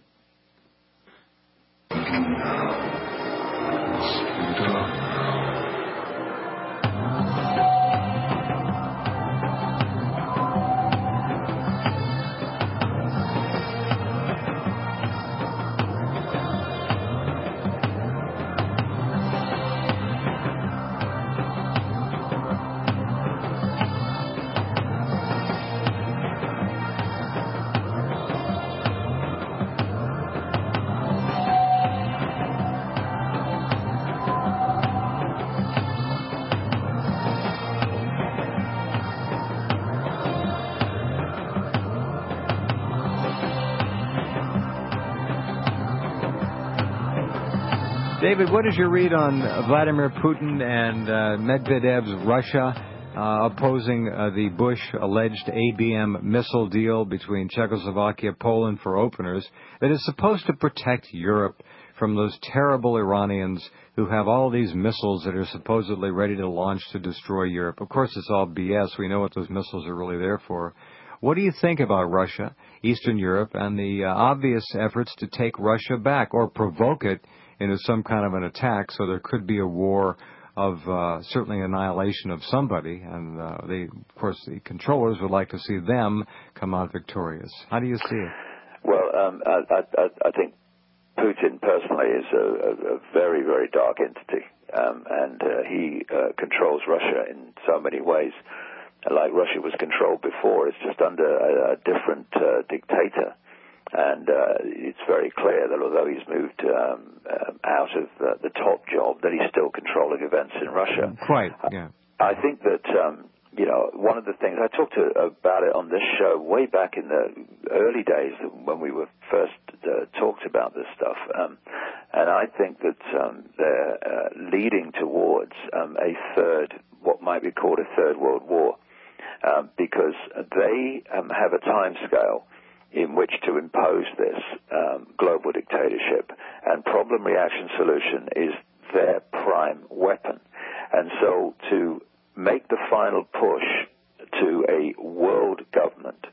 David, what is your read on Vladimir Putin and uh, Medvedev's Russia uh, opposing uh, the Bush-alleged A B M missile deal between Czechoslovakia and Poland for openers that is supposed to protect Europe from those terrible Iranians who have all these missiles that are supposedly ready to launch to destroy Europe? Of course, it's all B S. We know what those missiles are really there for. What do you think about Russia, Eastern Europe, and the uh, obvious efforts to take Russia back or provoke it into some kind of an attack, so there could be a war of uh, certainly annihilation of somebody, and uh, they, of course, the controllers would like to see them come out victorious. How do you see it? Well, um, I, I, I think Putin personally is a, a, a very, very dark entity, um, and uh, he uh, controls Russia in so many ways. Like Russia was controlled before, it's just under a, a different uh, dictator. And uh, it's very clear that although he's moved um, uh, out of uh, the top job, that he's still controlling events in Russia. Quite, yeah. I think that, um, you know, one of the things, I talked to, about it on this show way back in the early days when we were first uh, talked about this stuff. Um, and I think that um, they're uh, leading towards um, a third, what might be called a third world war, um, because they um, have a time scale in which to impose this um, global dictatorship, and problem reaction solution is their prime weapon. And so to make the final push to a world government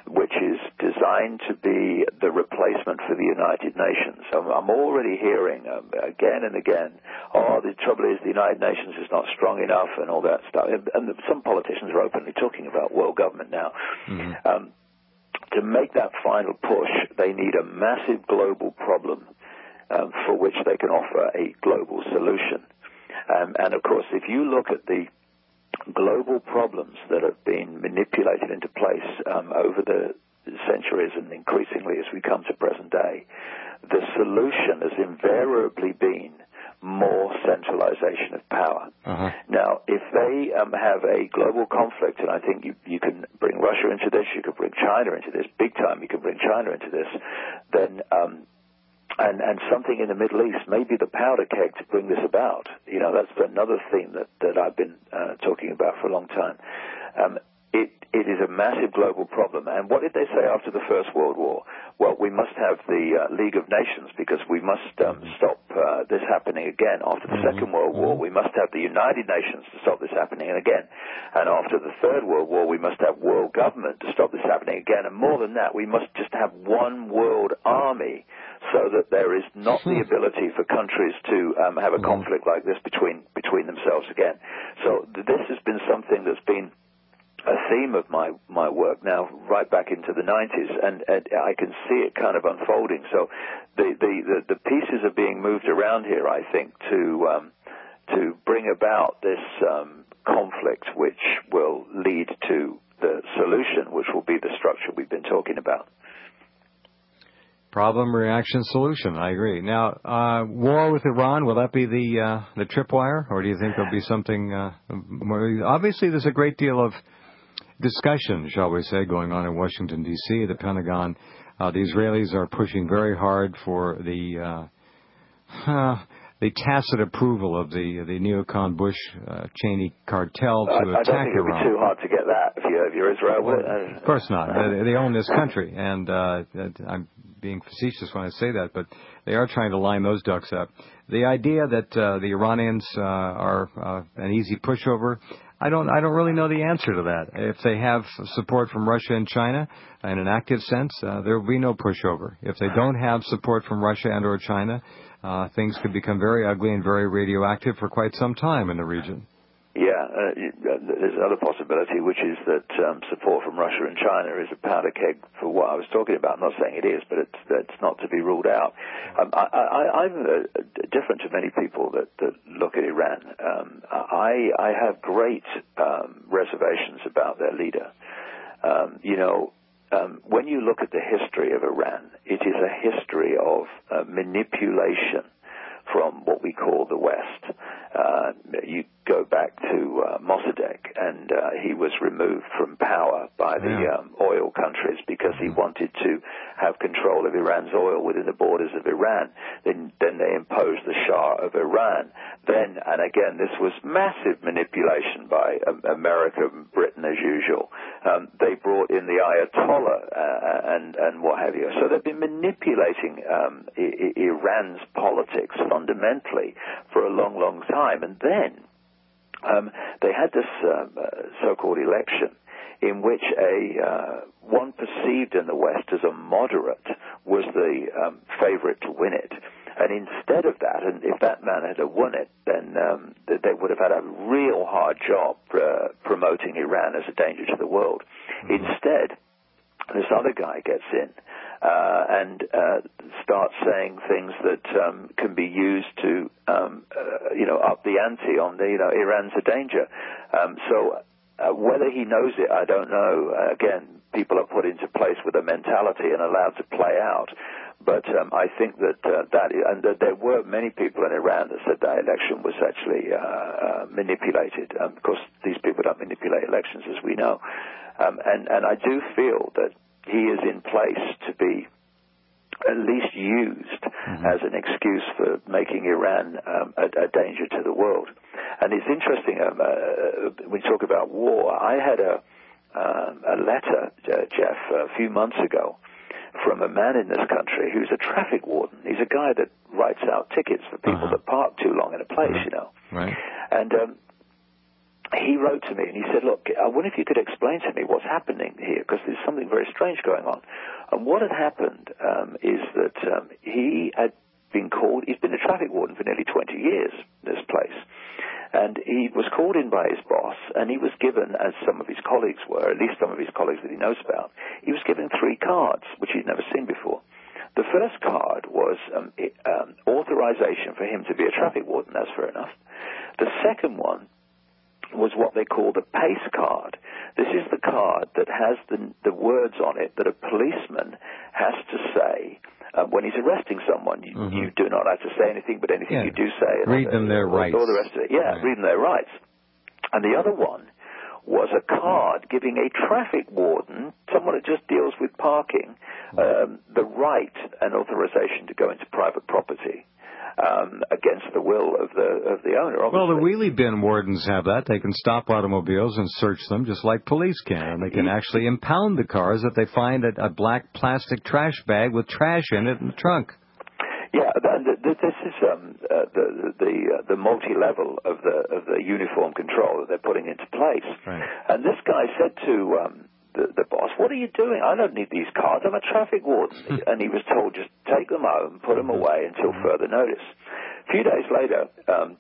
which is designed to be the replacement for the United Nations. I'm, I'm already hearing um, again and again, oh, the trouble is the United Nations is not strong enough and all that stuff. And, and some politicians are openly talking about world government now. Mm-hmm. Um, to make that final push, they need a massive global problem um, for which they can offer a global solution. Um, and, of course, if you look at the global problems that have been manipulated into place um, over the centuries and increasingly as we come to present day, the solution has invariably been more centralization of power. Uh-huh. Now, if they um, have a global conflict, and I think you, you can bring Russia into this, you could bring China into this, big time you can bring China into this, then um, and, and something in the Middle East may be the powder keg to bring this about. You know, that's another theme that, that I've been uh, talking about for a long time. Um, It, it is a massive global problem. And what did they say after the First World War? Well, we must have the uh, League of Nations because we must um, stop uh, this happening again. After the Second World War, we must have the United Nations to stop this happening again. And after the Third World War, we must have world government to stop this happening again. And more than that, we must just have one world army so that there is not the ability for countries to um, have a conflict like this between between themselves again. So th- this has been something that's been a theme of my, my work now right back into the nineties, and, and I can see it kind of unfolding. So the, the, the, the pieces are being moved around here, I think, to um, to bring about this um, conflict which will lead to the solution, which will be the structure we've been talking about. Problem, reaction, solution. I agree. Now, uh, war with Iran, will that be the uh, the tripwire, or do you think there'll be something uh, more? Obviously, there's a great deal of discussion, shall we say, going on in Washington, D C, the Pentagon. Uh, the Israelis are pushing very hard for the uh, uh, the tacit approval of the the neocon Bush uh, Cheney cartel to I, attack I don't think Iran. It'll be too hard to get that if you're, if you're Israel. Well, uh, of course not. They, they own this country, and uh, I'm being facetious when I say that, but they are trying to line those ducks up. The idea that uh, the Iranians uh, are uh, an easy pushover, I don't I don't really know the answer to that. If they have support from Russia and China in an active sense, uh, there will be no pushover. If they don't have support from Russia and or China, uh, things could become very ugly and very radioactive for quite some time in the region. Yeah, uh, there's another possibility, which is that um, support from Russia and China is a powder keg for what I was talking about. I'm not saying it is, but it's, it's not to be ruled out. Um, I, I, I'm uh, different to many people that, that look at Iran. Um, I, I have great um, reservations about their leader. Um, you know, um, when you look at the history of Iran, it is a history of uh, manipulation from what we call the West. Uh, you go back to uh, Mossadegh, and uh, he was removed from power by the yeah. um, oil countries because he wanted to have control of Iran's oil within the borders of Iran. Then, then they imposed the Shah of Iran. Then, and again, this was massive manipulation by um, America and Britain as usual. Um, they brought in the Ayatollah uh, and, and what have you. So they've been manipulating um, I- Iran's politics fundamentally for a long, long time. And then um, they had this um, uh, so-called election in which a uh, one perceived in the West as a moderate was the um, favorite to win it. And instead of that, and if that man had won it, then um, they would have had a real hard job uh, promoting Iran as a danger to the world. Mm-hmm. Instead, this other guy gets in uh, and uh, starts saying things that um, can be used to, um, uh, you know, up the ante on the, you know, Iran's a danger. Um, so uh, whether he knows it, I don't know. Uh, again, people are put into place with a mentality and allowed to play out. But um, I think that uh, that, and that there were many people in Iran that said that election was actually uh, uh, manipulated. Um, of course, these people don't manipulate elections, as we know. Um, and, and I do feel that he is in place to be at least used mm-hmm. as an excuse for making Iran um, a, a danger to the world. And it's interesting, um, uh, when we talk about war, I had a, um, a letter, uh, Jeff, a few months ago, from a man in this country who's a traffic warden. He's a guy that writes out tickets for people uh-huh. that park too long in a place, uh-huh. you know. Right. And um, he wrote to me and he said, look, I wonder if you could explain to me what's happening here, because there's something very strange going on. And what had happened um, is that um, he had been called, he's been a traffic warden for nearly twenty years, this place. And he was called in by his boss, and he was given, as some of his colleagues were, at least some of his colleagues that he knows about, he was given three cards, which he'd never seen before. The first card was um, it, um, authorization for him to be a traffic warden. That's fair enough. The second one was what they call the PACE card. This is the card that has the, the words on it that a policeman has to say uh, when he's arresting someone. You, mm-hmm. you do not have to say anything, but anything yeah. you do say. Read them their all, rights. All the rest of it. Yeah, right. read them their rights. And the other one was a card giving a traffic warden, someone that just deals with parking, um, the right and authorization to go into private property. Um, against the will of the of the owner, obviously. Well, the wheelie bin wardens have that. They can stop automobiles and search them just like police can. And they can actually impound the cars if they find a, a black plastic trash bag with trash in it in the trunk. Yeah, and this is um, uh, the the uh, the multi-level of the of the uniform control that they're putting into place. Right. And this guy said to um, the, the boss, "What are you doing? I don't need these cards. I'm a traffic warden." And he was told, "Just take them home, put them away until further notice." A few days later, um,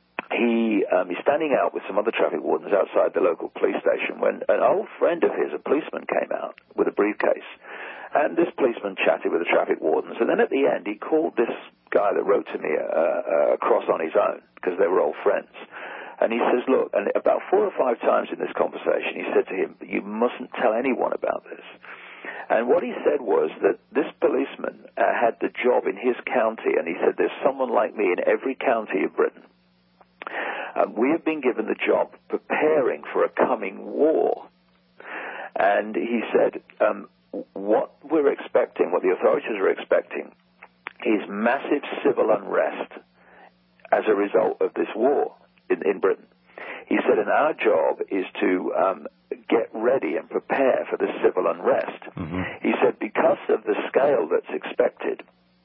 he um, he's standing out with some other traffic wardens outside the local police station when an old friend of his, a policeman, came out with a briefcase. And this policeman chatted with the traffic wardens. And then at the end, he called this guy that wrote to me uh, uh, across on his own, because they were old friends. And he says, look, and about four or five times in this conversation, he said to him, you mustn't tell anyone about this. And what he said was that this policeman uh, had the job in his county, and he said, there's someone like me in every county of Britain. Um, we have been given the job preparing for a coming war. And he said, um, what we're expecting, what the authorities are expecting, is massive civil unrest as a result of this war in, in Britain. He said, and our job is to um, get ready and prepare for this civil unrest. Mm-hmm. He said, because of the scale that's expected,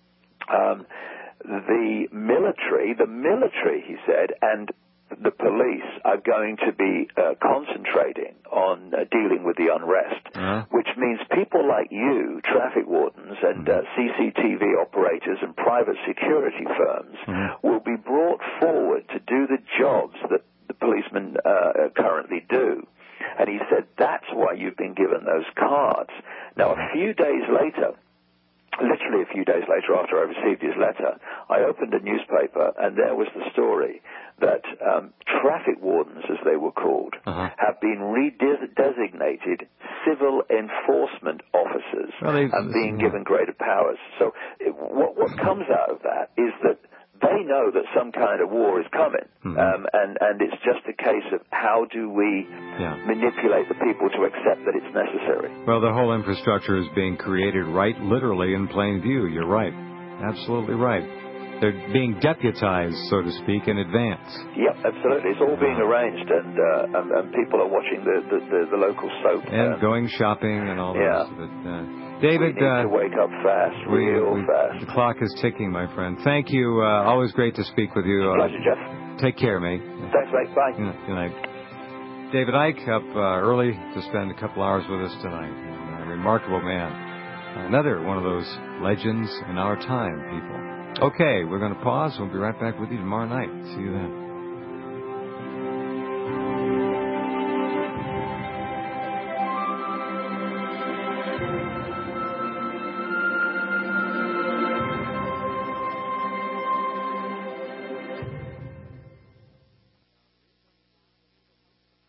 um, the military, the military, he said, and the police are going to be uh, concentrating on uh, dealing with the unrest, uh-huh. which means people like you, traffic wardens and uh, C C T V operators and private security firms uh-huh. will be brought forward to do the jobs that the policemen uh, currently do. And he said, that's why you've been given those cards. Now, a few days later, literally a few days later after I received his letter, I opened a newspaper, and there was the story that um, traffic wardens, as they were called, uh-huh. have been redesignated civil enforcement officers well, and being yeah. given greater powers. So it, what, what comes out of that is that they know that some kind of war is coming, mm-hmm. um, and, and it's just a case of how do we yeah. manipulate the people to accept that it's necessary. Well, the whole infrastructure is being created right literally in plain view. You're right. Absolutely right. They're being deputized, so to speak, in advance. Yep, absolutely. It's all being arranged, and uh, and, and people are watching the, the, the, the local soap. And uh, going shopping and all yeah. the rest of it. Uh, David, we need uh, to wake up fast, we, real we, fast. The clock is ticking, my friend. Thank you. Uh, always great to speak with you. Pleasure, uh, Jeff. Take care, mate. Thanks, mate. Bye. Good night. David Icke up uh, early to spend a couple hours with us tonight. A remarkable man. Another one of those legends in our time, people. Okay, we're going to pause. We'll be right back with you tomorrow night. See you then.